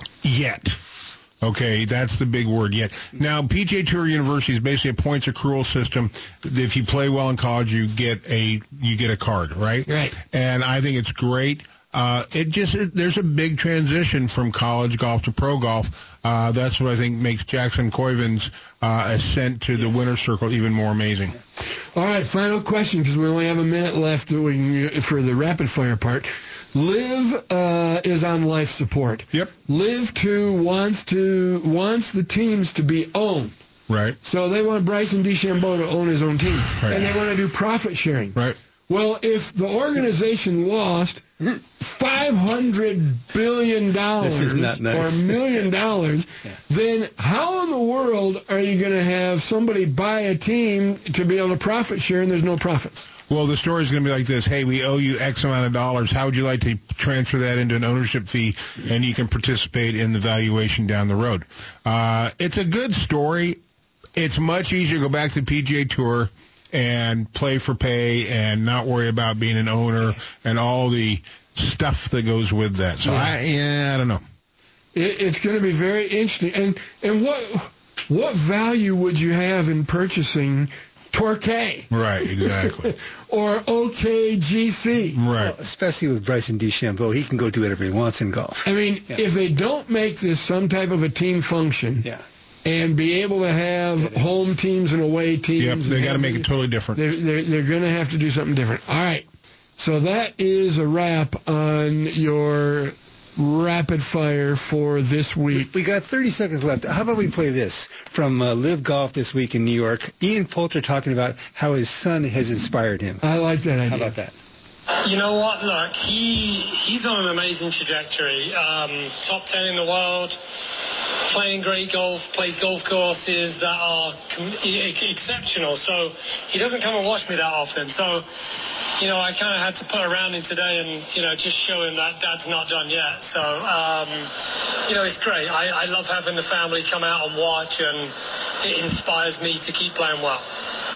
Yet. Okay, that's the big word, yet. Now, P G A Tour University is basically a points accrual system. If you play well in college, you get a you get a card, right? Right. And I think it's great. Uh, it just it, there's a big transition from college golf to pro golf. Uh, that's what I think makes Jackson Koiven's uh, ascent to the winner's circle even more amazing. All right, final question, because we only have a minute left that we can, for the rapid fire part. Liv uh, is on life support. Yep. Liv two wants to wants the teams to be owned. Right. So they want Bryson DeChambeau to own his own team, right. And they want to do profit sharing. Right. Well, if the organization lost five hundred billion dollars nice. or a million dollars, yeah. then how in the world are you going to have somebody buy a team to be able to profit share and there's no profits? Well, the story is going to be like this. Hey, we owe you X amount of dollars. How would you like to transfer that into an ownership fee, and you can participate in the valuation down the road? Uh, it's a good story. It's much easier to go back to the P G A Tour and play for pay and not worry about being an owner and all the stuff that goes with that. So, yeah, I, yeah, I don't know. It, it's going to be very interesting. And and what what value would you have in purchasing Torquay? Right, exactly. Or O K G C? Right. Well, especially with Bryson DeChambeau, he can go do whatever he wants in golf. I mean, yeah. if they don't make this some type of a team function, yeah. and be able to have home teams and away teams. Yep, they got to make it totally different. They're, they're, they're going to have to do something different. All right, so that is a wrap on your rapid fire for this week. We got thirty seconds left. How about we play this from uh, Live Golf this week in New York? Ian Poulter talking about how his son has inspired him. I like that idea. How about that? You know what? Look, he he's on an amazing trajectory. Um, top ten in the world, playing great golf, plays golf courses that are exceptional. So he doesn't come and watch me that often. So, you know, I kind of had to put around him today and, you know, just show him that Dad's not done yet. So, um, you know, it's great. I, I love having the family come out and watch, and it inspires me to keep playing well.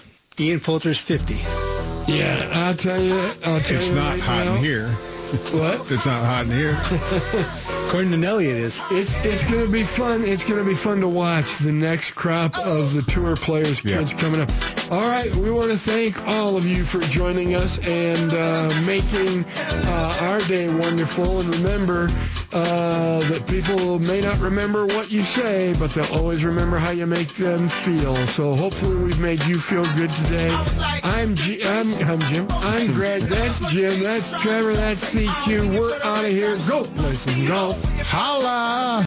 Ian Poulter's fifty. Yeah, I'll tell you. I'll tell it's you not right hot now. in here. What? It's not hot in here. According to Nelly, it is. It's it's going to be fun. It's going to be fun to watch the next crop of the tour players, kids yeah. coming up. All right, we want to thank all of you for joining us and uh, making uh, our day wonderful. And remember uh, that people may not remember what you say, but they'll always remember how you make them feel. So hopefully we've made you feel good today. I'm G- I'm, I'm Jim. I'm Greg. That's Jim. That's Trevor. That's C Q. We're out of here. Go play some golf. Holla!